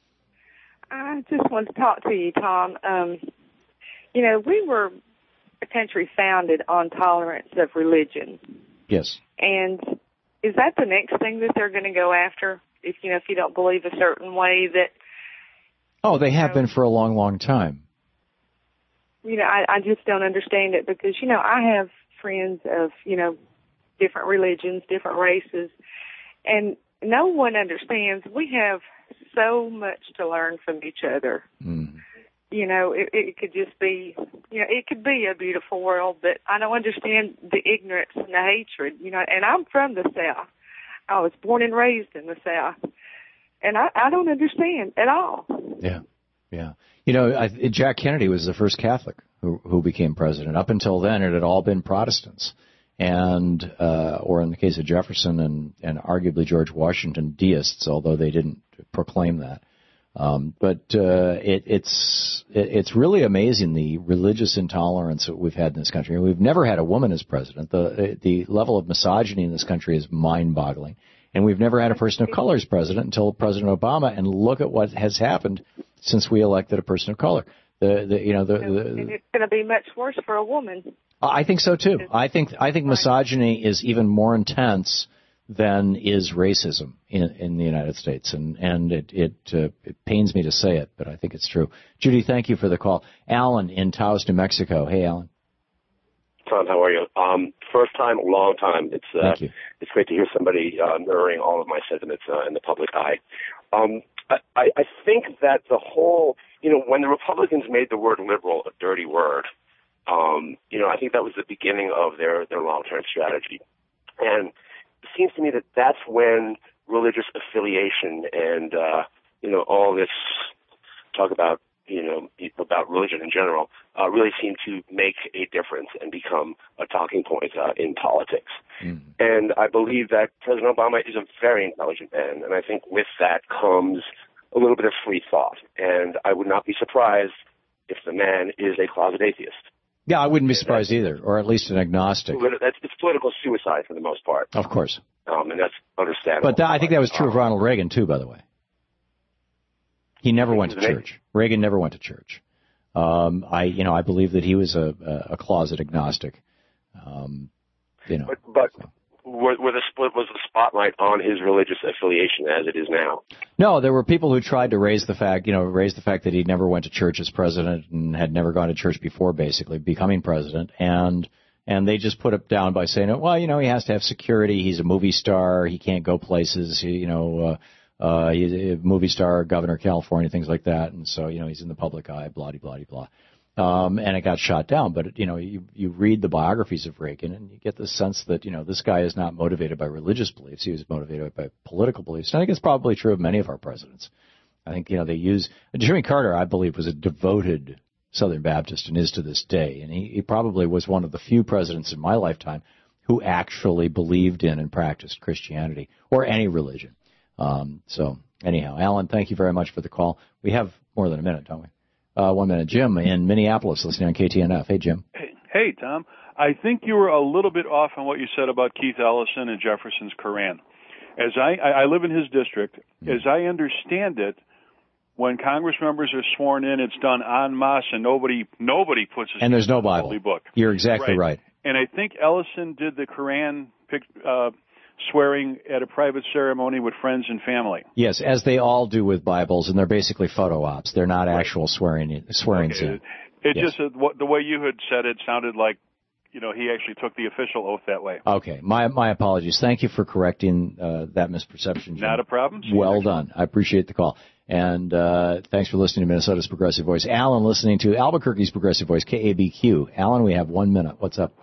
I just wanted to talk to you, Tom. Um, you know, we were a country founded on tolerance of religion. Yes. And is that the next thing that they're going to go after? If you know, if you don't believe a certain way that. Oh, they have know, been for a long, long time. You know, I, I just don't understand it because, you know, I have friends of, you know, different religions, different races. And no one understands. We have so much to learn from each other. Mm. You know, it, it could just be, you know, it could be a beautiful world, but I don't understand the ignorance and the hatred, you know, and I'm from the South. I was born and raised in the South, and I, I don't understand at all. Yeah, yeah. You know, I, Jack Kennedy was the first Catholic who, who became president. Up until then, it had all been Protestants. And, uh, or in the case of Jefferson and, and arguably George Washington, deists, although they didn't proclaim that. Um, but uh, it, it's it, it's really amazing the religious intolerance that we've had in this country. We've never had a woman as president. The the level of misogyny in this country is mind-boggling, and we've never had a person of color as president until President Obama. And look at what has happened since we elected a person of color. The, the you know the, the and it's going to be much worse for a woman. I think so too. I think I think misogyny is even more intense than is racism in, in the United States, and and it it, uh, it pains me to say it, but I think it's true. Judy, thank you for the call. Alan in Taos, New Mexico. Hey, Alan. Tom, how are you? Um, first time, long time. It's uh, thank you. It's great to hear somebody uh, mirroring all of my sentiments uh, in the public eye. Um, I, I think that the whole, you know, when the Republicans made the word liberal a dirty word, um, you know, I think that was the beginning of their their long-term strategy, and it seems to me that that's when religious affiliation and, uh, you know, all this talk about, you know, about religion in general, uh, really seem to make a difference and become a talking point uh, in politics. Mm-hmm. And I believe that President Obama is a very intelligent man, and I think with that comes a little bit of free thought. And I would not be surprised if the man is a closet atheist. Yeah, I wouldn't be surprised either, or at least an agnostic. That's, it's political suicide for the most part. Of course. Um, and that's understandable. But that, I think that was true of Ronald Reagan, too, by the way. He never went to church. Reagan never went to church. Um, I, you know, I believe that he was a, a closet agnostic. Um, you know. But, but so. were, were the, was the spotlight on his religious affiliation as it is now? No, there were people who tried to raise the fact, you know, raise the fact that he never went to church as president and had never gone to church before, basically becoming president, and and they just put it down by saying, well, you know, he has to have security. He's a movie star. He can't go places. He, you know. Uh, Uh, he's a movie star, governor of California, things like that. And so, you know, he's in the public eye, blah, blah, blah, blah. Um, and it got shot down. But, you know, you, you read the biographies of Reagan and you get the sense that, you know, this guy is not motivated by religious beliefs. He was motivated by political beliefs. And I think it's probably true of many of our presidents. I think, you know, they use, Jimmy Carter, I believe, was a devoted Southern Baptist and is to this day. And he, he probably was one of the few presidents in my lifetime who actually believed in and practiced Christianity or any religion. Um, so anyhow, Alan, thank you very much for the call. We have more than a minute, don't we? Uh, one minute. Jim in Minneapolis, listening on K T N F. Hey, Jim. Hey, hey, Tom. I think you were a little bit off on what you said about Keith Ellison and Jefferson's Koran. As I, I live in his district, mm-hmm. as I understand it, when Congress members are sworn in, it's done en masse, and nobody nobody puts his and there's no in the Bible. Holy Book. You're exactly right. right. And I think Ellison did the Koran pic, uh, swearing at a private ceremony with friends and family. Yes, as they all do with Bibles, and they're basically photo ops. They're not right. actual swearing swearing okay. in. It, it yes. just, uh, the way you had said it sounded like, you know, he actually took the official oath that way. Okay, my my apologies. Thank you for correcting uh, that misperception, Jim. Not a problem. See well done. I appreciate the call. And uh, thanks for listening to Minnesota's Progressive Voice. Alan listening to Albuquerque's Progressive Voice, K A B Q. Alan, we have one minute. What's up?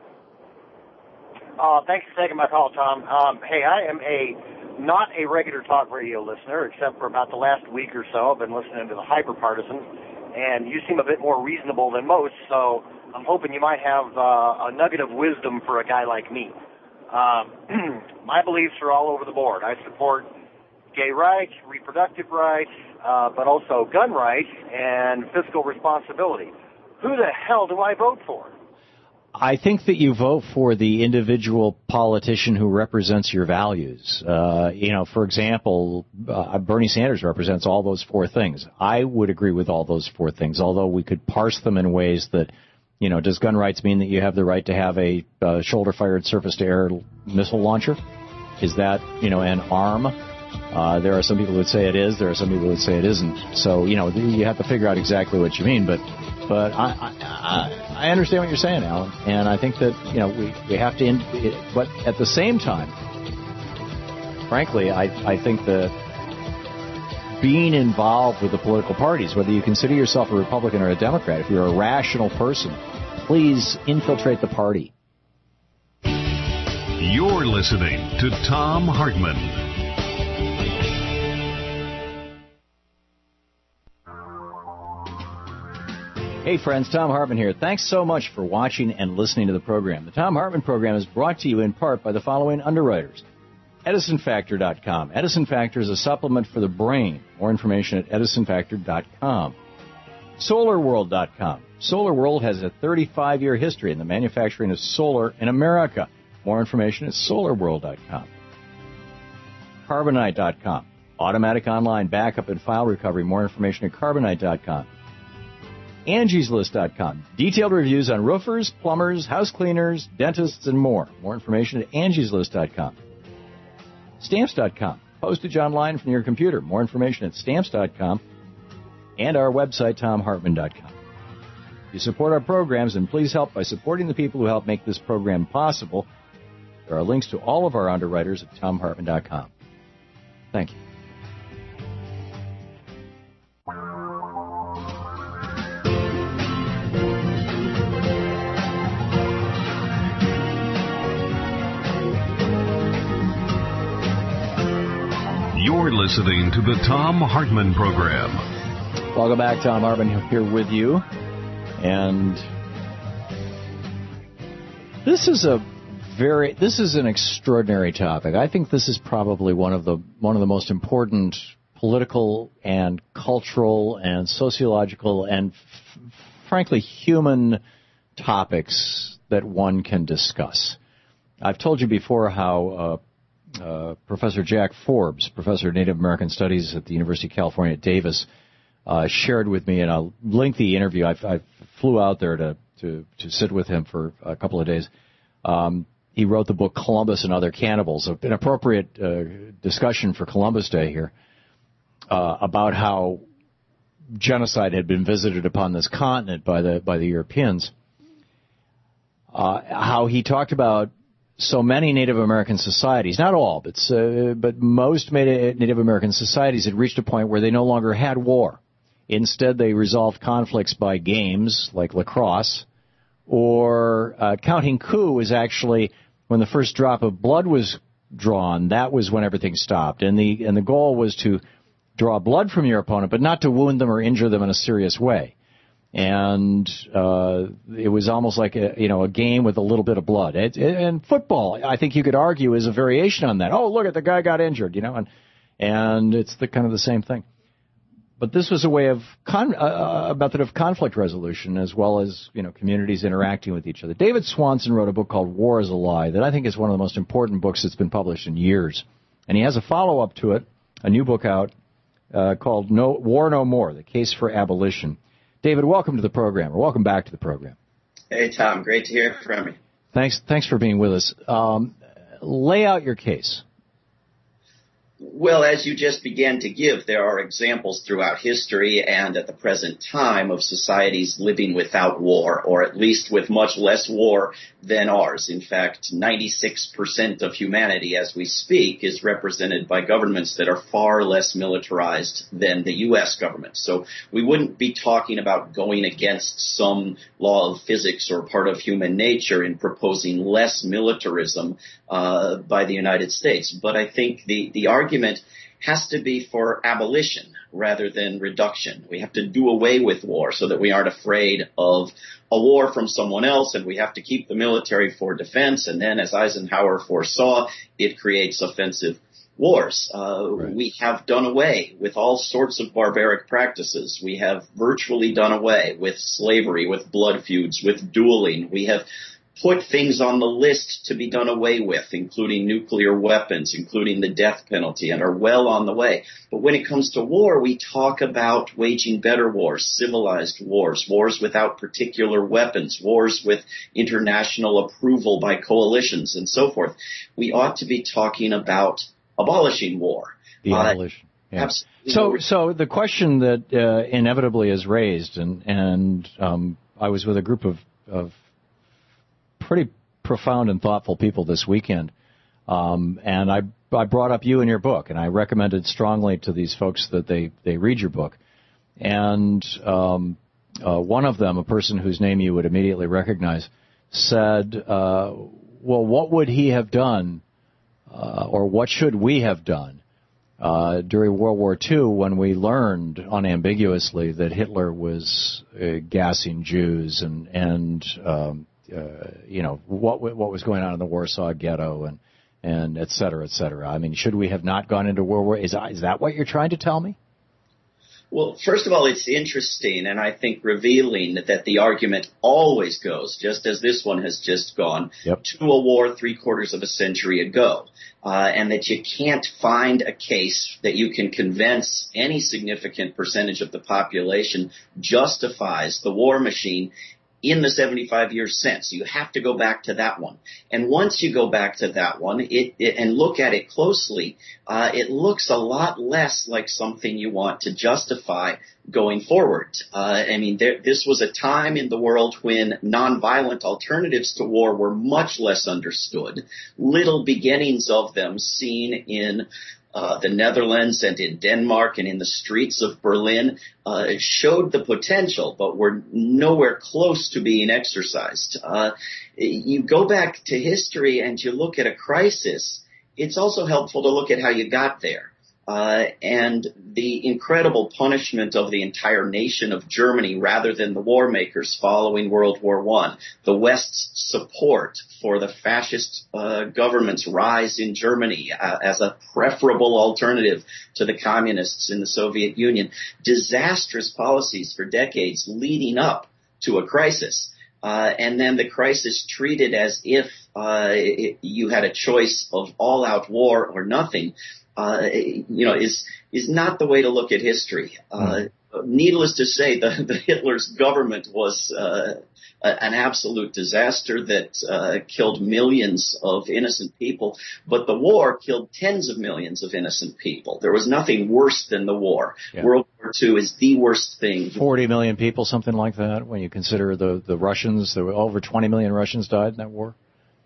Uh, thanks for taking my call, Tom. Um, hey, I am a not a regular talk radio listener, except for about the last week or so. I've been listening to the Hyper Partisan, and you seem a bit more reasonable than most, so I'm hoping you might have uh, a nugget of wisdom for a guy like me. Um, my beliefs are all over the board. I support gay rights, reproductive rights, uh, but also gun rights and fiscal responsibility. Who the hell do I vote for? I think that you vote for the individual politician who represents your values. Uh, you know, for example, uh, Bernie Sanders represents all those four things. I would agree with all those four things, although we could parse them in ways that, you know, does gun rights mean that you have the right to have a uh, shoulder-fired surface-to-air missile launcher? Is that, you know, an arm? Uh, there are some people who would say it is. There are some people who would say it isn't. So, you know, you have to figure out exactly what you mean. But but I, I, I understand what you're saying, Alan. And I think that, you know, we, we have to, in, it, but at the same time, frankly, I, I think that being involved with the political parties, whether you consider yourself a Republican or a Democrat, if you're a rational person, please infiltrate the party. You're listening to Thom Hartmann. Hey friends, Thom Hartmann here. Thanks so much for watching and listening to the program. The Thom Hartmann program is brought to you in part by the following underwriters. Edison Factor dot com. Edison Factor is a supplement for the brain. More information at Edison Factor dot com. Solar World dot com. Solar World has a thirty-five year history in the manufacturing of solar in America. More information at Solar World dot com. Carbonite dot com. Automatic online backup and file recovery. More information at Carbonite dot com. Angie's List dot com. Detailed reviews on roofers, plumbers, house cleaners, dentists, and more. More information at Angie's List dot com. Stamps dot com. Postage online from your computer. More information at Stamps dot com. And our website, Thom Hartmann dot com. You support our programs, and please help by supporting the people who help make this program possible. There are links to all of our underwriters at Thom Hartmann dot com. Thank you. You're listening to the Thom Hartmann program. Welcome back. Thom Hartmann here with you. And this is a very this is an extraordinary topic. I think this is probably one of the one of the most important political and cultural and sociological and f- frankly human topics that one can discuss. I've told you before how uh, Uh, Professor Jack Forbes, Professor of Native American Studies at the University of California at Davis, uh, shared with me in a lengthy interview. I, I flew out there to, to, to sit with him for a couple of days. Um, he wrote the book Columbus and Other Cannibals, an appropriate uh, discussion for Columbus Day here, uh, about how genocide had been visited upon this continent by the by the Europeans. Uh, how he talked about so many Native American societies, not all, but uh, but most Native American societies had reached a point where they no longer had war. Instead, they resolved conflicts by games like lacrosse, or uh, counting coup was actually when the first drop of blood was drawn. That was when everything stopped, and the and the goal was to draw blood from your opponent, but not to wound them or injure them in a serious way. And uh, it was almost like a, you know, a game with a little bit of blood. It, it, and football, I think you could argue, is a variation on that. Oh, look at the guy got injured, you know, and and it's the kind of the same thing. But this was a way of con- uh, a method of conflict resolution, as well as, you know, communities interacting with each other. David Swanson wrote a book called War is a Lie that I think is one of the most important books that's been published in years. And he has a follow-up to it, a new book out uh, called No War No More: The Case for Abolition. David, welcome to the program, or welcome back to the program. Hey, Tom. Great to hear from you. Thanks, thanks for being with us. Um, lay out your case. Well, as you just began to give, there are examples throughout history and at the present time of societies living without war, or at least with much less war than ours. In fact, ninety-six percent of humanity as we speak is represented by governments that are far less militarized than the U S government. So we wouldn't be talking about going against some law of physics or part of human nature in proposing less militarism uh, by the United States. But I think the, the argument argument has to be for abolition rather than reduction. We have to do away with war so that we aren't afraid of a war from someone else, and we have to keep the military for defense. And then, as Eisenhower foresaw, it creates offensive wars. Uh, right. We have done away with all sorts of barbaric practices. We have virtually done away with slavery, with blood feuds, with dueling. We have put things on the list to be done away with, including nuclear weapons, including the death penalty, and are well on the way. But when it comes to war, we talk about waging better wars, civilized wars, wars without particular weapons, wars with international approval by coalitions, and so forth. We ought to be talking about abolishing war. The abolition. Uh, yeah. So, so the question that uh, inevitably is raised, and, and um, I was with a group of, of pretty profound and thoughtful people this weekend, um, and I I brought up you in your book, and I recommended strongly to these folks that they, they read your book. And um, uh, one of them, a person whose name you would immediately recognize, said, uh, well, what would he have done, uh, or what should we have done uh, during World War Two when we learned unambiguously that Hitler was uh, gassing Jews and, and um, uh, you know, what what was going on in the Warsaw Ghetto and, and et cetera, et cetera. I mean, should we have not gone into World War? Is, is that what you're trying to tell me? Well, first of all, it's interesting and I think revealing that, that the argument always goes, just as this one has just gone, yep. to a war three quarters of a century ago, uh, and that you can't find a case that you can convince any significant percentage of the population justifies the war machine in the seventy-five years since. You have to go back to that one. And once you go back to that one it, it, and look at it closely, uh, it looks a lot less like something you want to justify going forward. Uh, I mean, there, this was a time in the world when nonviolent alternatives to war were much less understood. Little beginnings of them seen in Uh, the Netherlands and in Denmark and in the streets of Berlin uh, showed the potential, but were nowhere close to being exercised. Uh, you go back to history and you look at a crisis, it's also helpful to look at how you got there. Uh, and the incredible punishment of the entire nation of Germany rather than the war makers following World War One, the West's support for the fascist uh, government's rise in Germany uh, as a preferable alternative to the communists in the Soviet Union, disastrous policies for decades leading up to a crisis. Uh, and then the crisis treated as if uh, it, you had a choice of all-out war or nothing. Uh, you know, is is not the way to look at history. Uh, needless to say, the, the Hitler's government was uh, a, an absolute disaster that uh, killed millions of innocent people, but the war killed tens of millions of innocent people. There was nothing worse than the war. Yeah. World War Two is the worst thing. Forty million people, something like that, when you consider the, the Russians. There were over twenty million Russians died in that war.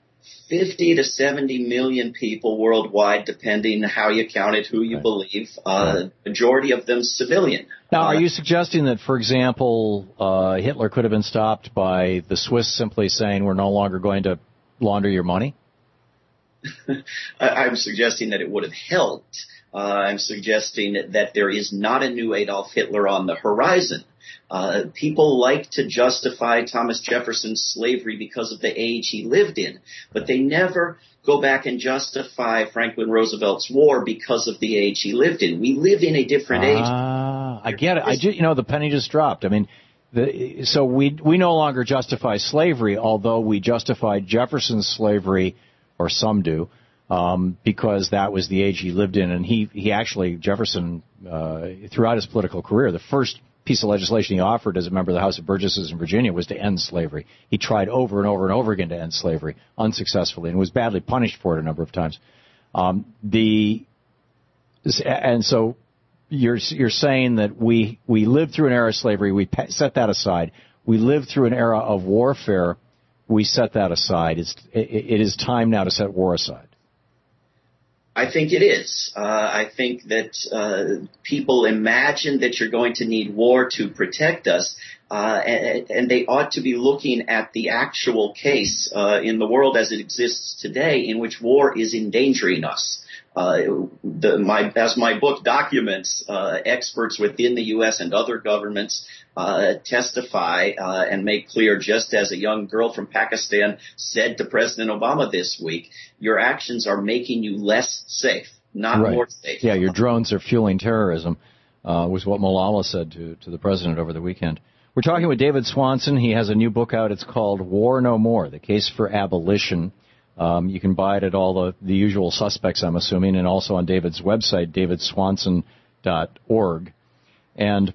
fifty to seventy million people worldwide, depending how you count it, who you right. believe. Uh, majority of them civilian. Now, uh, are you suggesting that, for example, uh, Hitler could have been stopped by the Swiss simply saying we're no longer going to launder your money? I'm suggesting that it would have helped. Uh, I'm suggesting that there is not a new Adolf Hitler on the horizon. Uh, people like to justify Thomas Jefferson's slavery because of the age he lived in, but they never go back and justify Franklin Roosevelt's war because of the age he lived in. We live in a different age. Ah, I get it. I just, you know, the penny just dropped. I mean, the, so we we no longer justify slavery, although we justify Jefferson's slavery, or some do, um, because that was the age he lived in, and he he actually Jefferson uh, throughout his political career, the first piece of legislation he offered as a member of the House of Burgesses in Virginia was to end slavery. He tried over and over and over again to end slavery unsuccessfully and was badly punished for it a number of times. Um, the and so you're you're saying that we we lived through an era of slavery. We set that aside. We lived through an era of warfare. We set that aside. It's it, it is time now to set war aside. I think it is. Uh, I think that uh, people imagine that you're going to need war to protect us, uh, and, and they ought to be looking at the actual case uh, in the world as it exists today, in which war is endangering us. Uh, the, my, as my book documents, uh, experts within the U S and other governments uh, testify uh, and make clear, just as a young girl from Pakistan said to President Obama this week, your actions are making you less safe, not right. more safe. Yeah, your drones are fueling terrorism, uh, was what Malala said to, to the president over the weekend. We're talking with David Swanson. He has a new book out. It's called War No More, The Case for Abolition. Um, you can buy it at all the, the usual suspects, I'm assuming, and also on David's website, david swanson dot org. And,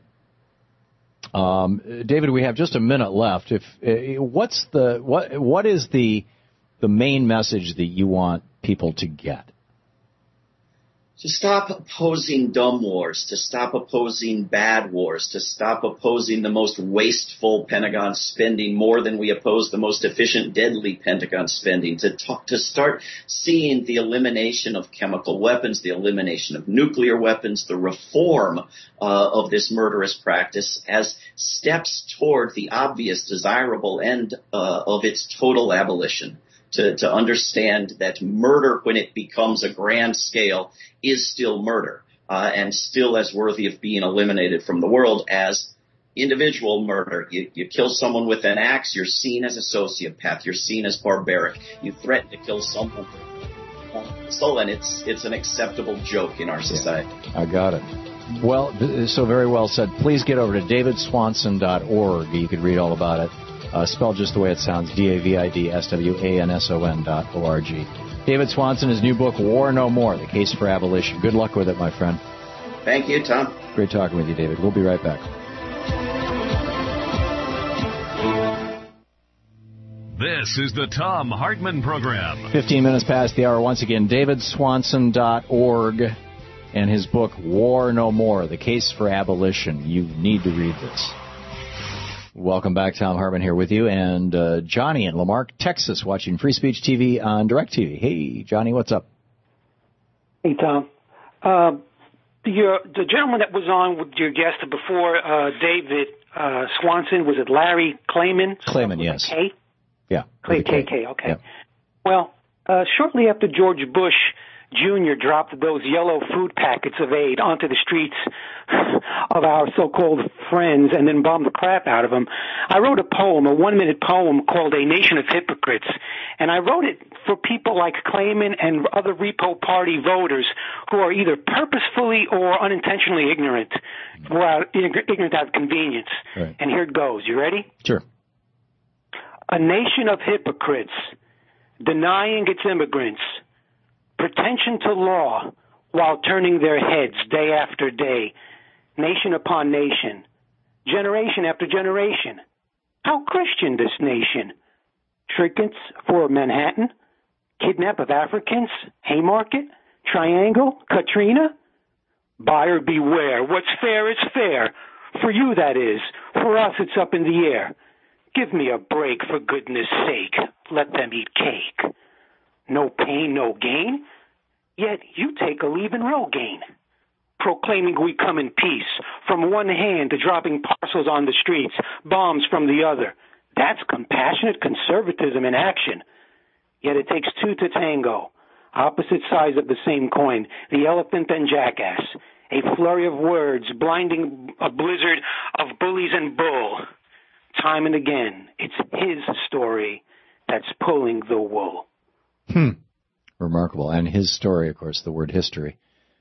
um, David, we have just a minute left. If uh, what's the what what is the the main message that you want people to get? to stop opposing dumb wars, to stop opposing bad wars, to stop opposing the most wasteful Pentagon spending more than we oppose the most efficient, deadly Pentagon spending, to talk, to start seeing the elimination of chemical weapons, the elimination of nuclear weapons, the reform uh, of this murderous practice as steps toward the obvious, desirable end uh, of its total abolition. To, to understand that murder, when it becomes a grand scale, is still murder uh, and still as worthy of being eliminated from the world as individual murder. You, you kill someone with an axe, you're seen as a sociopath. You're seen as barbaric. You threaten to kill someone with a pistol, and it's it's an acceptable joke in our society. Yeah, I got it. Well, so very well said. Please get over to david swanson dot org. You can read all about it. Uh, spelled just the way it sounds, D A V I D S W A N S O N dot O R G. David Swanson, his new book, War No More, The Case for Abolition. Good luck with it, my friend. Thank you, Tom. Great talking with you, David. We'll be right back. This is the Thom Hartmann Program. Fifteen minutes past the hour. Once again, david swanson dot org and his book, War No More, The Case for Abolition. You need to read this. Welcome back. Thom Hartmann here with you. And uh, Johnny in Lamarck, Texas, watching Free Speech T V on DirecTV. Hey, Johnny, what's up? Hey, Tom. Uh, your, the gentleman that was on with your guest before, uh, David uh, Swanson, was it Larry Klayman? Klayman, yes. K? Yeah. Clay, K, K, okay. Yeah. Well, uh, shortly after George Bush Junior dropped those yellow food packets of aid onto the streets of our so-called friends and then bombed the crap out of them, I wrote a poem, a one-minute poem called A Nation of Hypocrites. And I wrote it for people like Klayman and other Repo Party voters who are either purposefully or unintentionally ignorant, or out, ignorant out of convenience. Right. And here it goes. You ready? Sure. A nation of hypocrites, denying its immigrants, pretension to law while turning their heads day after day, nation upon nation, generation after generation. How Christian this nation? Trinkets for Manhattan, kidnap of Africans, Haymarket, Triangle, Katrina? Buyer beware, what's fair is fair. For you, that is. For us, it's up in the air. Give me a break, for goodness sake. Let them eat cake. No pain, no gain. Yet you take a leave in Rogaine, proclaiming we come in peace, from one hand to dropping parcels on the streets, bombs from the other. That's compassionate conservatism in action. Yet it takes two to tango, opposite sides of the same coin, the elephant and jackass, a flurry of words, blinding a blizzard of bullies and bull. Time and again, it's his story that's pulling the wool. Hmm. Remarkable. And his story, of course, the word history.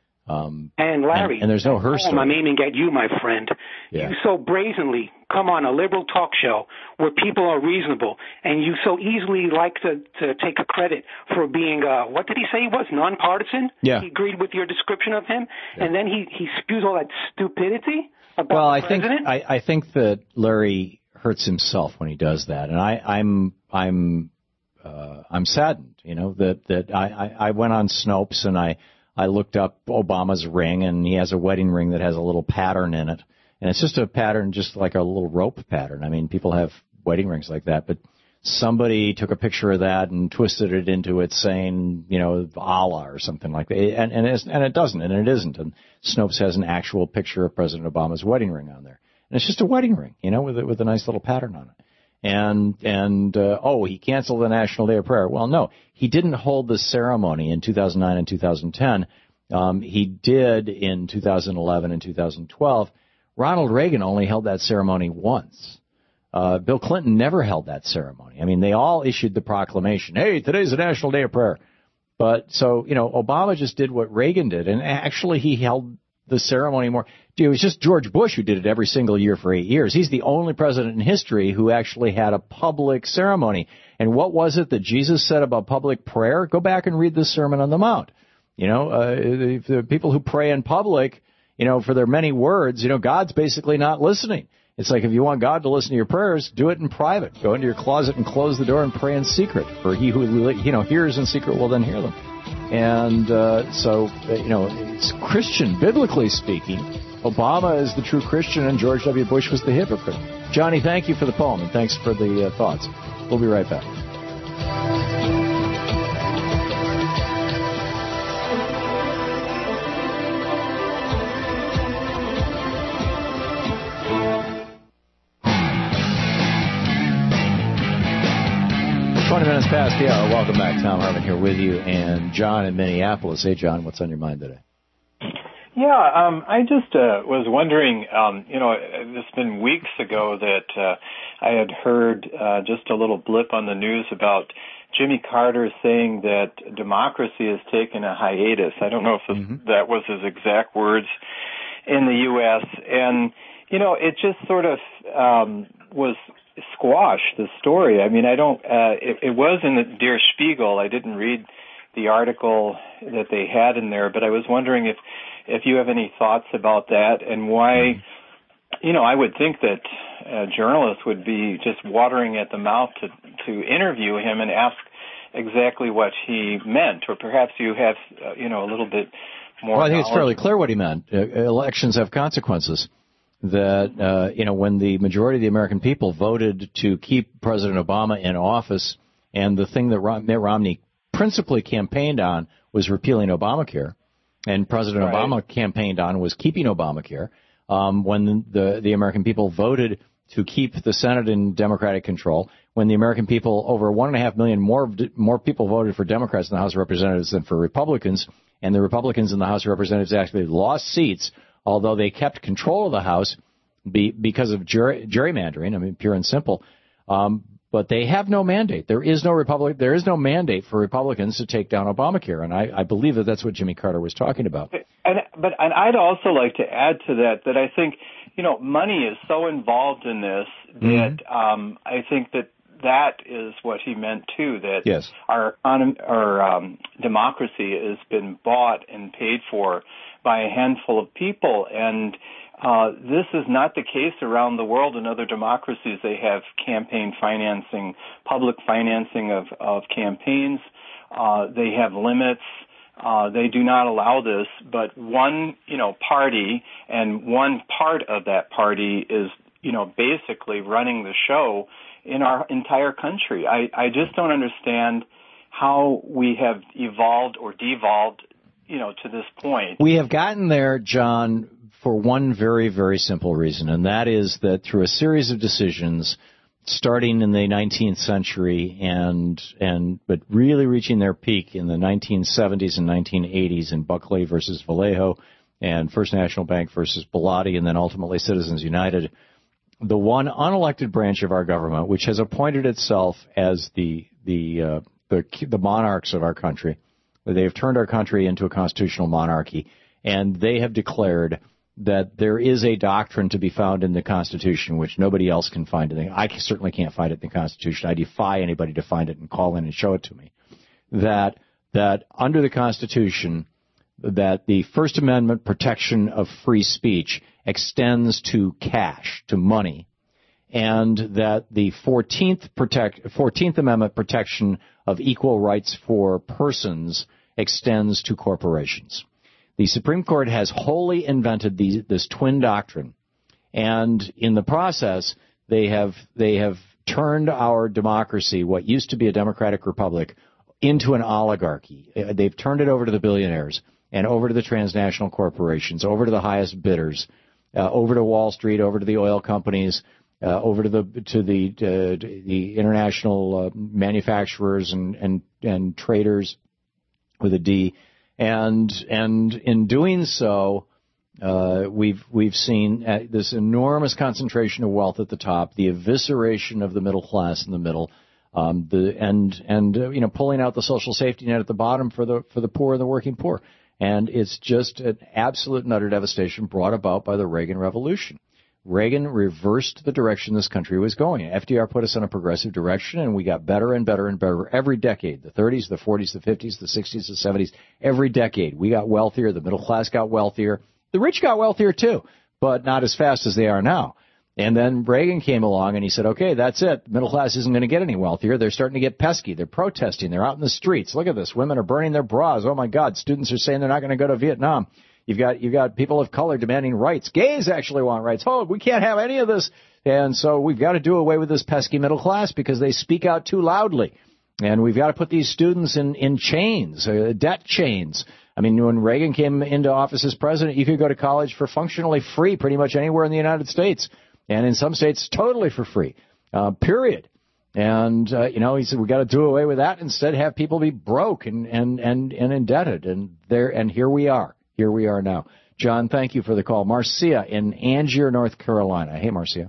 Um, and Larry, and, and there's no her story. I'm aiming at you, my friend. Yeah. You so brazenly come on a liberal talk show where people are reasonable, and you so easily like to, to take a credit for being, uh, what did he say he was, nonpartisan? Yeah. He agreed with your description of him, yeah. And then he, he spews all that stupidity about well, the I president? think I, I think that Larry hurts himself when he does that, and I, I'm I'm uh, I'm saddened, you know, that that I, I, I went on Snopes and I. I looked up Obama's ring, and he has a wedding ring that has a little pattern in it. And it's just a pattern, just like a little rope pattern. I mean, people have wedding rings like that, but somebody took a picture of that and twisted it into it saying, you know, Allah or something like that. And, and, it's, and it doesn't, and it isn't. And Snopes has an actual picture of President Obama's wedding ring on there. And it's just a wedding ring, you know, with a, with a nice little pattern on it. And, and, uh, oh, he canceled the National Day of Prayer. Well, no, he didn't hold the ceremony in two thousand nine and two thousand ten. Um, he did in two thousand eleven and two thousand twelve. Ronald Reagan only held that ceremony once. Uh, Bill Clinton never held that ceremony. I mean, they all issued the proclamation, hey, today's the National Day of Prayer. But so, you know, Obama just did what Reagan did, and actually he held the ceremony more. It was just George Bush who did it every single year for eight years. He's the only president in history who actually had a public ceremony. And what was it that Jesus said about public prayer? Go back and read the Sermon on the Mount. You know, uh, the, the people who pray in public, you know, for their many words, you know, God's basically not listening. It's like if you want God to listen to your prayers, do it in private. Go into your closet and close the door and pray in secret. For he who you know hears in secret will then hear them. And uh, so, you know, it's Christian, biblically speaking. Obama is the true Christian and George W. Bush was the hypocrite. Johnny, thank you for the poem and thanks for the uh, thoughts. We'll be right back. twenty minutes past the hour. Welcome back. Tom Hartman here with you and John in Minneapolis. Hey, John, what's on your mind today? Yeah, um, I just uh, was wondering, um, you know, it's been weeks ago that uh, I had heard uh, just a little blip on the news about Jimmy Carter saying that democracy has taken a hiatus. I don't know if mm-hmm. that was his exact words in the U S And, you know, it just sort of um, was squashed, the story. I mean, I don't, uh, it, it was in the Der Spiegel. I didn't read the article that they had in there, but I was wondering if, if you have any thoughts about that and why, you know, I would think that uh, journalists would be just watering at the mouth to, to interview him and ask exactly what he meant, or perhaps you have, uh, you know, a little bit more. Well, I think knowledge. It's fairly clear what he meant. Uh, elections have consequences. That, uh, you know, when the majority of the American people voted to keep President Obama in office, and the thing that Mitt Romney principally campaigned on was repealing Obamacare, and President right. Obama campaigned on was keeping Obamacare, um, when the, the American people voted to keep the Senate in Democratic control, when the American people, over one and a half million more, more people voted for Democrats in the House of Representatives than for Republicans, and the Republicans in the House of Representatives actually lost seats, although they kept control of the House be, because of ger- gerrymandering, I mean, pure and simple. Um, but they have no mandate. There is no Republic. There is no mandate for Republicans to take down Obamacare, and I, I believe that that's what Jimmy Carter was talking about. And, but and I'd also like to add to that that I think, you know, money is so involved in this that mm-hmm. um, I think that that is what he meant too. That yes. our our um, democracy has been bought and paid for by a handful of people, and uh, this is not the case around the world. In other democracies, they have campaign financing, public financing of, of campaigns. Uh, they have limits. Uh, they do not allow this, but one, you know, party and one part of that party is, you know, basically running the show in our entire country. I, I just don't understand how we have evolved or devolved, you know, to this point. We have gotten there, John, for one very, very simple reason, and that is that through a series of decisions, starting in the nineteenth century and and but really reaching their peak in the nineteen seventies and nineteen eighties in Buckley versus Vallejo and First National Bank versus Bellotti, and then ultimately Citizens United, the one unelected branch of our government, which has appointed itself as the the uh, the, the monarchs of our country. They have turned our country into a constitutional monarchy, and they have declared that there is a doctrine to be found in the Constitution which nobody else can find. In the, I certainly can't find it in the Constitution. I defy anybody to find it and call in and show it to me. That that under the Constitution, that the First Amendment protection of free speech extends to cash, to money, and that the fourteenth protect, fourteenth Amendment protection of equal rights for persons extends to corporations. The Supreme Court has wholly invented the, this twin doctrine, and in the process, they have they have turned our democracy, what used to be a democratic republic, into an oligarchy. They've turned it over to the billionaires and over to the transnational corporations, over to the highest bidders, uh, over to Wall Street, over to the oil companies, uh, over to the to the uh, the international uh, manufacturers and, and and traders with a D. And and in doing so, uh, we've we've seen uh, this enormous concentration of wealth at the top, the evisceration of the middle class in the middle, um, the and and uh, you know pulling out the social safety net at the bottom for the for the poor and the working poor, and it's just an absolute and utter devastation brought about by the Reagan Revolution. Reagan reversed the direction this country was going. F D R put us on a progressive direction, and we got better and better and better every decade. The thirties, the forties, the fifties, the sixties, the seventies, every decade. We got wealthier. The middle class got wealthier. The rich got wealthier, too, but not as fast as they are now. And then Reagan came along and he said, okay, that's it. The middle class isn't going to get any wealthier. They're starting to get pesky. They're protesting. They're out in the streets. Look at this. Women are burning their bras. Oh, my God. Students are saying they're not going to go to Vietnam. You've got you've got people of color demanding rights. Gays actually want rights. Oh, we can't have any of this. And so we've got to do away with this pesky middle class because they speak out too loudly. And we've got to put these students in, in chains, uh, debt chains. I mean, when Reagan came into office as president, you could go to college for functionally free pretty much anywhere in the United States. And in some states, totally for free, uh, period. And, uh, you know, he said, we got to do away with that. Instead, have people be broke and, and, and, and indebted. And there, and here we are. Here we are now. John, thank you for the call. Marcia in Angier, North Carolina. Hey, Marcia.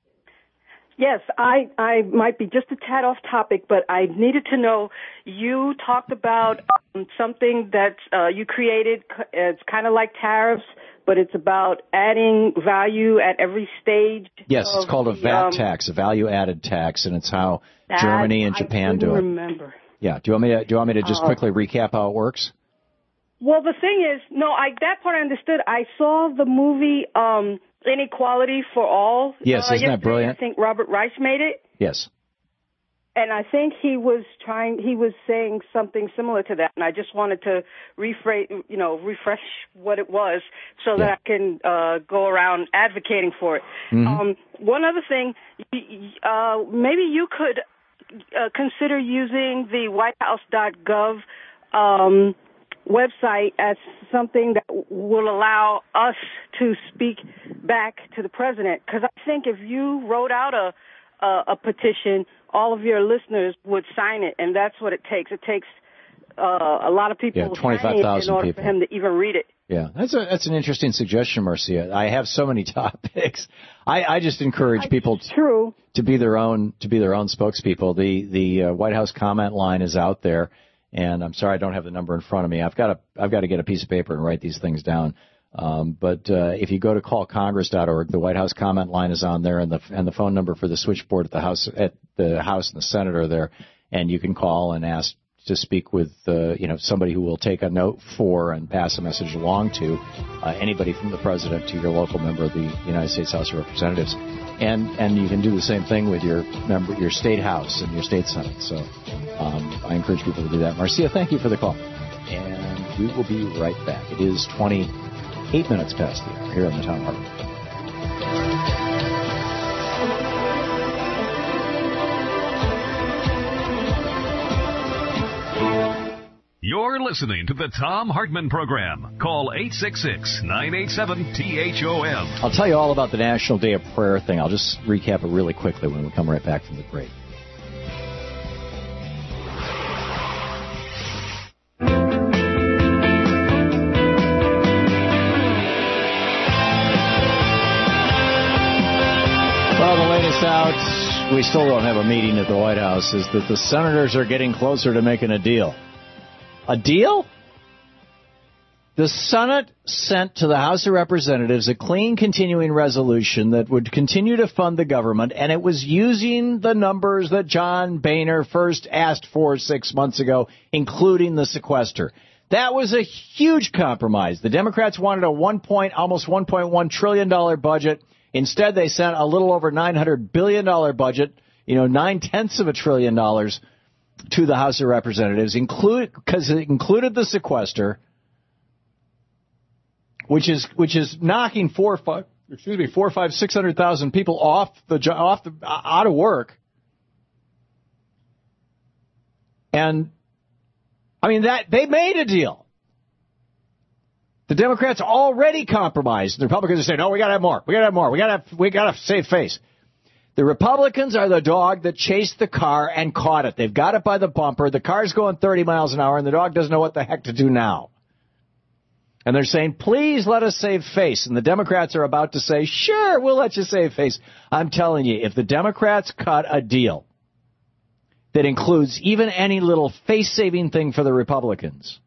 Yes, I, I might be just a tad off topic, but I needed to know, you talked about um, something that uh, you created. It's kind of like tariffs, but it's about adding value at every stage. Yes, it's called a V A T um, tax, a value-added tax, and it's how Germany and Japan I do it. remember. Yeah. Do you want me to, do you want me to just Oh. quickly recap how it works? Well, the thing is, no, I that part I understood. I saw the movie um, Inequality for All. Yes, uh, isn't that yesterday. brilliant? I think Robert Reich made it. Yes. And I think he was trying, he was saying something similar to that. And I just wanted to rephrase, you know, refresh what it was so Yeah. that I can uh, go around advocating for it. Mhm. Um, one other thing, y- y- uh, maybe you could uh, consider using the white house dot gov um, website as something that will allow us to speak back to the president. Because I think if you wrote out a, a a petition, all of your listeners would sign it, and that's what it takes. It takes uh, a lot of people Yeah, signing twenty-five it in thousand order people. for him to even read it. Yeah, that's a that's an interesting suggestion, Marcia. I have so many topics. I, I just encourage people to, True. to be their own to be their own spokespeople. The the uh, White House comment line is out there, and I'm sorry I don't have the number in front of me. I've got to I've got to get a piece of paper and write these things down. Um, but uh, if you go to call congress dot org, the White House comment line is on there, and the and the phone number for the switchboard at the House at the House and the Senate are there, and you can call and ask to speak with uh, you know somebody who will take a note for and pass a message along to uh, anybody from the president to your local member of the United States House of Representatives, and and you can do the same thing with your member your state house and your state senate. So um, I encourage people to do that. Marcia, thank you for the call, and we will be right back. It is twenty-eight minutes past the hour here on the Tom Hartman. You're listening to the Tom Hartman Program. Call eight six six, nine eight seven, T H O M. I'll tell you all about the National Day of Prayer thing. I'll just recap it really quickly when we come right back from the break. Well, the latest out, we still don't have a meeting at the White House, is that the senators are getting closer to making a deal. A deal? The Senate sent to the House of Representatives a clean continuing resolution that would continue to fund the government, and it was using the numbers that John Boehner first asked for six months ago, including the sequester. That was a huge compromise. The Democrats wanted a one point, almost one point one trillion dollars budget. Instead, they sent a little over nine hundred billion dollars budget, you know, nine-tenths of a trillion dollars to the House of Representatives, include because it included the sequester, which is which is knocking four, five, excuse me, four, five, six hundred thousand people off the jo- off the out of work, and I mean that they made a deal. The Democrats already compromised. The Republicans are saying, "No, we got to have more. We got to have more. We got to we got to save face." The Republicans are the dog that chased the car and caught it. They've got it by the bumper. The car's going thirty miles an hour, and the dog doesn't know what the heck to do now. And they're saying, please let us save face. And the Democrats are about to say, sure, we'll let you save face. I'm telling you, if the Democrats cut a deal that includes even any little face-saving thing for the Republicans,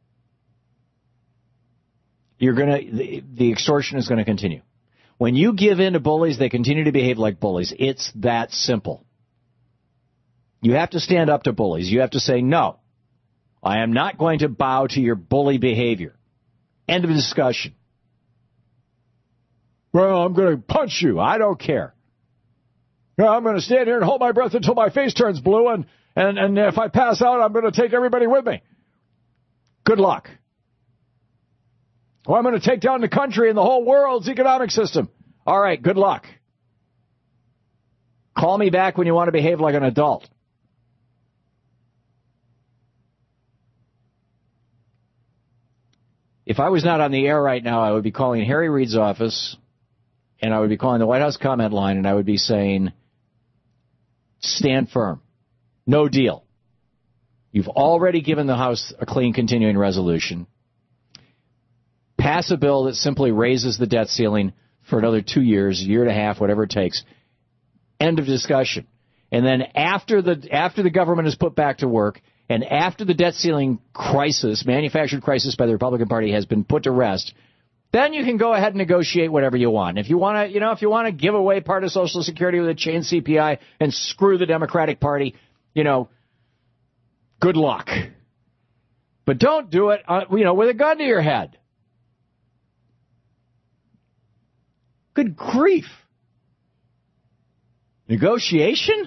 you're gonna the, the extortion is going to continue. When you give in to bullies, they continue to behave like bullies. It's that simple. You have to stand up to bullies. You have to say, no, I am not going to bow to your bully behavior. End of discussion. Well, I'm going to punch you. I don't care. I'm going to stand here and hold my breath until my face turns blue, and, and, and if I pass out, I'm going to take everybody with me. Good luck. Or I'm going to take down the country and the whole world's economic system. All right, good luck. Call me back when you want to behave like an adult. If I was not on the air right now, I would be calling Harry Reid's office, and I would be calling the White House comment line, and I would be saying, stand firm. No deal. You've already given the House a clean continuing resolution. Pass a bill that simply raises the debt ceiling for another two years, a year and a half, whatever it takes. End of discussion. And then after the after the government is put back to work, and after the debt ceiling crisis, manufactured crisis by the Republican Party has been put to rest, then you can go ahead and negotiate whatever you want. If you want to, you know, if you want to give away part of Social Security with a chain C P I and screw the Democratic Party, you know, good luck. But don't do it, uh, you know, with a gun to your head. Good grief. Negotiation?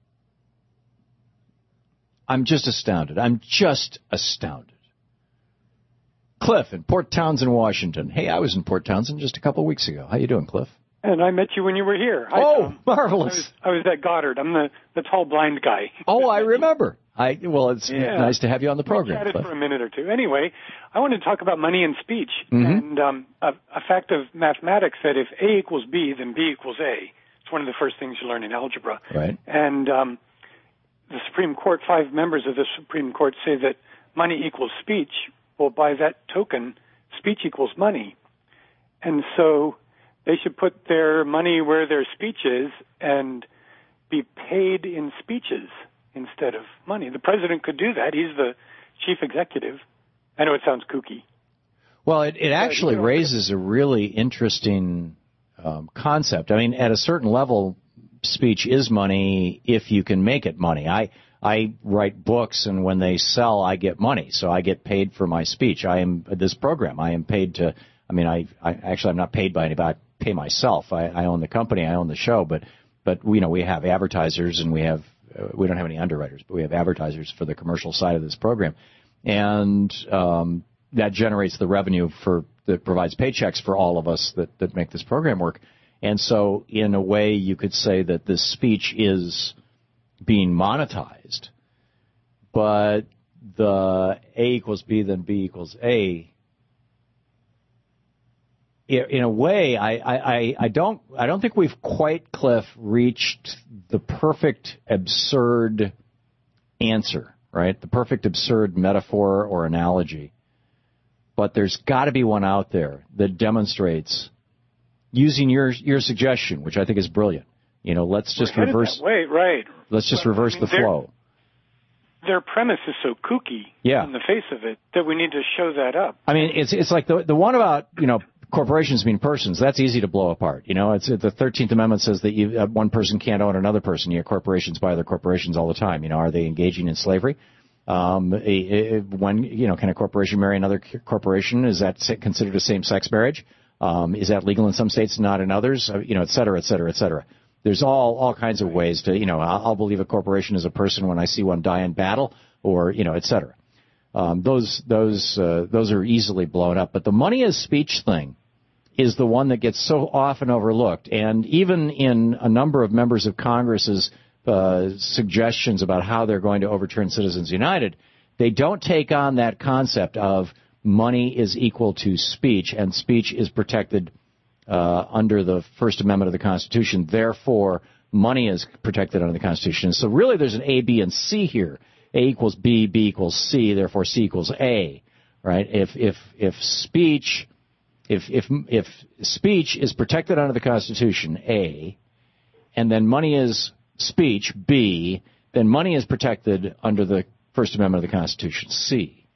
I'm just astounded. I'm just astounded. Cliff in Port Townsend, Washington. Hey, I was in Port Townsend just a couple of weeks ago. How you doing, Cliff? And I met you when you were here. Hi, oh, Tom. marvelous. I was, I was at Goddard. I'm the, the tall blind guy. Oh, I remember. I Well, it's yeah. nice to have you on the program, We chatted Cliff. for a minute or two. Anyway, I wanted to talk about money and speech. Mm-hmm. And um, a, a fact of mathematics said if A equals B, then B equals A. It's one of the first things you learn in algebra. Right. And um, the Supreme Court, five members of the Supreme Court say that money equals speech. Well, by that token, speech equals money. And so they should put their money where their speech is and be paid in speeches instead of money. The president could do that. He's the chief executive. I know it sounds kooky. Well, it, it actually raises a really interesting um, concept. I mean, at a certain level, speech is money if you can make it money. I I write books, and when they sell, I get money. So I get paid for my speech. I am this program. I am paid to. I mean, I, I actually I'm not paid by anybody. I pay myself. I, I own the company. I own the show. But but you know we have advertisers, and we have uh, we don't have any underwriters, but we have advertisers for the commercial side of this program, and um, that generates the revenue for that provides paychecks for all of us that that make this program work. And so, in a way, you could say that this speech is being monetized, but the A equals B, then B equals A. In a way, I, I, I don't I don't think we've quite, Cliff, reached the perfect absurd answer, right? The perfect absurd metaphor or analogy. But there's got to be one out there that demonstrates, using your your suggestion, which I think is brilliant. You know, let's just We're headed reverse. that way, right? Let's just But, reverse I mean, the flow. Their premise is so kooky Yeah. on the face of it that we need to show that up. I mean, it's it's like the the one about, you know, corporations being persons. That's easy to blow apart. You know, it's the thirteenth Amendment says that you, uh, one person can't own another person. You know, corporations buy other corporations all the time. You know, are they engaging in slavery? Um, a, a, when you know, can a corporation marry another corporation? Is that considered a same-sex marriage? Um, is that legal in some states, not in others? Uh, you know, et cetera, et cetera, et cetera. There's all all kinds of ways to, you know, I'll, I'll believe a corporation is a person when I see one die in battle, or you know, et cetera. Um, those those uh, those are easily blown up. But the money is speech thing is the one that gets so often overlooked, and even in a number of members of Congress's uh, suggestions about how they're going to overturn Citizens United, they don't take on that concept of money is equal to speech, and speech is protected uh, under the First Amendment of the Constitution. Therefore, money is protected under the Constitution. So really there's an A, B, and C here. A equals B, B equals C, therefore C equals A, right? If if if speech if if if speech is protected under the Constitution, A, and then money is speech, B, then money is protected under the First Amendment of the Constitution, C.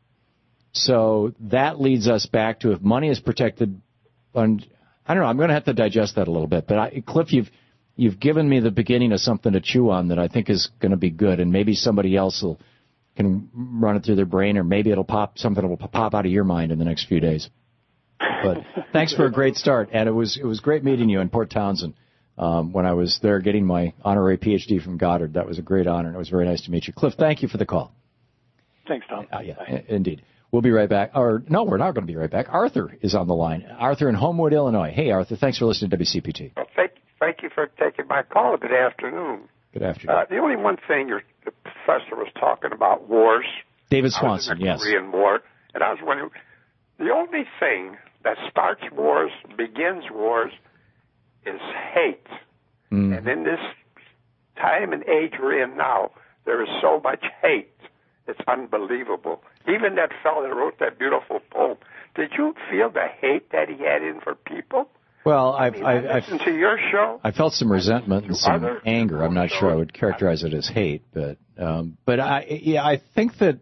So that leads us back to if money is protected, on, I don't know, I'm going to have to digest that a little bit. But I, Cliff, you've you've given me the beginning of something to chew on that I think is going to be good, and maybe somebody else will can run it through their brain, or maybe it'll pop something will pop out of your mind in the next few days. But thanks for a great start, and it was it was great meeting you in Port Townsend um, when I was there getting my honorary P H D from Goddard. That was a great honor, and it was very nice to meet you. Cliff, thank you for the call. Thanks, Tom. Uh, yeah, Bye. Indeed. We'll be right back. Or no, we're not going to be right back. Arthur is on the line. Arthur in Homewood, Illinois. Hey, Arthur, thanks for listening to W C P T. Well, thank, thank you for taking my call. Good afternoon. Good afternoon. Uh, the only one thing your the professor was talking about wars. David Swanson, I was in the yes. Korean War, and I was wondering, the only thing that starts wars, begins wars, is hate. Mm. And in this time and age we're in now, there is so much hate. It's unbelievable. Even that fellow that wrote that beautiful poem, did you feel the hate that he had in for people? Well, I've, I mean, I've, I listened to your show. I felt some resentment and some Other anger. I'm not sure I would characterize it as hate, but um, but I yeah I think that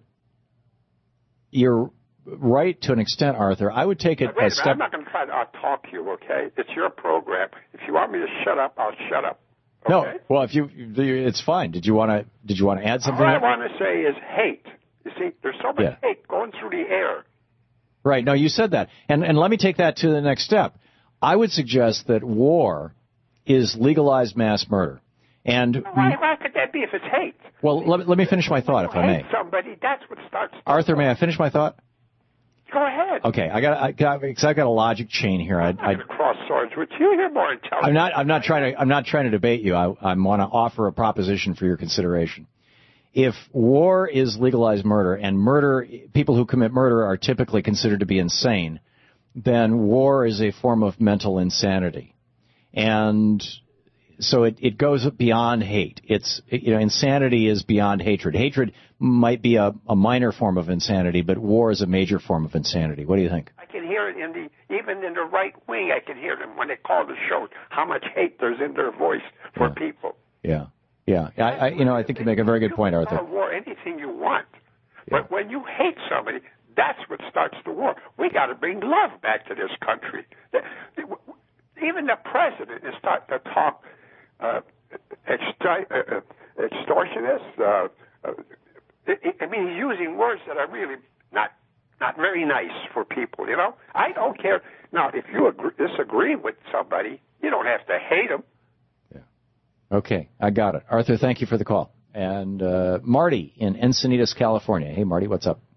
you're right to an extent, Arthur. I would take it Wait a a minute, step. I'm not going to try to out-talk you, okay? It's your program. If you want me to shut up, I'll shut up. Okay? No, well, if you, it's fine. Did you want to? Did you want to add something? All I want to say is hate. You see, there's so much Yeah. hate going through the air. Right. No, you said that, and and let me take that to the next step. I would suggest that war is legalized mass murder, and Why, why could that be if it's hate? well, let, let me finish my thought, if I may. Hate somebody, that's what starts. Arthur, may I finish my thought? Go ahead. Okay, I got I got because I've got a logic chain here. I, I Cross swords with you. You're more intelligent. I'm not. I'm not trying to. I'm not trying to debate you. I, I want to offer a proposition for your consideration. If war is legalized murder, and murder, people who commit murder are typically considered to be insane, then war is a form of mental insanity, and so it, it goes beyond hate. It's you know, insanity is beyond hatred. Hatred might be a, a minor form of insanity, but war is a major form of insanity. What do you think? I can hear it in the even in the right wing. I can hear them when they call the show. How much hate there's in their voice for Yeah. people. Yeah. Yeah, I, I, you know, I think you make a very good point, You Arthur. can war anything you want, but when you hate somebody, that's what starts the war. We got to bring love back to this country. Even the president is starting to talk uh, extra- uh, extortionists. Uh, uh, I mean, he's using words that are really not not very nice for people. You know, I don't care. Now, if you agree, disagree with somebody, you don't have to hate them. Okay, I got it. Arthur, thank you for the call. And uh, Marty in Encinitas, California. Hey, Marty, what's up?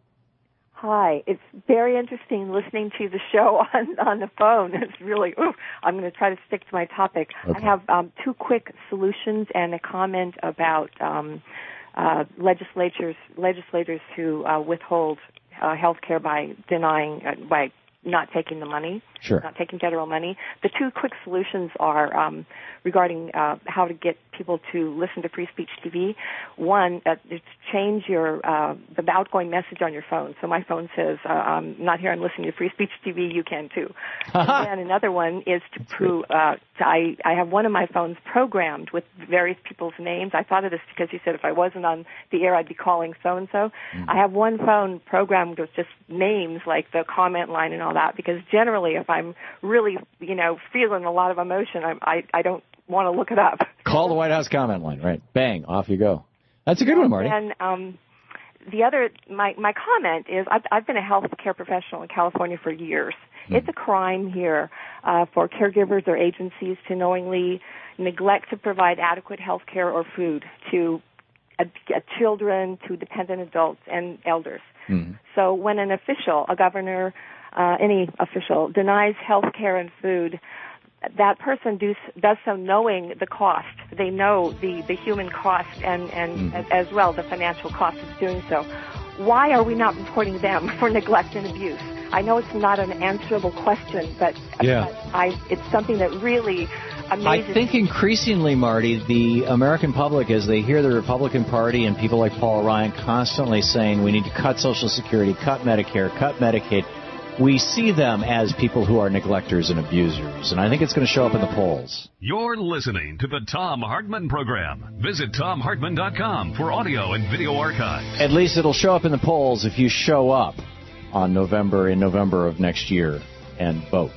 Hi. It's very interesting listening to the show on, on the phone. It's really, ooh, I'm going to try to stick to my topic. Okay. I have um, two quick solutions and a comment about um, uh, legislatures legislators who uh, withhold uh, health care by denying, uh, by not taking the money, Sure. not taking federal money. The two quick solutions are um, regarding uh, how to get people to listen to Free Speech T V. One, uh, is to change your uh, the outgoing message on your phone. So my phone says, uh, "I'm not here. I'm listening to Free Speech T V. You can too." And then another one is to prove. Uh, to, I I have one of my phones programmed with various people's names. I thought of this because you said if I wasn't on the air, I'd be calling so and so. I have one phone programmed with just names like the comment line and all that, because generally, if I'm really, you know, feeling a lot of emotion, I I, I don't want to look it up. Call the White House comment line, right? Bang, off you go. That's a good one, Marty. And um, the other, my my comment is, I've I've been a health care professional in California for years. Mm. It's a crime here uh, for caregivers or agencies to knowingly neglect to provide adequate health care or food to uh, children, to dependent adults, and elders. Mm. So when an official, a governor, uh, any official, denies health care and food, that person do, does so knowing the cost. They know the, the human cost and, and mm. as, as well the financial cost of doing so. Why are we not reporting them for neglect and abuse? I know it's not an answerable question, but, yeah. but I, it's something that really amazes I think increasingly, Marty, the American public, as they hear the Republican Party and people like Paul Ryan constantly saying we need to cut Social Security, cut Medicare, cut Medicaid, we see them as people who are neglectors and abusers, and I think it's going to show up in the polls. You're listening to the Thom Hartmann Program. Visit Thom Hartmann dot com for audio and video archives. At least it'll show up in the polls if you show up on November, in November of next year, and vote.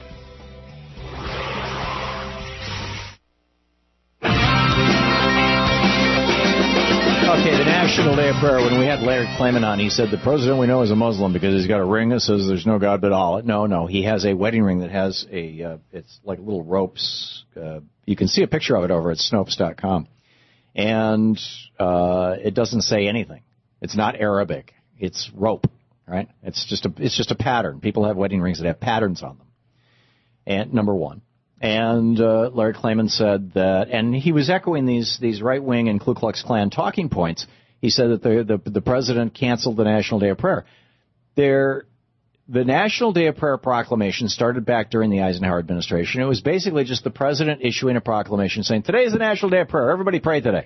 Okay, the National Day of Prayer, when we had Larry Klayman on, he said the president we know is a Muslim because he's got a ring that says there's no God but Allah. No, no, he has a wedding ring that has a, uh, it's like little ropes. Uh, you can see a picture of it over at Snopes dot com. And uh, it doesn't say anything. It's not Arabic. It's rope, right? It's just a, it's just a pattern. People have wedding rings that have patterns on them. And number one. And uh, Larry Klayman said that, and he was echoing these these right-wing and Ku Klux Klan talking points. He said that the the, the president canceled the National Day of Prayer. There, the National Day of Prayer proclamation started back during the Eisenhower administration. It was basically just the president issuing a proclamation saying, today is the National Day of Prayer. Everybody pray today.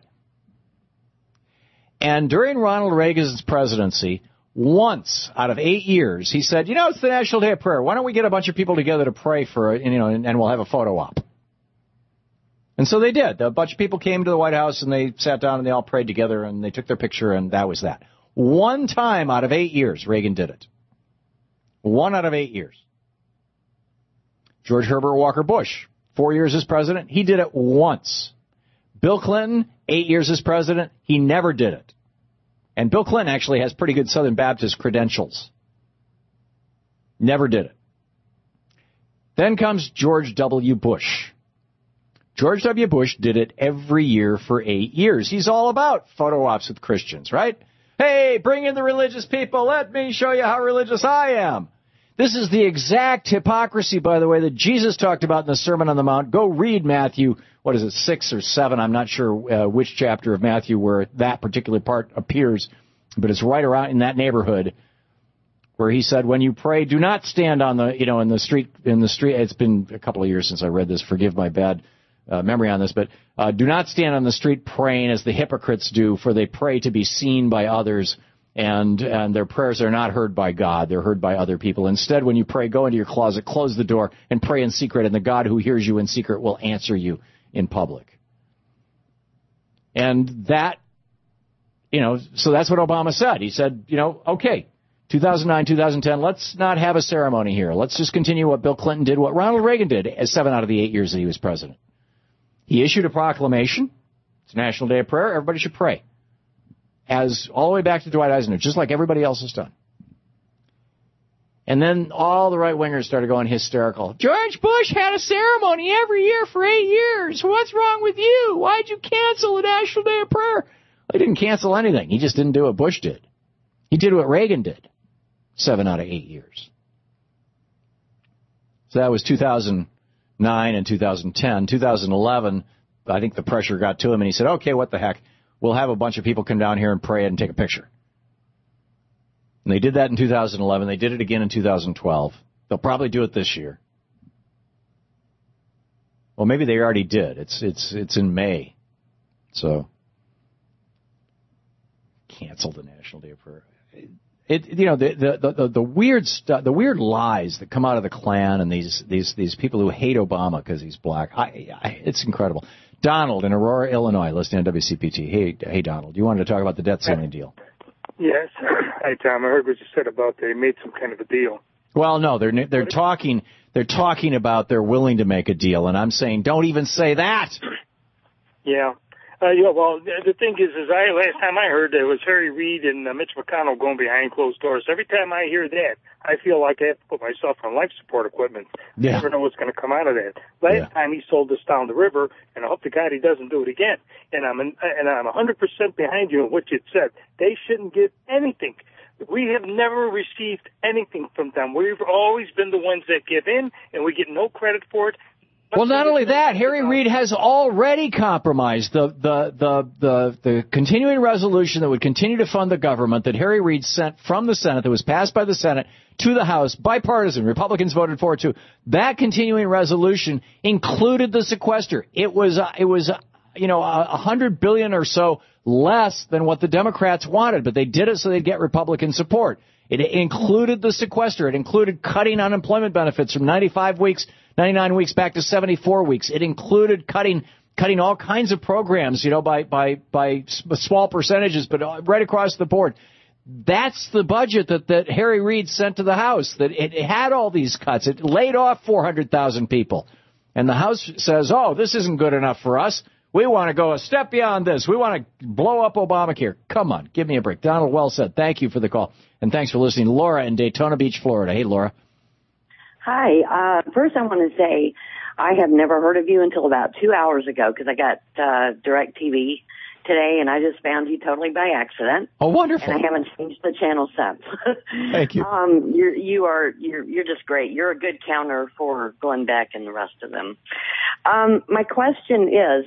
And during Ronald Reagan's presidency, once out of eight years, he said, you know, it's the National Day of Prayer. Why don't we get a bunch of people together to pray for it, and, you know, and, and we'll have a photo op. And so they did. A bunch of people came to the White House, and they sat down, and they all prayed together, and they took their picture, and that was that. One time out of eight years, Reagan did it. One out of eight years. George Herbert Walker Bush, four years as president, he did it once. Bill Clinton, eight years as president, he never did it. And Bill Clinton actually has pretty good Southern Baptist credentials. Never did it. Then comes George W. Bush. George W. Bush did it every year for eight years. He's all about photo ops with Christians, right? Hey, bring in the religious people. Let me show you how religious I am. This is the exact hypocrisy, by the way, that Jesus talked about in the Sermon on the Mount. Go read Matthew, what is it, six or seven? I'm not sure uh, which chapter of Matthew where that particular part appears, but it's right around in that neighborhood where he said, when you pray, do not stand on the, you know, in the street, in the street. It's been a couple of years since I read this. Forgive my bad uh, memory on this, but uh, do not stand on the street praying as the hypocrites do, for they pray to be seen by others. And, and their prayers are not heard by God. They're heard by other people. Instead, when you pray, go into your closet, close the door, and pray in secret, and the God who hears you in secret will answer you in public. And that, you know, so that's what Obama said. He said, you know, okay, two thousand nine, two thousand ten, let's not have a ceremony here. Let's just continue what Bill Clinton did, what Ronald Reagan did, as seven out of the eight years that he was president. He issued a proclamation. It's National Day of Prayer. Everybody should pray. As all the way back to Dwight Eisenhower, just like everybody else has done. And then all the right-wingers started going hysterical. George Bush had a ceremony every year for eight years. What's wrong with you? Why'd you cancel the National Day of Prayer? Well, he didn't cancel anything. He just didn't do what Bush did. He did what Reagan did. Seven out of eight years. So that was two thousand nine and two thousand ten. two thousand eleven, I think the pressure got to him, and he said, okay, what the heck. We'll have a bunch of people come down here and pray and take a picture. And they did that in two thousand eleven. They did it again in two thousand twelve. They'll probably do it this year. Well, maybe they already did. It's it's it's in May. So cancel the National Day of Prayer. It, you know, the the the, the weird stuff, the weird lies that come out of the Klan and these these these people who hate Obama because he's black. I, I, it's incredible. Donald in Aurora, Illinois, listening to W C P T. Hey, hey, Donald, you wanted to talk about the debt ceiling deal? Yes. Hi, Tom. I heard what you said about they made some kind of a deal. Well, no, they're they're talking they're talking about they're willing to make a deal, and I'm saying don't even say that. Yeah. Uh, yeah, well, the thing is, is I last time I heard there was Harry Reid and uh, Mitch McConnell going behind closed doors. Every time I hear that, I feel like I have to put myself on life support equipment. Yeah. You never know what's going to come out of that. Last yeah. time he sold us down the river, and I hope to God he doesn't do it again. And I'm in, and I'm one hundred percent behind you in what you said. They shouldn't get anything. We have never received anything from them. We've always been the ones that give in, and we get no credit for it. Well, not only that, Harry Reid has already compromised the, the, the, the, the continuing resolution that would continue to fund the government that Harry Reid sent from the Senate, that was passed by the Senate, to the House, bipartisan. Republicans voted for it, too. That continuing resolution included the sequester. It was, uh, it was, uh, you know, a hundred billion or so less than what the Democrats wanted, but they did it so they'd get Republican support. It included the sequester. It included cutting unemployment benefits from ninety-five weeks, ninety-nine weeks back to seventy-four weeks. It included cutting cutting all kinds of programs, you know, by by by small percentages, but right across the board. That's the budget that, that Harry Reid sent to the House, that it, it had all these cuts. It laid off four hundred thousand people. And the House says, oh, this isn't good enough for us. We want to go a step beyond this. We want to blow up Obamacare. Come on, give me a break. Donald, well said. Thank you for the call. And thanks for listening. Laura in Daytona Beach, Florida. Hey, Laura. Hi. Uh, first, I want to say I have never heard of you until about two hours ago because I got uh, DirecTV today, and I just found you totally by accident. Oh, wonderful! And I haven't changed the channel since. Thank you. Um, you're you are you're you're just great. You're a good counter for Glenn Beck and the rest of them. Um, my question is,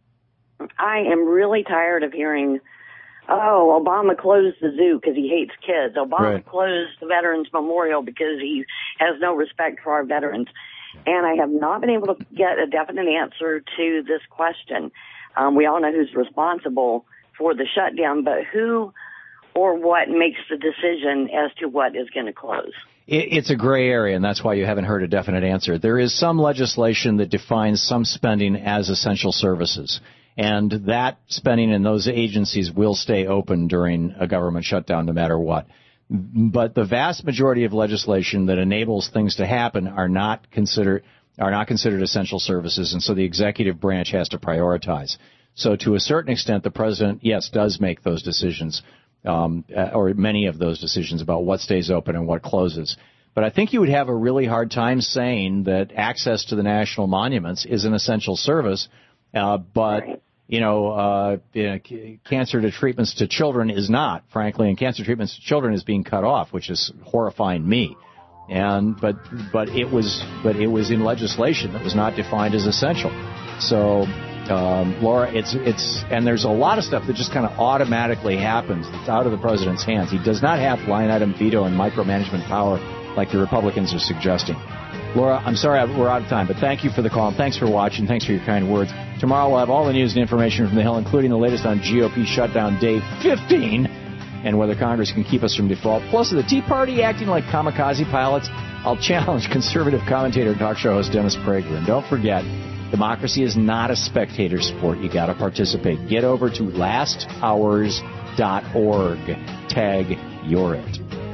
I am really tired of hearing, oh, Obama closed the zoo because he hates kids. Obama right. closed the Veterans Memorial because he has no respect for our veterans. And I have not been able to get a definite answer to this question. Um, we all know who's responsible for the shutdown, but who or what makes the decision as to what is going to close? It's a gray area, and that's why you haven't heard a definite answer. There is some legislation that defines some spending as essential services, and that spending in those agencies will stay open during a government shutdown no matter what. But the vast majority of legislation that enables things to happen are not considered are not considered essential services, and so the executive branch has to prioritize. So to a certain extent, the president, yes, does make those decisions, um, or many of those decisions about what stays open and what closes. But I think you would have a really hard time saying that access to the national monuments is an essential service, uh, but, you know, uh, cancer to treatments to children is not, frankly, and cancer treatments to children is being cut off, which is horrifying me. And but but it was but it was in legislation that was not defined as essential. So, um, Laura, it's it's and there's a lot of stuff that just kind of automatically happens. It's out of the president's hands. He does not have line item veto and micromanagement power like the Republicans are suggesting. Laura, I'm sorry we're out of time, but thank you for the call and thanks for watching. Thanks for your kind words. Tomorrow we'll have all the news and information from the Hill, including the latest on G O P shutdown day fifteen. And whether Congress can keep us from default. Plus, the Tea Party acting like kamikaze pilots, I'll challenge conservative commentator and talk show host Dennis Prager. And don't forget, democracy is not a spectator sport. You got to participate. Get over to last hours dot org. Tag you're it.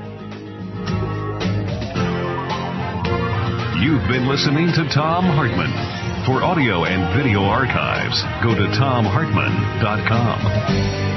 You've been listening to Thom Hartmann. For audio and video archives, go to Thom Hartmann dot com.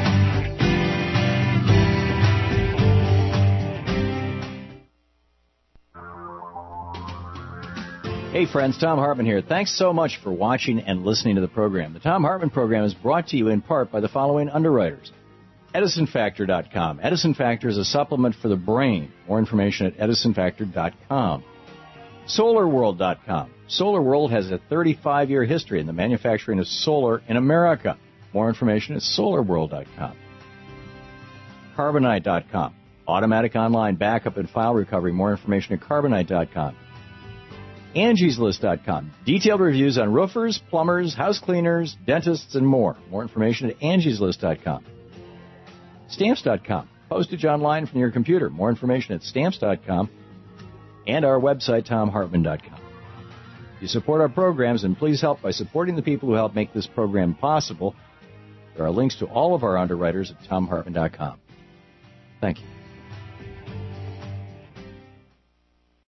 Hey friends, Thom Hartmann here. Thanks so much for watching and listening to the program. The Thom Hartmann program is brought to you in part by the following underwriters. Edison Factor dot com. Edison Factor is a supplement for the brain. More information at Edison Factor dot com. Solar World dot com. Solar World has a thirty-five year history in the manufacturing of solar in America. More information at Solar World dot com. Carbonite dot com. Automatic online backup and file recovery. More information at Carbonite dot com. Angie's List dot com. Detailed reviews on roofers, plumbers, house cleaners, dentists, and more. More information at Angie's List dot com. Stamps dot com. Postage online from your computer. More information at Stamps dot com. And our website, Thom Hartmann dot com. You support our programs, and please help by supporting the people who help make this program possible. There are links to all of our underwriters at Thom Hartmann dot com. Thank you.